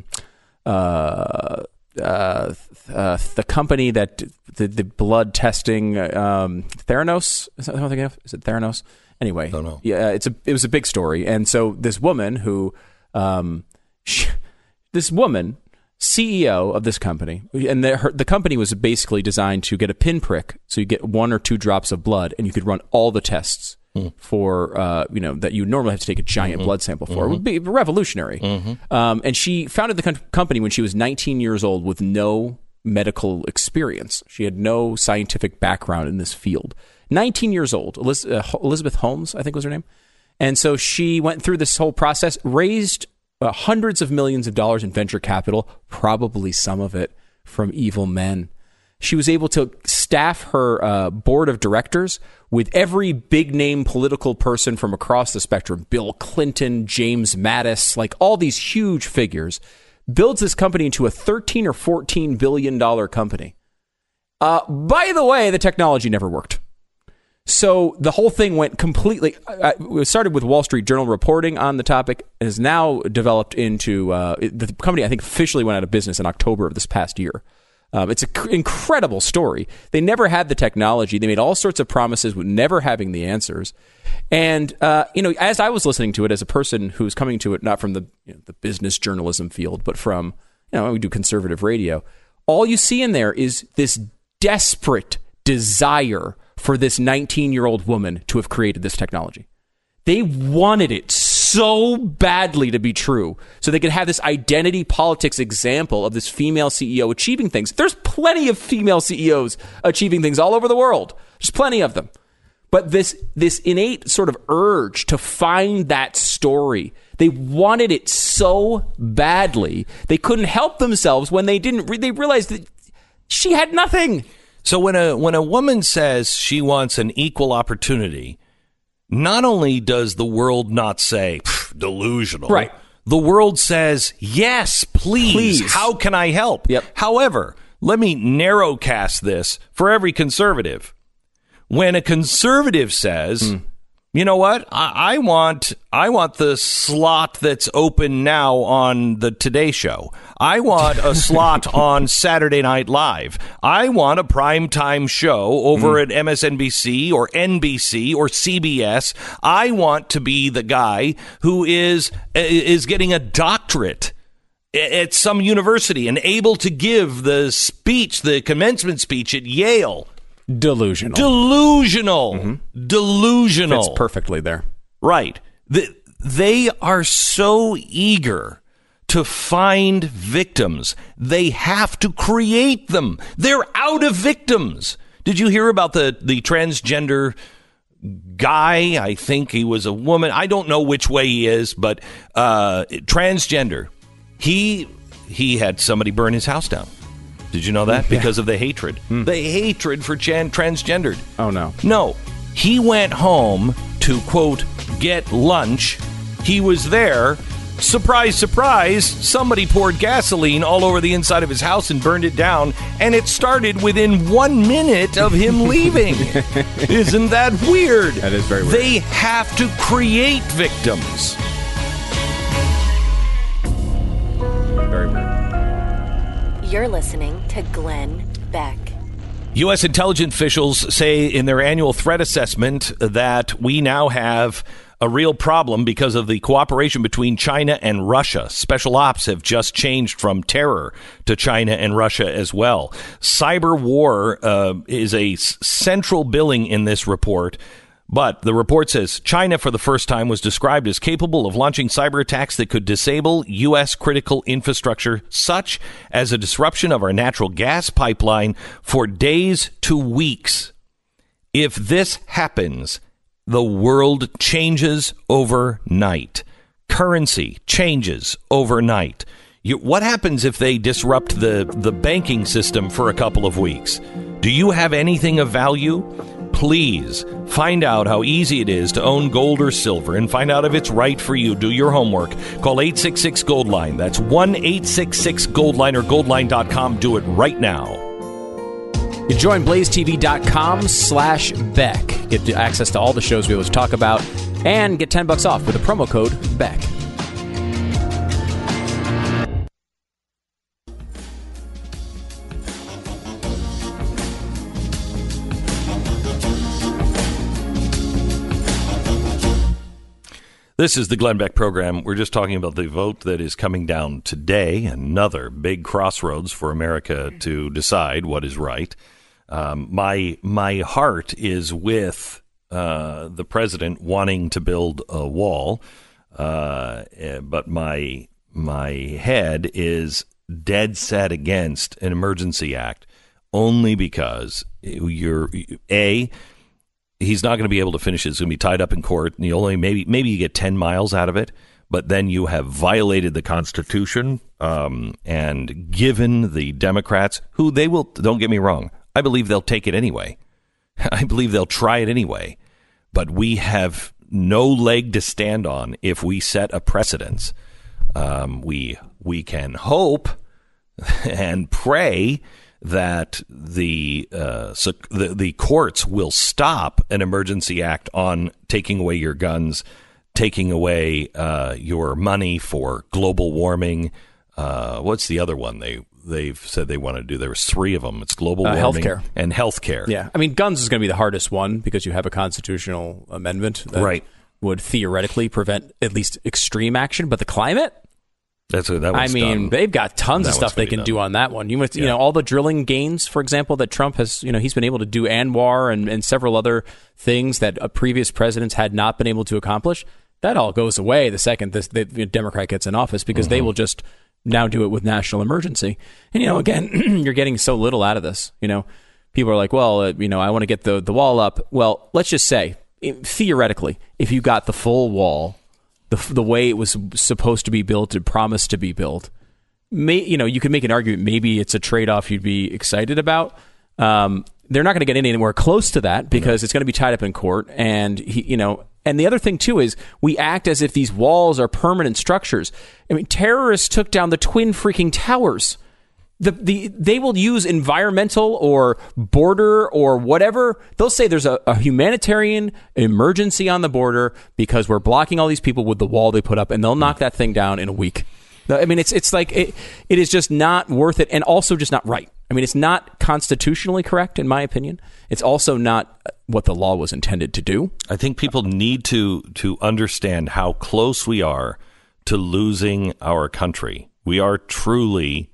Speaker 2: uh, uh, uh, the company that the, the blood testing, um, Theranos. Is that what I'm thinking of? Is it Theranos? Anyway,
Speaker 1: don't know.
Speaker 2: Yeah, it's a it was a big story, and so this woman who, um, she, this woman, C E O of this company, and the, her, the company was basically designed to get a pinprick, so you get one or two drops of blood, and you could run all the tests mm. for, uh, you know, that you normally have to take a giant
Speaker 1: Mm-hmm.
Speaker 2: blood sample for.
Speaker 1: Mm-hmm.
Speaker 2: It would be revolutionary.
Speaker 1: Mm-hmm.
Speaker 2: Um, and she founded the com- company when she was nineteen years old with no medical experience. She had no scientific background in this field. nineteen years old, Eliz- uh, Elizabeth Holmes, I think was her name. And so she went through this whole process, raised uh, hundreds of millions of dollars in venture capital, probably some of it from evil men. She was able to staff her uh, board of directors with every big name political person from across the spectrum, Bill Clinton, James Mattis, like all these huge figures, builds this company into a thirteen or fourteen billion dollars company. Uh, by the way, the technology never worked. So the whole thing went completely, uh, it started with Wall Street Journal reporting on the topic, and has now developed into, uh, the company I think officially went out of business in October of this past year. Um, it's an cr- incredible story. They never had the technology. They made all sorts of promises with never having the answers. And, uh, you know, as I was listening to it as a person who's coming to it not from the, you know, the business journalism field, but from, you know, we do conservative radio, all you see in there is this desperate desire for this nineteen-year-old woman to have created this technology. They wanted it so badly to be true so they could have this identity politics example of this female C E O achieving things. There's plenty of female C E Os achieving things all over the world. There's plenty of them. But this this innate sort of urge to find that story, they wanted it so badly, they couldn't help themselves when they didn't re- they realized that she had nothing.
Speaker 1: So when a when a woman says she wants an equal opportunity, not only does the world not say delusional,
Speaker 2: right?
Speaker 1: The world says, yes, please.
Speaker 2: Please.
Speaker 1: How can I help?
Speaker 2: Yep.
Speaker 1: However, let me narrowcast this for every conservative. When a conservative says, mm. you know what, I, I want I want the slot that's open now on the Today Show. I want a slot on Saturday Night Live. I want a primetime show over mm. at M S N B C or N B C or C B S. I want to be the guy who is is getting a doctorate at some university and able to give the speech, the commencement speech at Yale.
Speaker 2: Delusional.
Speaker 1: Delusional. Mm-hmm. Delusional.
Speaker 2: Fits perfectly there.
Speaker 1: Right. The, they are so eager to find victims. They have to create them. They're out of victims. Did you hear about the, the transgender guy? I think he was a woman. I don't know which way he is, but uh, transgender. He he had somebody burn his house down. Did you know that? Because yeah. of the hatred. Mm. The hatred for chan- transgendered.
Speaker 2: Oh, no.
Speaker 1: No. He went home to, quote, get lunch. He was there. Surprise, surprise, somebody poured gasoline all over the inside of his house and burned it down, and it started within one minute of him leaving. Isn't that weird?
Speaker 2: That is very weird.
Speaker 1: They have to create victims.
Speaker 2: Very weird.
Speaker 3: You're listening to Glenn Beck.
Speaker 1: U S intelligence officials say in their annual threat assessment that we now have a real problem because of the cooperation between China and Russia. Special ops have just changed from terror to China and Russia as well. Cyber war uh, is a s- central billing in this report. But the report says China, for the first time, was described as capable of launching cyber attacks that could disable U S critical infrastructure, such as a disruption of our natural gas pipeline for days to weeks. If this happens, the world changes overnight. Currency changes overnight. You, what happens if they disrupt the, the banking system for a couple of weeks? Do you have anything of value? Please find out how easy it is to own gold or silver and find out if it's right for you. Do your homework. Call eight six six gold line. That's one eight six six gold line or goldline dot com. Do it right now.
Speaker 2: You join blaze t v dot com slash Beck. Get access to all the shows we always talk about and get ten bucks off with the promo code Beck.
Speaker 1: This is the Glenn Beck program. We're just talking about the vote that is coming down today, another big crossroads for America to decide what is right. Um, my my heart is with uh, the president wanting to build a wall, uh, but my my head is dead set against an emergency act only because you're a. He's not going to be able to finish it. It's going to be tied up in court, and you only maybe maybe you get ten miles out of it, but then you have violated the Constitution um, and given the Democrats, who they will, don't get me wrong, I believe they'll take it anyway. I believe they'll try it anyway, but we have no leg to stand on if we set a precedence. Um, we we can hope and pray that the, uh, so the the courts will stop an emergency act on taking away your guns, taking away uh, your money for global warming. Uh, what's the other one they they've said they want to do? There was three of them. It's global
Speaker 2: uh,
Speaker 1: warming
Speaker 2: healthcare.
Speaker 1: and healthcare.
Speaker 2: Yeah, I mean, guns is going to be the hardest one because you have a constitutional amendment that
Speaker 1: right.
Speaker 2: would theoretically prevent at least extreme action. But the climate.
Speaker 1: That's what that
Speaker 2: I mean,
Speaker 1: done.
Speaker 2: they've got tons
Speaker 1: that
Speaker 2: of stuff they can
Speaker 1: done.
Speaker 2: do on that one. You, must,
Speaker 1: yeah.
Speaker 2: you know, all the drilling gains, for example, that Trump has, you know, he's been able to do ANWR and, and several other things that uh, previous presidents had not been able to accomplish. That all goes away the second this the Democrat gets in office because mm-hmm. they will just now do it with national emergency. And, you know, again, you're getting so little out of this. You know, people are like, well, uh, you know, I want to get the, the wall up. Well, let's just say, theoretically, if you got the full wall, the the way it was supposed to be built and promised to be built, may, you know, you could make an argument maybe it's a trade-off you'd be excited about. Um, they're not going to get anywhere close to that because no. it's going to be tied up in court. And, he, you know, and the other thing, too, is we act as if these walls are permanent structures. I mean, terrorists took down the Twin freaking towers. The, the they will use environmental or border or whatever. They'll say there's a, a humanitarian emergency on the border because we're blocking all these people with the wall they put up, and they'll knock that thing down in a week. I mean, it's it's like it, it is just not worth it, and also just not right. I mean, it's not constitutionally correct, in my opinion. It's also not what the law was intended to do.
Speaker 1: I think people need to to understand how close we are to losing our country. We are truly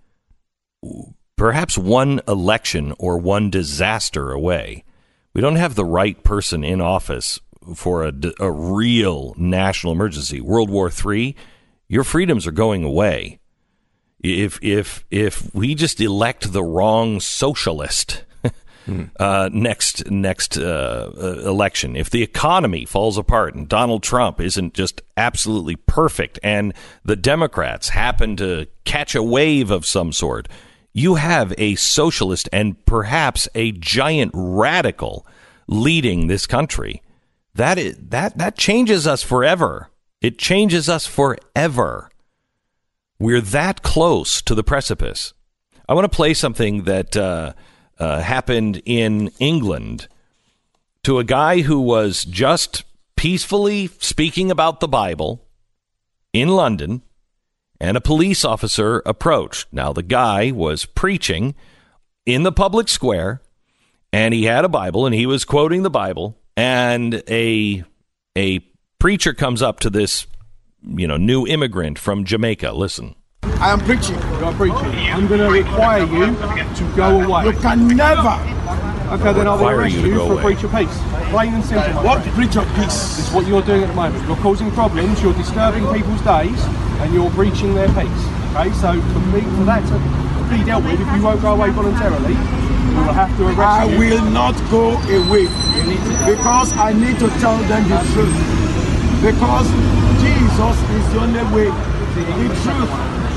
Speaker 1: perhaps one election or one disaster away. We don't have the right person in office for a, a real national emergency. World War Three, your freedoms are going away. If if if we just elect the wrong socialist, uh, next next uh, uh, election, if the economy falls apart and Donald Trump isn't just absolutely perfect and the Democrats happen to catch a wave of some sort, you have a socialist and perhaps a giant radical leading this country. That is, that that changes us forever. It changes us forever. We're that close to the precipice. I want to play something that uh, uh, happened in England to a guy who was just peacefully speaking about the Bible in London, and a police officer approached. Now, the guy was preaching in the public square, and he had a Bible, and he was quoting the Bible, and a a preacher comes up to this, you know, new immigrant from Jamaica. Listen.
Speaker 16: I am preaching. You are preaching. I'm going to require you to go away. You can never. Okay, then I will arrest you, you for away. breach of peace. Plain and simple. What breach of peace? It's what you're doing at the moment. You're causing problems. You're disturbing people's days, and you're breaching their peace. Okay, so for me, for that to be dealt with, if you won't go away voluntarily, we will have to arrest
Speaker 17: I
Speaker 16: you.
Speaker 17: I will not go away because I need to tell them the truth. Because Jesus is the only way, the truth.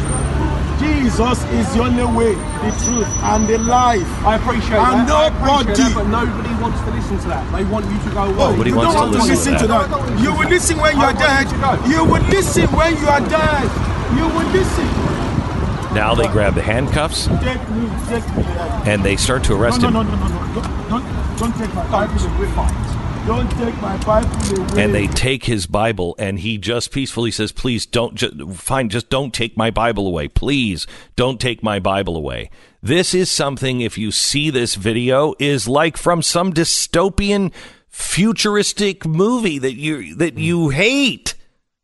Speaker 17: Jesus is the only way, the truth, and the life.
Speaker 16: I appreciate
Speaker 17: and
Speaker 16: that.
Speaker 17: Nobody,
Speaker 16: I appreciate that, but nobody wants to listen to that. They want you to go away.
Speaker 1: Nobody
Speaker 17: you
Speaker 1: wants
Speaker 17: don't
Speaker 1: to
Speaker 17: want
Speaker 1: listen,
Speaker 17: to listen to that. To that. You will listen when you are dead. You, you will listen when you are dead. You will listen.
Speaker 1: Now they grab the handcuffs
Speaker 17: take me, take me.
Speaker 1: and they start to arrest
Speaker 17: no,
Speaker 1: him.
Speaker 17: No, no, no, no, no. Don't, don't, don't take my Bible away. Don't take my Bible away.
Speaker 1: And they take his Bible, and he just peacefully says, please don't, just, fine, just don't take my Bible away. Please don't take my Bible away. This is something, if you see this video, is like from some dystopian, futuristic movie that you that you hate.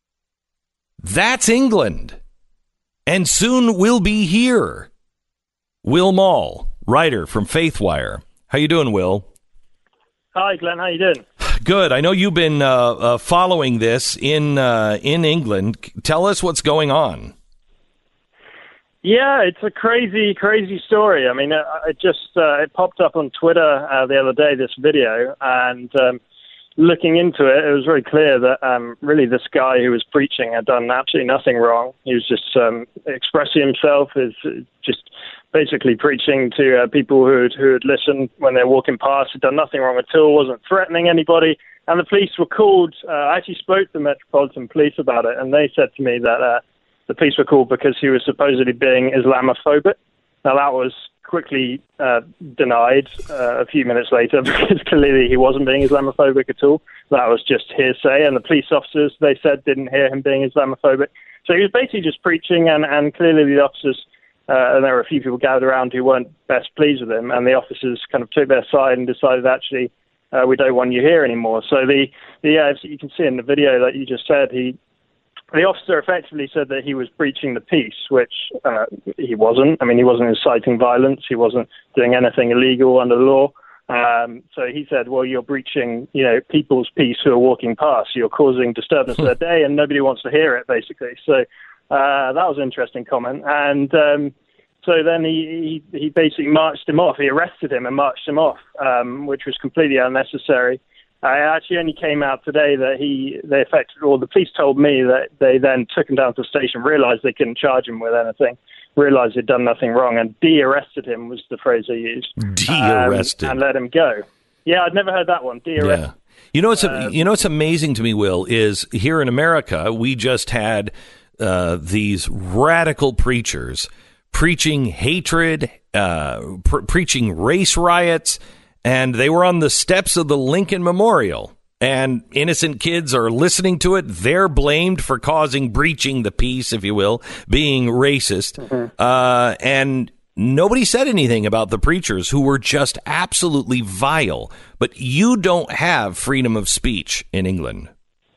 Speaker 1: That's England. And soon we'll be here. Will Maul, writer from Faithwire. How you doing, Will?
Speaker 18: Hi, Glenn. How you doing?
Speaker 1: Good. I know you've been uh, uh, following this in uh, in England. Tell us what's going on.
Speaker 18: Yeah, it's a crazy, crazy story. I mean, it, it just uh, it popped up on Twitter uh, the other day, this video, and um, looking into it, it was very clear that um, really this guy who was preaching had done absolutely nothing wrong. He was just um, expressing himself, is just basically preaching to uh, people who had, who had listened when they were walking past, had done nothing wrong at all, wasn't threatening anybody. And the police were called. Uh, I actually spoke to the Metropolitan Police about it, and they said to me that uh, the police were called because he was supposedly being Islamophobic. Now, that was quickly uh, denied uh, a few minutes later because clearly he wasn't being Islamophobic at all. That was just hearsay, and the police officers, they said, didn't hear him being Islamophobic. So he was basically just preaching, and, and clearly the officers, uh, and there were a few people gathered around who weren't best pleased with him, and the officers kind of took their side and decided, actually, uh, we don't want you here anymore. So the, the uh, you can see in the video that you just said, he the officer effectively said that he was breaching the peace, which uh, he wasn't. I mean, he wasn't inciting violence. He wasn't doing anything illegal under the law. Um, so he said, well, you're breaching, you know, people's peace who are walking past. You're causing disturbance to their day, and nobody wants to hear it, basically. So uh, that was an interesting comment. And um, so then he, he, he basically marched him off. He arrested him and marched him off, um, which was completely unnecessary. I actually only came out today that he, they effectively, or the police told me that they then took him down to the station, realized they couldn't charge him with anything, realized he'd done nothing wrong, and de-arrested him was the phrase they used.
Speaker 1: De-arrested.
Speaker 18: Um, and let him go. Yeah, I'd never heard that one, de-arrested.
Speaker 1: Yeah. You know, what's, uh, you know what's amazing to me, Will, is here in America, we just had uh, these radical preachers preaching hatred, uh, pr- preaching race riots, and they were on the steps of the Lincoln Memorial, and innocent kids are listening to it. They're blamed for causing, breaching the peace, if you will, being racist. Mm-hmm. Uh, and nobody said anything about the preachers who were just absolutely vile. But you don't have freedom of speech in England.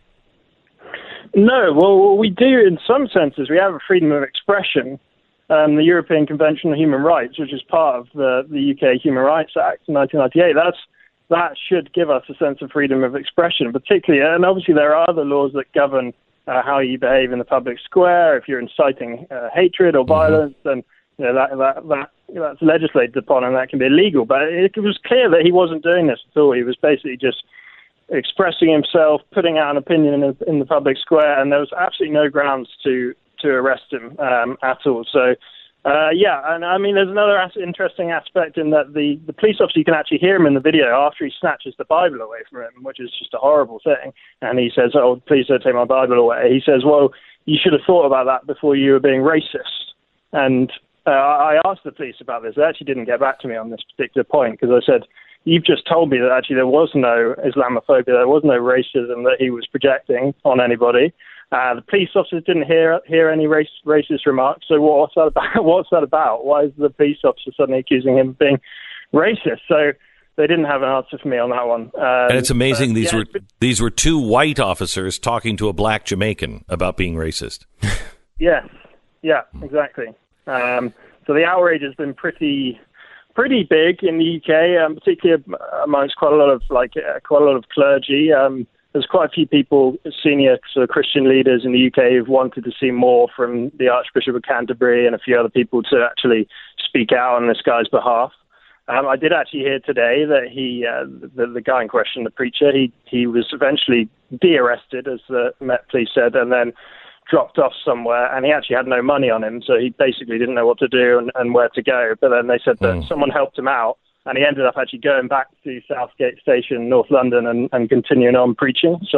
Speaker 18: No, well, we do in some senses. We have a freedom of expression. Um, the European Convention on Human Rights, which is part of the, the U K Human Rights Act in nineteen ninety-eight, that's, that should give us a sense of freedom of expression, particularly, and obviously there are other laws that govern uh, how you behave in the public square. If you're inciting uh, hatred or violence, then you know, that that that that's legislated upon and that can be illegal. But it, it was clear that he wasn't doing this at all. He was basically just expressing himself, putting out an opinion in the, in the public square, and there was absolutely no grounds to to arrest him um, at all. So. Uh, yeah, and I mean, there's another as- interesting aspect in that the, the police officer, you can actually hear him in the video after he snatches the Bible away from him, which is just a horrible thing. And he says, oh, please don't take my Bible away. He says, well, you should have thought about that before you were being racist. And uh, I asked the police about this. They actually didn't get back to me on this particular point because I said, you've just told me that actually there was no Islamophobia, there was no racism that he was projecting on anybody. Uh, the police officers didn't hear hear any race, racist remarks. So what, what's that about? What's that about? Why is the police officer suddenly accusing him of being racist? So they didn't have an answer for me on that one. Um,
Speaker 1: and it's amazing
Speaker 18: uh,
Speaker 1: these
Speaker 18: yeah,
Speaker 1: were these were two white officers talking to a black Jamaican about being racist.
Speaker 18: Yes, yeah, exactly. Um, so the outrage has been pretty pretty big in the U K, um, particularly amongst quite a lot of like uh, quite a lot of clergy. Um, There's quite a few people, senior sort of Christian leaders in the U K, who've wanted to see more from the Archbishop of Canterbury and a few other people to actually speak out on this guy's behalf. Um, I did actually hear today that he, uh, the, the guy in question, the preacher, he, he was eventually de-arrested, as the Met Police said, and then dropped off somewhere, and he actually had no money on him, so he basically didn't know what to do and, and where to go. But then they said that mm. someone helped him out, and he ended up actually going back to Southgate Station, North London, and, and continuing on preaching. So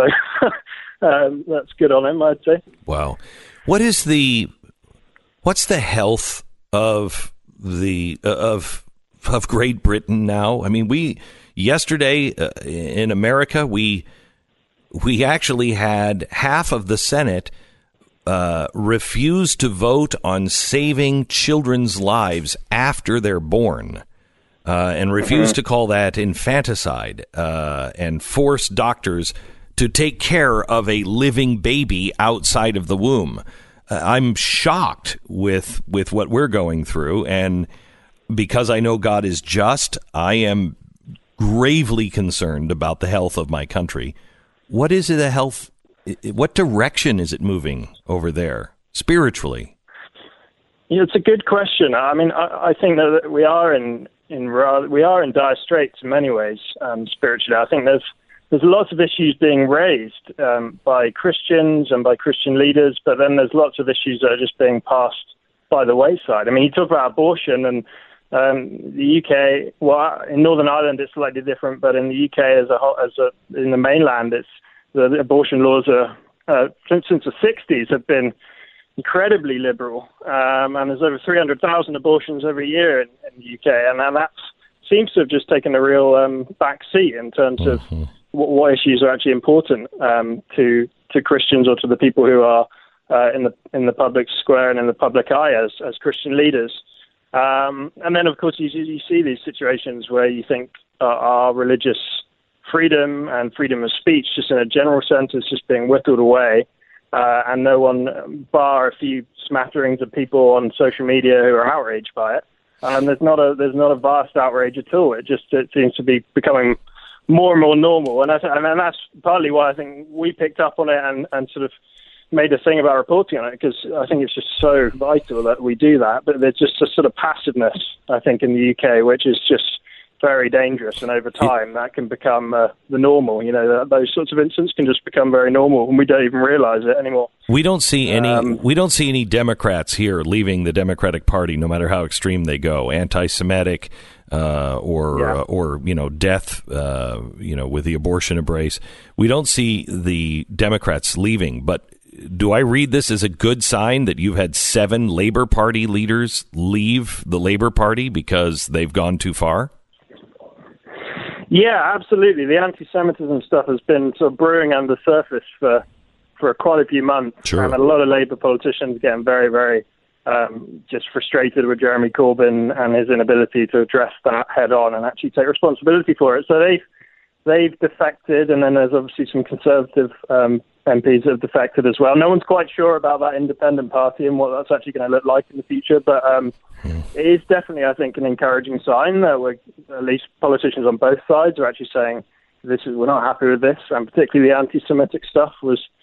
Speaker 18: um, that's good on him, I'd say.
Speaker 1: Wow. What is the what's the health of the uh, of of Great Britain now? I mean, we yesterday uh, in America, we we actually had half of the Senate uh, refuse to vote on saving children's lives after they're born. Uh, and refuse to call that infanticide uh, and force doctors to take care of a living baby outside of the womb. Uh, I'm shocked with with what we're going through. And because I know God is just, I am gravely concerned about the health of my country. What is the health? What direction is it moving over there spiritually?
Speaker 18: Yeah, it's a good question. I mean, I, I think that we are in in we are in dire straits in many ways um, spiritually. I think there's there's lots of issues being raised um, by Christians and by Christian leaders, but then there's lots of issues that are just being passed by the wayside. I mean, you talk about abortion, and um, the U K. Well, in Northern Ireland it's slightly different, but in the U K as a whole, as a in the mainland, it's the, the abortion laws are uh, since, since the sixties have been incredibly liberal, um, and there's over three hundred thousand abortions every year in, in the U K, and, and that seems to have just taken a real um, back seat in terms mm-hmm. of what, what issues are actually important um, to to Christians or to the people who are uh, in the in the public square and in the public eye as as Christian leaders. Um, and then, of course, you, you see these situations where you think uh, our religious freedom and freedom of speech, just in a general sense, is just being whittled away. Uh, and no one, bar a few smatterings of people on social media who are outraged by it. Um, there's not a there's not a vast outrage at all. It just it seems to be becoming more and more normal, and that's, and that's partly why I think we picked up on it and, and sort of made a thing about reporting on it, because I think it's just so vital that we do that. But there's just a sort of passiveness, I think, in the U K, which is just very dangerous, and over time that can become uh, the normal. You know, those sorts of incidents can just become very normal, and we don't even realize it anymore.
Speaker 1: We don't see any.
Speaker 18: Um,
Speaker 1: we don't see any Democrats here leaving the Democratic Party, no matter how extreme they go, anti-Semitic uh, or
Speaker 18: Yeah.
Speaker 1: uh, or you know, death. Uh, you know, with the abortion embrace, we don't see the Democrats leaving. But do I read this as a good sign that you've had seven Labor Party leaders leave the Labor Party because they've gone too far?
Speaker 18: Yeah, absolutely. The anti-Semitism stuff has been sort of brewing under the surface for for quite a few months.
Speaker 1: Sure.
Speaker 18: And a lot of Labour politicians getting very, very um, just frustrated with Jeremy Corbyn and his inability to address that head on and actually take responsibility for it. So they've, they've defected, and then there's obviously some Conservative um, M Ps that have defected as well. No one's quite sure about that independent party and what that's actually going to look like in the future, but um, it is definitely, I think, an encouraging sign that we're, at least politicians on both sides are actually saying this is we're not happy with this, and particularly the anti-Semitic stuff was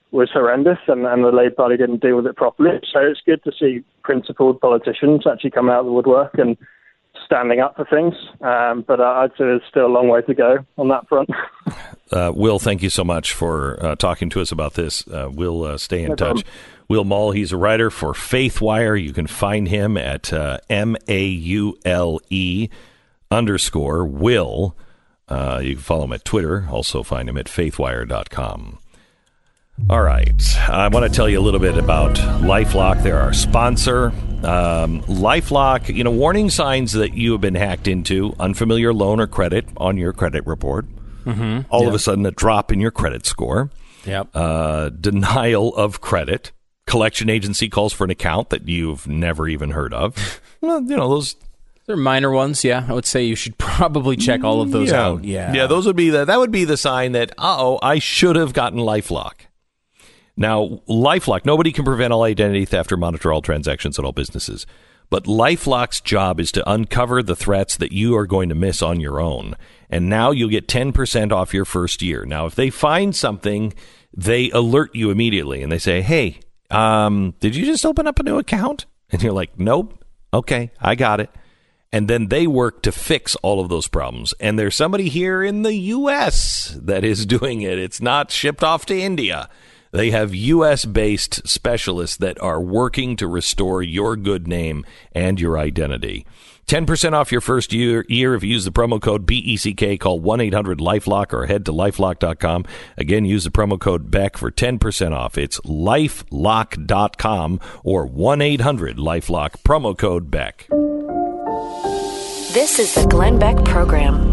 Speaker 18: was horrendous, and, and the Labour Party didn't deal with it properly. So it's good to see principled politicians actually come out of the woodwork and standing up for things. Um, but uh, I'd say there's still a long way to go on that front.
Speaker 1: Uh, Will, thank you so much for uh, talking to us about this. Uh, we'll uh, stay in
Speaker 18: No
Speaker 1: touch.
Speaker 18: problem.
Speaker 1: Will Maule, he's a writer for FaithWire. You can find him at uh, M A U L E underscore Will. Uh, you can follow him at Twitter. Also find him at faithwire dot com. All right. I want to tell you a little bit about LifeLock. They're our sponsor. Um, LifeLock, you know, warning signs that you have been hacked into, unfamiliar loan or credit on your credit report.
Speaker 2: Mm-hmm.
Speaker 1: All
Speaker 2: Yep.
Speaker 1: of a sudden, a drop in your credit score.
Speaker 2: Yep.
Speaker 1: Uh, denial of credit. Collection agency calls for an account that you've never even heard of. Well, you know, those...
Speaker 2: They're minor ones, yeah. I would say you should probably check all of those
Speaker 1: yeah.
Speaker 2: out. Yeah.
Speaker 1: Yeah, those would be the, that would be the sign that, uh-oh, I should have gotten LifeLock. Now, LifeLock, nobody can prevent all identity theft or monitor all transactions at all businesses. But LifeLock's job is to uncover the threats that you are going to miss on your own. And now you'll get ten percent off your first year. Now, if they find something, they alert you immediately. And they say, hey, um, did you just open up a new account? And you're like, nope. Okay, I got it. And then they work to fix all of those problems. And there's somebody here in the U S that is doing it. It's not shipped off to India. They have U S-based specialists that are working to restore your good name and your identity. ten percent off your first year, year if you use the promo code B E C K. Call one eight hundred LifeLock or head to lifelock dot com. Again, use the promo code Beck for ten percent off. It's lifelock dot com or one eight hundred LifeLock, promo code Beck.
Speaker 3: This is the Glenn Beck Program.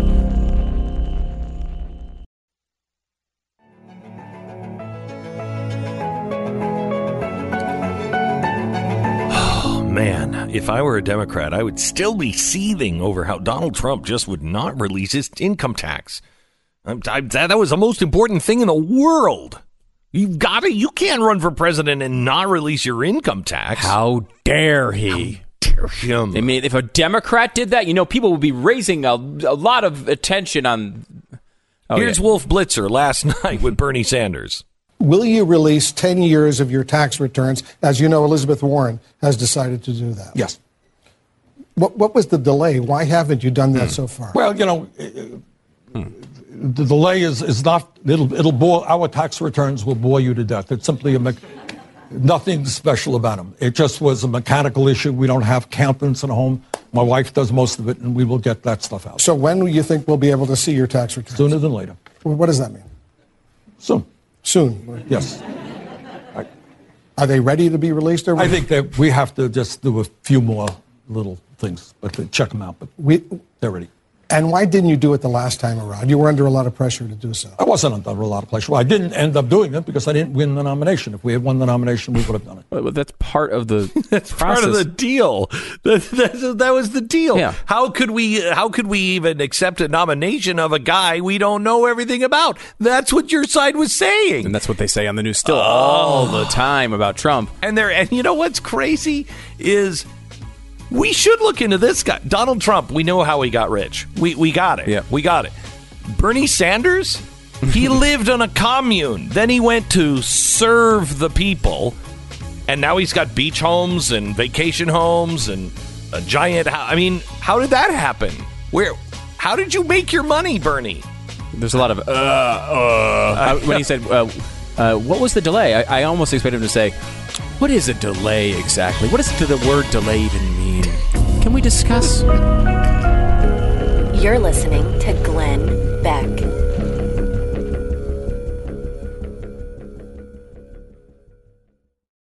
Speaker 1: Man, if I were a Democrat, I would still be seething over how Donald Trump just would not release his income tax. I, I, that, that was the most important thing in the world. You've got to, you can't run for president and not release your income tax.
Speaker 2: How dare he?
Speaker 1: How dare him?
Speaker 2: I mean, if a Democrat did that, you know, people would be raising a, a lot of attention on... Oh,
Speaker 1: Here's
Speaker 2: yeah.
Speaker 1: Wolf Blitzer last night with Bernie Sanders.
Speaker 8: Will you release ten years of your tax returns? As you know, Elizabeth Warren has decided to do that.
Speaker 9: Yes.
Speaker 8: What, what was the delay? Why haven't you done that so far?
Speaker 9: Well, you know, uh, the delay is, is not, it'll, it'll bore, our tax returns will bore you to death. It's simply a, me- nothing special about them. It just was a mechanical issue. We don't have accountants at home. My wife does most of it, and we will get that stuff out.
Speaker 8: So when do you think we'll be able to see your tax returns?
Speaker 9: Sooner than later.
Speaker 8: Well, what does that mean?
Speaker 9: Soon.
Speaker 8: Soon?
Speaker 9: Yes.
Speaker 8: Are they ready to be released? Or
Speaker 9: I think that we have to just do a few more little things, but to check them out. But
Speaker 8: we,
Speaker 9: they're ready.
Speaker 8: And why didn't you do it the last time around? You were under a lot of pressure to do so.
Speaker 9: I wasn't under a lot of pressure. Well, I didn't end up doing it because I didn't win the nomination. If we had won the nomination, we would have done it.
Speaker 2: Well, that's part of the
Speaker 1: That's
Speaker 2: process.
Speaker 1: part of the deal. That, that, that was the deal.
Speaker 2: Yeah.
Speaker 1: How could we? How could we even accept a nomination of a guy we don't know everything about? That's what your side was saying.
Speaker 2: And that's what they say on the news still all the time about Trump.
Speaker 1: And there, and you know what's crazy is we should look into this guy, Donald Trump. We know how he got rich. We we got it.
Speaker 2: Yeah.
Speaker 1: We got it. Bernie Sanders, he lived on a commune. Then he went to serve the people, and now he's got beach homes and vacation homes and a giant house. I mean, how did that happen? Where? How did you make your money, Bernie?
Speaker 2: There's a lot of uh, uh. When he said, uh, uh, what was the delay? I, I almost expected him to say, what is a delay exactly? What does the word delay even mean? Can we discuss?
Speaker 3: You're listening to Glenn Beck.